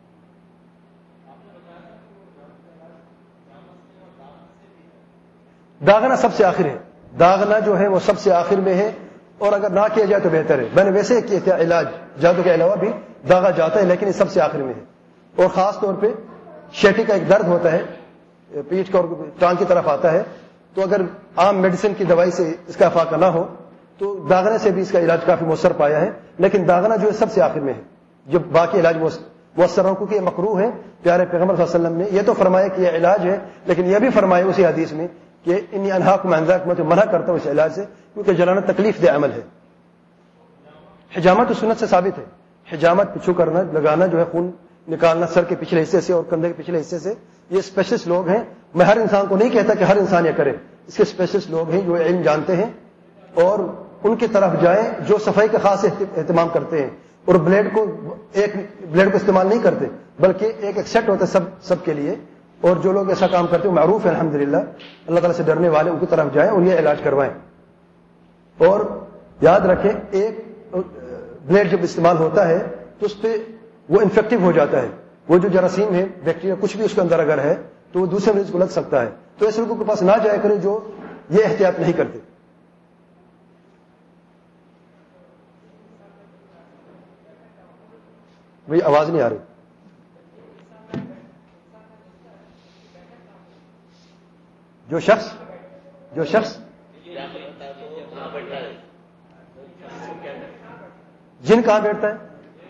داغنا سب سے آخر ہے، داغنا جو ہے وہ سب سے آخر میں ہے، اور اگر نہ کیا جائے تو بہتر ہے۔ میں نے ویسے کیا تھا علاج، جادو کے علاوہ بھی داغا جاتا ہے، لیکن یہ سب سے آخر میں ہے، اور خاص طور پہ شیٹی کا ایک درد ہوتا ہے، پیٹھ کا اور ٹانگ کی طرف آتا ہے، تو اگر عام میڈیسن کی دوائی سے اس کا افاقہ نہ ہو تو داغنے سے بھی اس کا علاج کافی مؤثر پایا ہے، لیکن داغنا جو ہے سب سے آخر میں ہے، جب باقی علاج مؤثر ہو، کیونکہ یہ مکروہ ہے۔ پیارے پیغمبر صلی اللہ علیہ وسلم نے یہ تو فرمایا کہ یہ علاج ہے، لیکن یہ بھی فرمایا اسی حدیث میں کہ انی انہاکم عن ذاک، میں تو منع کرتا ہوں اس علاج سے، کیونکہ جلانا تکلیف دہ عمل ہے۔ حجامت سنت سے ثابت ہے، حجامت پچھو کرنا، لگانا جو ہے خون نکالنا سر کے پچھلے حصے سے اور کندھے کے پچھلے حصے سے، یہ اسپیشلسٹ لوگ ہیں۔ میں ہر انسان کو نہیں کہتا کہ ہر انسان یہ کرے، اس کے اسپیشلسٹ لوگ ہیں جو علم جانتے ہیں، اور ان کی طرف جائیں جو صفائی کا خاص اہتمام کرتے ہیں، اور بلیڈ کو ایک بلیڈ کو استعمال نہیں کرتے بلکہ ایک ایک سیٹ ہوتا ہے سب سب کے لیے، اور جو لوگ ایسا کام کرتے ہیں معروف ہے الحمدللہ، اللہ تعالیٰ سے ڈرنے والے، ان کی طرف جائیں اور یہ علاج کروائیں۔ اور یاد رکھیں ایک بلیڈ جب استعمال ہوتا ہے تو اس پہ وہ انفیکٹو ہو جاتا ہے، وہ جو جراثیم ہے، بیکٹیریا، کچھ بھی اس کے اندر اگر ہے تو وہ دوسرے مریض کو لگ سکتا ہے۔ تو ایسے لوگوں کے پاس نہ جایا کریں جو یہ احتیاط نہیں کرتے۔ بھئی آواز نہیں آ رہی۔ جو شخص جو شخص جن کہاں بیٹھتا ہے؟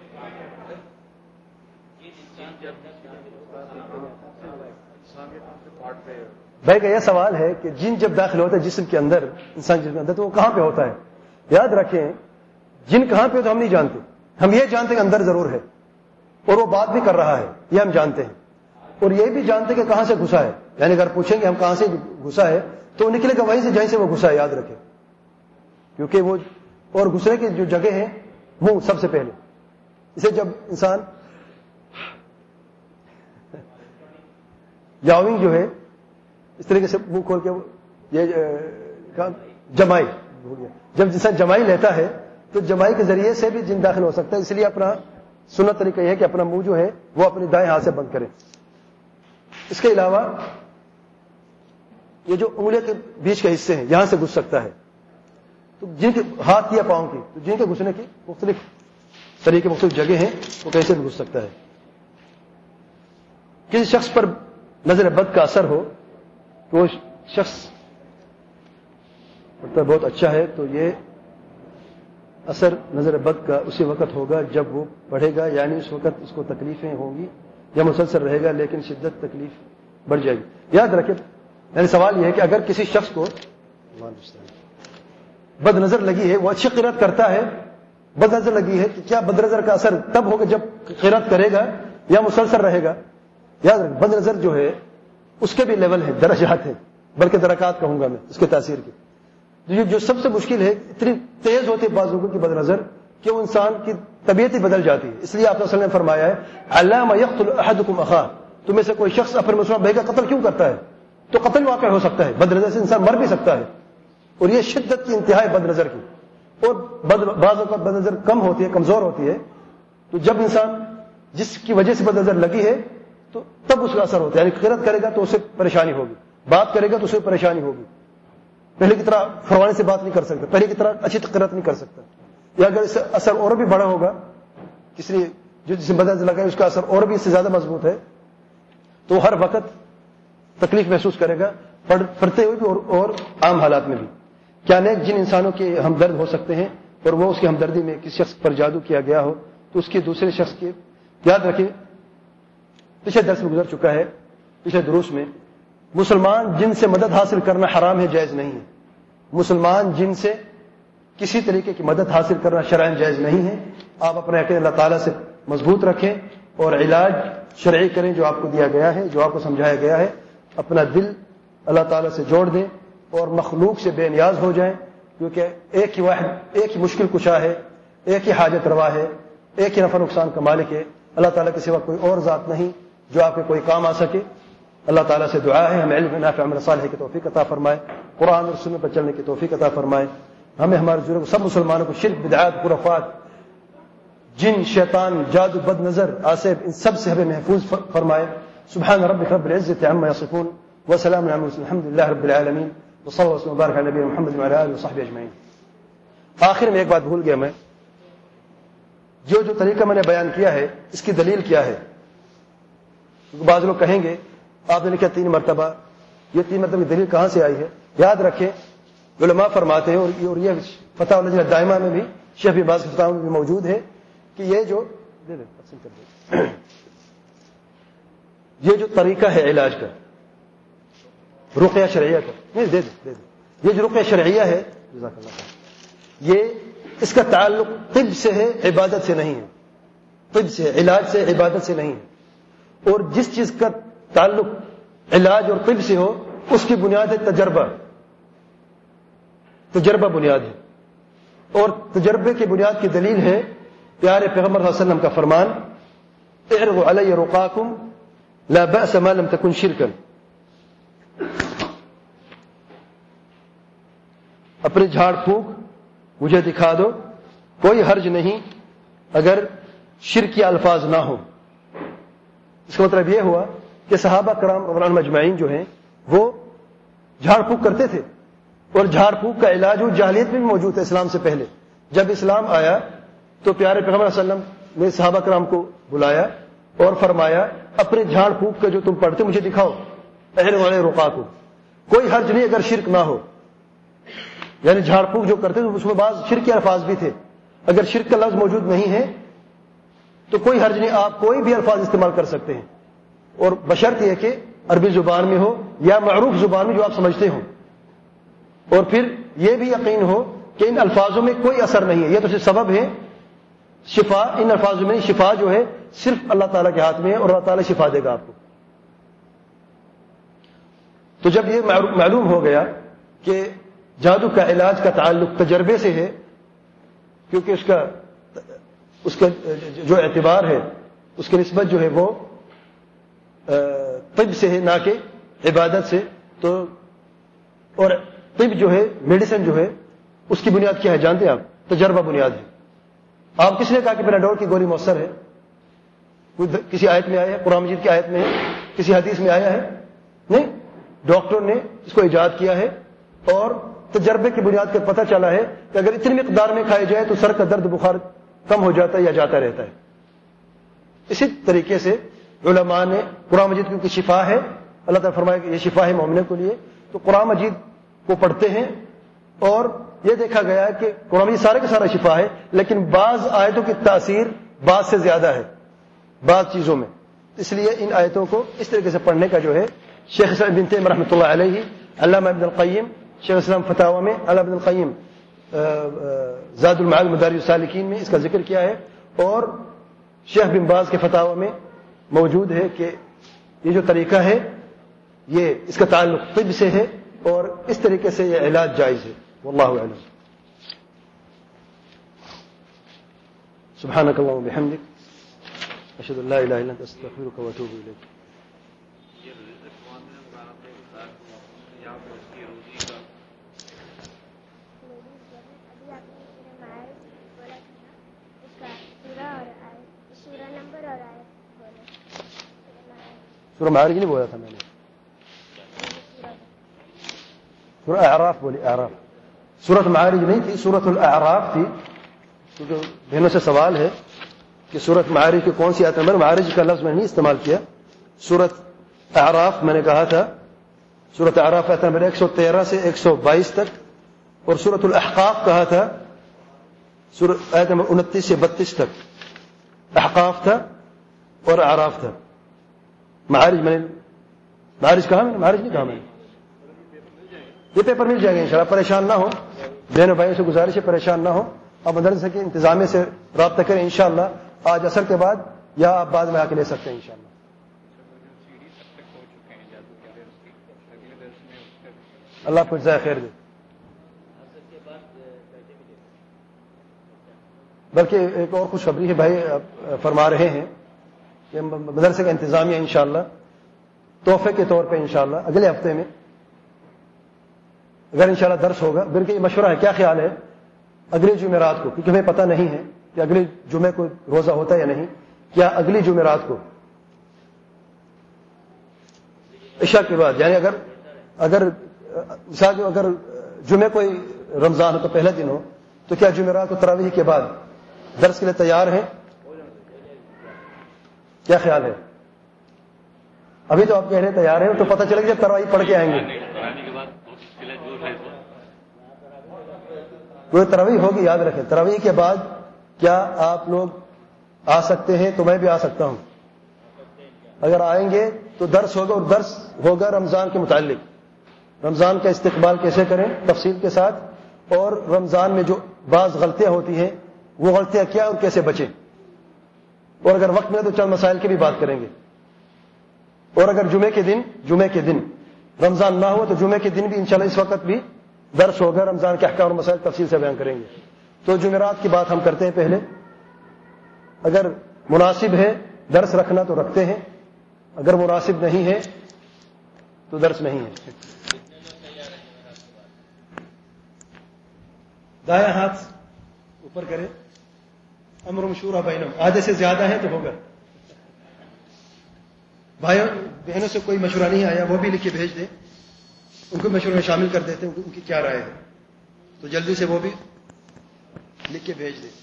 بھائی کا یہ سوال ہے کہ جن جب داخل ہوتا ہے جسم کے اندر، انسان جسم کے اندر، تو وہ کہاں پہ ہوتا ہے؟ یاد رکھیں جن کہاں پہ تو ہم نہیں جانتے، ہم یہ جانتے کہ اندر ضرور ہے اور وہ بات بھی کر رہا ہے، یہ ہم جانتے ہیں، اور یہ بھی جانتے کہ کہاں سے گھسا ہے، یعنی اگر پوچھیں گے ہم کہاں سے گھسا ہے تو نکلے گا وہیں سے جہیں سے وہ گھسا ہے، یاد رکھیں، کیونکہ وہ اور گھسنے کی جو جگہ ہے منہ سب سے پہلے، اسے جب انسان یاونگ جو ہے اس طریقے سے منہ کھول کے یہ جمائی، جب انسان جمائی لیتا ہے تو جمائی کے ذریعے سے بھی جن داخل ہو سکتا ہے، اس لیے اپنا سنت طریقہ یہ ہے کہ اپنا منہ جو ہے وہ اپنے دائیں ہاتھ سے بند کریں۔ اس کے علاوہ یہ جو انگلیوں کے بیچ کے حصے ہیں یہاں سے گھس سکتا ہے، تو جن کے ہاتھ یا پاؤں کی، تو جن کے گھسنے کی مختلف طریقے مختلف جگہ ہیں، وہ کیسے بھی گھس سکتا ہے۔ کسی شخص پر نظر بد کا اثر ہو تو وہ شخص مطلب بہت اچھا ہے، تو یہ اثر نظر بد کا اسی وقت ہوگا جب وہ پڑھے گا، یعنی اس وقت اس کو تکلیفیں ہوں گی یا مسلسل رہے گا لیکن شدت تکلیف بڑھ جائے گی۔ یاد رکھیں، یعنی سوال یہ ہے کہ اگر کسی شخص کو بد نظر لگی ہے، وہ اچھی قرات کرتا ہے، بد نظر لگی ہے، کہ کیا بد نظر کا اثر تب ہوگا جب قرات کرے گا یا مسلسل رہے گا؟ یاد رکھیں، بد نظر جو ہے اس کے بھی لیول ہیں، درجات ہیں، بلکہ درکات کہوں گا میں اس کے تاثیر کی۔ جو سب سے مشکل ہے، اتنی تیز ہوتی ہے بعض لوگوں کی بد نظر کہ وہ انسان کی طبیعت ہی بدل جاتی ہے۔ اس لیے آپ صلی اللہ علیہ وسلم نے فرمایا ہے علامہ یقتل احدکم اخاہ، تمہیں سے کوئی شخص اپنے مسلمان بھائی کا قتل کیوں کرتا ہے؟ تو قتل واقع ہو سکتا ہے، بد نظر سے انسان مر بھی سکتا ہے، اور یہ شدت کی انتہا ہے بد نظر کی۔ اور بعض اوقات بد نظر کم ہوتی ہے، کمزور ہوتی ہے، تو جب انسان جس کی وجہ سے بد نظر لگی ہے تو تب اس کا اثر ہوتا ہے، یعنی قرات کرے گا تو اسے پریشانی ہوگی، بات کرے گا تو اسے پریشانی ہوگی، پہلے کی طرح فروانے سے بات نہیں کر سکتا، پہلے کی طرح اچھی قرات نہیں کر سکتا، یا اگر اس سے اثر اور بھی بڑا ہوگا، اس لیے جو جسے بد نظر لگا ہے اس کا اثر اور بھی اس سے زیادہ مضبوط ہے، تو ہر وقت تکلیف محسوس کرے گا، پڑھتے ہوئے بھی اور, اور عام حالات میں بھی۔ کیا نیک جن انسانوں کے ہمدرد ہو سکتے ہیں اور وہ اس کی ہمدردی میں کسی شخص پر جادو کیا گیا ہو تو اس کے دوسرے شخص کے، یاد رکھیں پچھلے درس میں گزر چکا ہے، پچھلے دروس میں، مسلمان جن سے مدد حاصل کرنا حرام ہے، جائز نہیں ہے۔ مسلمان جن سے کسی طریقے کی مدد حاصل کرنا شرعاً جائز نہیں ہے۔ آپ اپنے عقیدہ اللہ تعالیٰ سے مضبوط رکھیں اور علاج شرعی کریں جو آپ کو دیا گیا ہے، جو آپ کو سمجھایا گیا ہے، اپنا دل اللہ تعالیٰ سے جوڑ دیں اور مخلوق سے بے نیاز ہو جائیں، کیونکہ ایک ہی واحد، ایک ہی مشکل کشا ہے، ایک ہی حاجت روا ہے، ایک ہی نفع نقصان کا مالک ہے، اللہ تعالیٰ کے سوا کوئی اور ذات نہیں جو آپ کے کوئی کام آ سکے۔ اللہ تعالیٰ سے دعا ہے ہمیں علم نافع عمل صالح کی توفیق عطا فرمائے، قرآن اور سنت پر چلنے کی توفیق عطا فرمائے، ہمیں ہمارے بزرگوں سب مسلمانوں کو شرک، بدعات، خرافات، جن، شیطان، جادو، بد نظر، آصف، ان سب سے ہمیں محفوظ فرمائے۔ سبحان ربک رب العزة عما یصفون وسلام علی المرسلین الحمد للہ رب العالمین وصلی اللہ وسلم وبارک علی نبینا محمد وعلی آلہ وصحبہ اجمعین۔ آخر میں ایک بات بھول گیا میں، جو جو طریقہ میں نے بیان کیا ہے اس کی دلیل کیا ہے؟ کیونکہ بعض لوگ کہیں گے آپ نے لکھا تین مرتبہ، یہ تین مرتبہ کی دلیل کہاں سے آئی ہے؟ یاد رکھیں علماء فرماتے ہیں، اور یہ فتح اللجنہ دائمہ میں بھی، شیخ بن باز کے فتاوی میں بھی موجود ہے کہ یہ جو یہ جو طریقہ ہے علاج کا، رقیہ شرعیہ کا، نہیں دے دے دے دے یہ جو رقیہ شرعیہ ہے، جزاک اللہ خیر، یہ اس کا تعلق طب سے ہے، عبادت سے نہیں ہے، طب سے، علاج سے، عبادت سے نہیں ہے۔ اور جس چیز کا تعلق علاج اور طب سے ہو اس کی بنیاد ہے تجربہ، تجربہ بنیاد ہے، اور تجربے کی بنیاد کی دلیل ہے پیارے پیغمبر صلی اللہ علیہ وسلم کا فرمان اعرضوا علی رقاکم لا بأس ما لم تکن شرکا، اپنی جھاڑ پھونک مجھے دکھا دو، کوئی حرج نہیں اگر شرکی الفاظ نہ ہو۔ اس کا مطلب یہ ہوا کہ صحابہ کرام رضی اللہ عنہم اجمعین جو ہیں وہ جھاڑ پھونک کرتے تھے، اور جھاڑ پھونک کا علاج وہ جاہلیت میں بھی موجود ہے، اسلام سے پہلے۔ جب اسلام آیا تو پیارے پیغمبر صلی اللہ علیہ وسلم نے صحابہ کرام کو بلایا اور فرمایا اپنے جھاڑ پھونک کا جو تم پڑھتے مجھے دکھاؤ، اہل والے رقا کو، کوئی حرج نہیں اگر شرک نہ ہو۔ یعنی جھاڑ پھونک جو کرتے تھے اس میں بعض شرک کے الفاظ بھی تھے، اگر شرک کا لفظ موجود نہیں ہے تو کوئی حرج نہیں، آپ کوئی بھی الفاظ استعمال کر سکتے ہیں، اور بشرط یہ کہ عربی زبان میں ہو یا معروف زبان میں جو آپ سمجھتے ہو، اور پھر یہ بھی یقین ہو کہ ان الفاظوں میں کوئی اثر نہیں ہے، یہ تو صرف سبب ہے، شفا ان الفاظوں میں، شفا جو ہے صرف اللہ تعالیٰ کے ہاتھ میں ہے اور اللہ تعالیٰ شفا دے گا آپ کو۔ تو جب یہ معلوم ہو گیا کہ جادو کا علاج کا تعلق تجربے سے ہے، کیونکہ اس کا اس کا جو اعتبار ہے، اس کی نسبت جو ہے وہ طب سے ہے نہ کہ عبادت سے، تو اور طب جو ہے، میڈیسن جو ہے، اس کی بنیاد کیا ہے جانتے ہیں آپ؟ تجربہ بنیاد ہے۔ آپ کس نے کہا کہ پیناڈول کی گولی مؤثر ہے؟ کوئی کسی آیت میں آیا ہے؟ قرآن مجید کی آیت میں ہے؟ کسی حدیث میں آیا ہے؟ نہیں، ڈاکٹر نے اس کو ایجاد کیا ہے، اور تجربے کی بنیاد پر پتہ چلا ہے کہ اگر اتنی مقدار میں کھائی جائے تو سر کا درد بخار کم ہو جاتا ہے یا جاتا رہتا ہے۔ اسی طریقے سے علماء نے قرآن مجید کیونکہ شفا ہے، اللہ تعالیٰ فرمایا کہ یہ شفا ہے مومنوں کے لیے، تو قرآن مجید کو پڑھتے ہیں اور یہ دیکھا گیا کہ قرآن مجید سارے کا سارا شفا ہے، لیکن بعض آیتوں کی تاثیر بعض سے زیادہ ہے بعض چیزوں میں، اس لیے ان آیتوں کو اس طریقے سے پڑھنے کا جو ہے شیخ اسلام ابن تیمیہ رحمۃ اللہ علیہ، علامہ ابن القیم شیخ اسلام فتاوی میں، علامہ ابن القیم زاد المعاد مدارج السالکین میں اس کا ذکر کیا ہے، اور شیخ بن باز کے فتاوی میں موجود ہے کہ یہ جو طریقہ ہے یہ اس کا تعلق طب سے ہے اور اس طریقے سے یہ علاج جائز ہے، واللہ اعلم۔ سبحانک اللہم وبحمدک، اشہد ان لا الہ الا انت، استغفرک واتوب الیک۔ سورہ معارج نہیں بولا تھا میں نے، سورہ اعراف بولی، اعراف۔ سورۃ معارج نہیں تھی، سورۃ الاعراف تھی، کیونکہ بہنوں سے سوال ہے کہ سورۃ معارج کی کون سی آیت نمبر، معارج کا لفظ میں نے نہیں استعمال کیا، سورۃ اعراف میں نے کہا تھا، سورۃ اعراف آیت نمبر ایک سو تیرہ سے ایک سو بائیس تک، اور سورۃ الاحقاف کہا تھا سورۃ آیت نمبر انتیس سے بتیس تک، احقاف تھا اور اعراف تھا۔ معارج میں نے معارج کہا، میں نے معارج نہیں کہا میں نے، یہ پیپر مل جائے گا انشاءاللہ، پریشان نہ ہو، بہنوں بھائیوں سے گزارش ہے پریشان نہ ہو، آپ مدرسے کے انتظامیہ سے رابطہ کریں انشاءاللہ، آج عصر کے بعد یا آپ بعد میں آ کے لے سکتے ہیں انشاءاللہ۔ اللہ آپ کو جزائے خیر دے۔ بلکہ ایک اور خوشخبری ہے، بھائی فرما رہے ہیں کہ مدرسے کا انتظامیہ انشاءاللہ تحفے کے طور پہ انشاءاللہ اگلے ہفتے میں اگر انشاءاللہ درس ہوگا، بلکہ یہ مشورہ ہے، کیا خیال ہے اگلی جمعرات کو، کیونکہ ہمیں پتہ نہیں ہے کہ اگلی جمعے کو روزہ ہوتا ہے یا نہیں، کیا اگلی جمعرات کو عشاء کے بعد، یعنی اگر اگر مثال اگر جمعے کوئی رمضان ہو تو پہلا دن ہو، تو کیا جمعرات کو تراویح کے بعد درس کے لیے تیار ہیں؟ کیا خیال ہے؟ ابھی تو آپ کہہ رہے ہیں تیار ہیں، تو پتہ چلے گا جب تراویح پڑھ کے آئیں گے، کوئی تراویح ہوگی، یاد رکھیں تراویح کے بعد کیا آپ لوگ آ سکتے ہیں؟ تو میں بھی آ سکتا ہوں، اگر آئیں گے تو درس ہوگا، اور درس ہوگا رمضان کے متعلق، رمضان کا استقبال کیسے کریں تفصیل کے ساتھ، اور رمضان میں جو بعض غلطیاں ہوتی ہیں وہ غلطیاں کیا اور کیسے بچیں، اور اگر وقت ملے تو چند مسائل کی بھی بات کریں گے، اور اگر جمعے کے دن جمعے کے دن رمضان نہ ہو تو جمعے کے دن بھی انشاءاللہ اس وقت بھی درس ہوگا، رمضان کے احکام اور مسائل تفصیل سے بیان کریں گے۔ تو جمعرات کی بات ہم کرتے ہیں پہلے، اگر مناسب ہے درس رکھنا تو رکھتے ہیں، اگر مناسب نہیں ہے تو درس نہیں ہے۔ دایاں ہاتھ اوپر کرے، امر مشورہ بینہم، آدھے سے زیادہ ہے تو ہوگا، بھائیوں بہنوں سے کوئی مشورہ نہیں آیا وہ بھی لکھ کے بھیج دیں، ان کو مشورے میں شامل کر دیتے ہیں ان کی کیا رائے ہے، تو جلدی سے وہ بھی لکھ کے بھیج دیں۔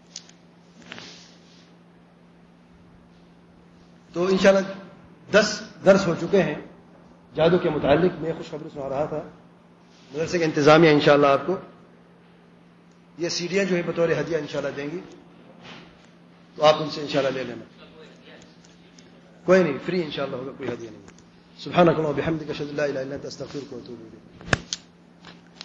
تو انشاءاللہ دس درس ہو چکے ہیں جادو کے متعلق، میں خوشخبری سنا رہا تھا، مدرسے کے انتظامیہ انشاءاللہ آپ کو یہ سیڑھیاں جو ہے بطور ہدیہ انشاءاللہ دیں گی، تو آپ ان سے انشاءاللہ لے لینا، کوئی نہیں، فری انشاءاللہ ہوگا، کوئی ہدیہ نہیں۔ سبحانک اللہم وبحمدک، اشہد ان لا الہ الا انت، استغفرک واتوب الیک۔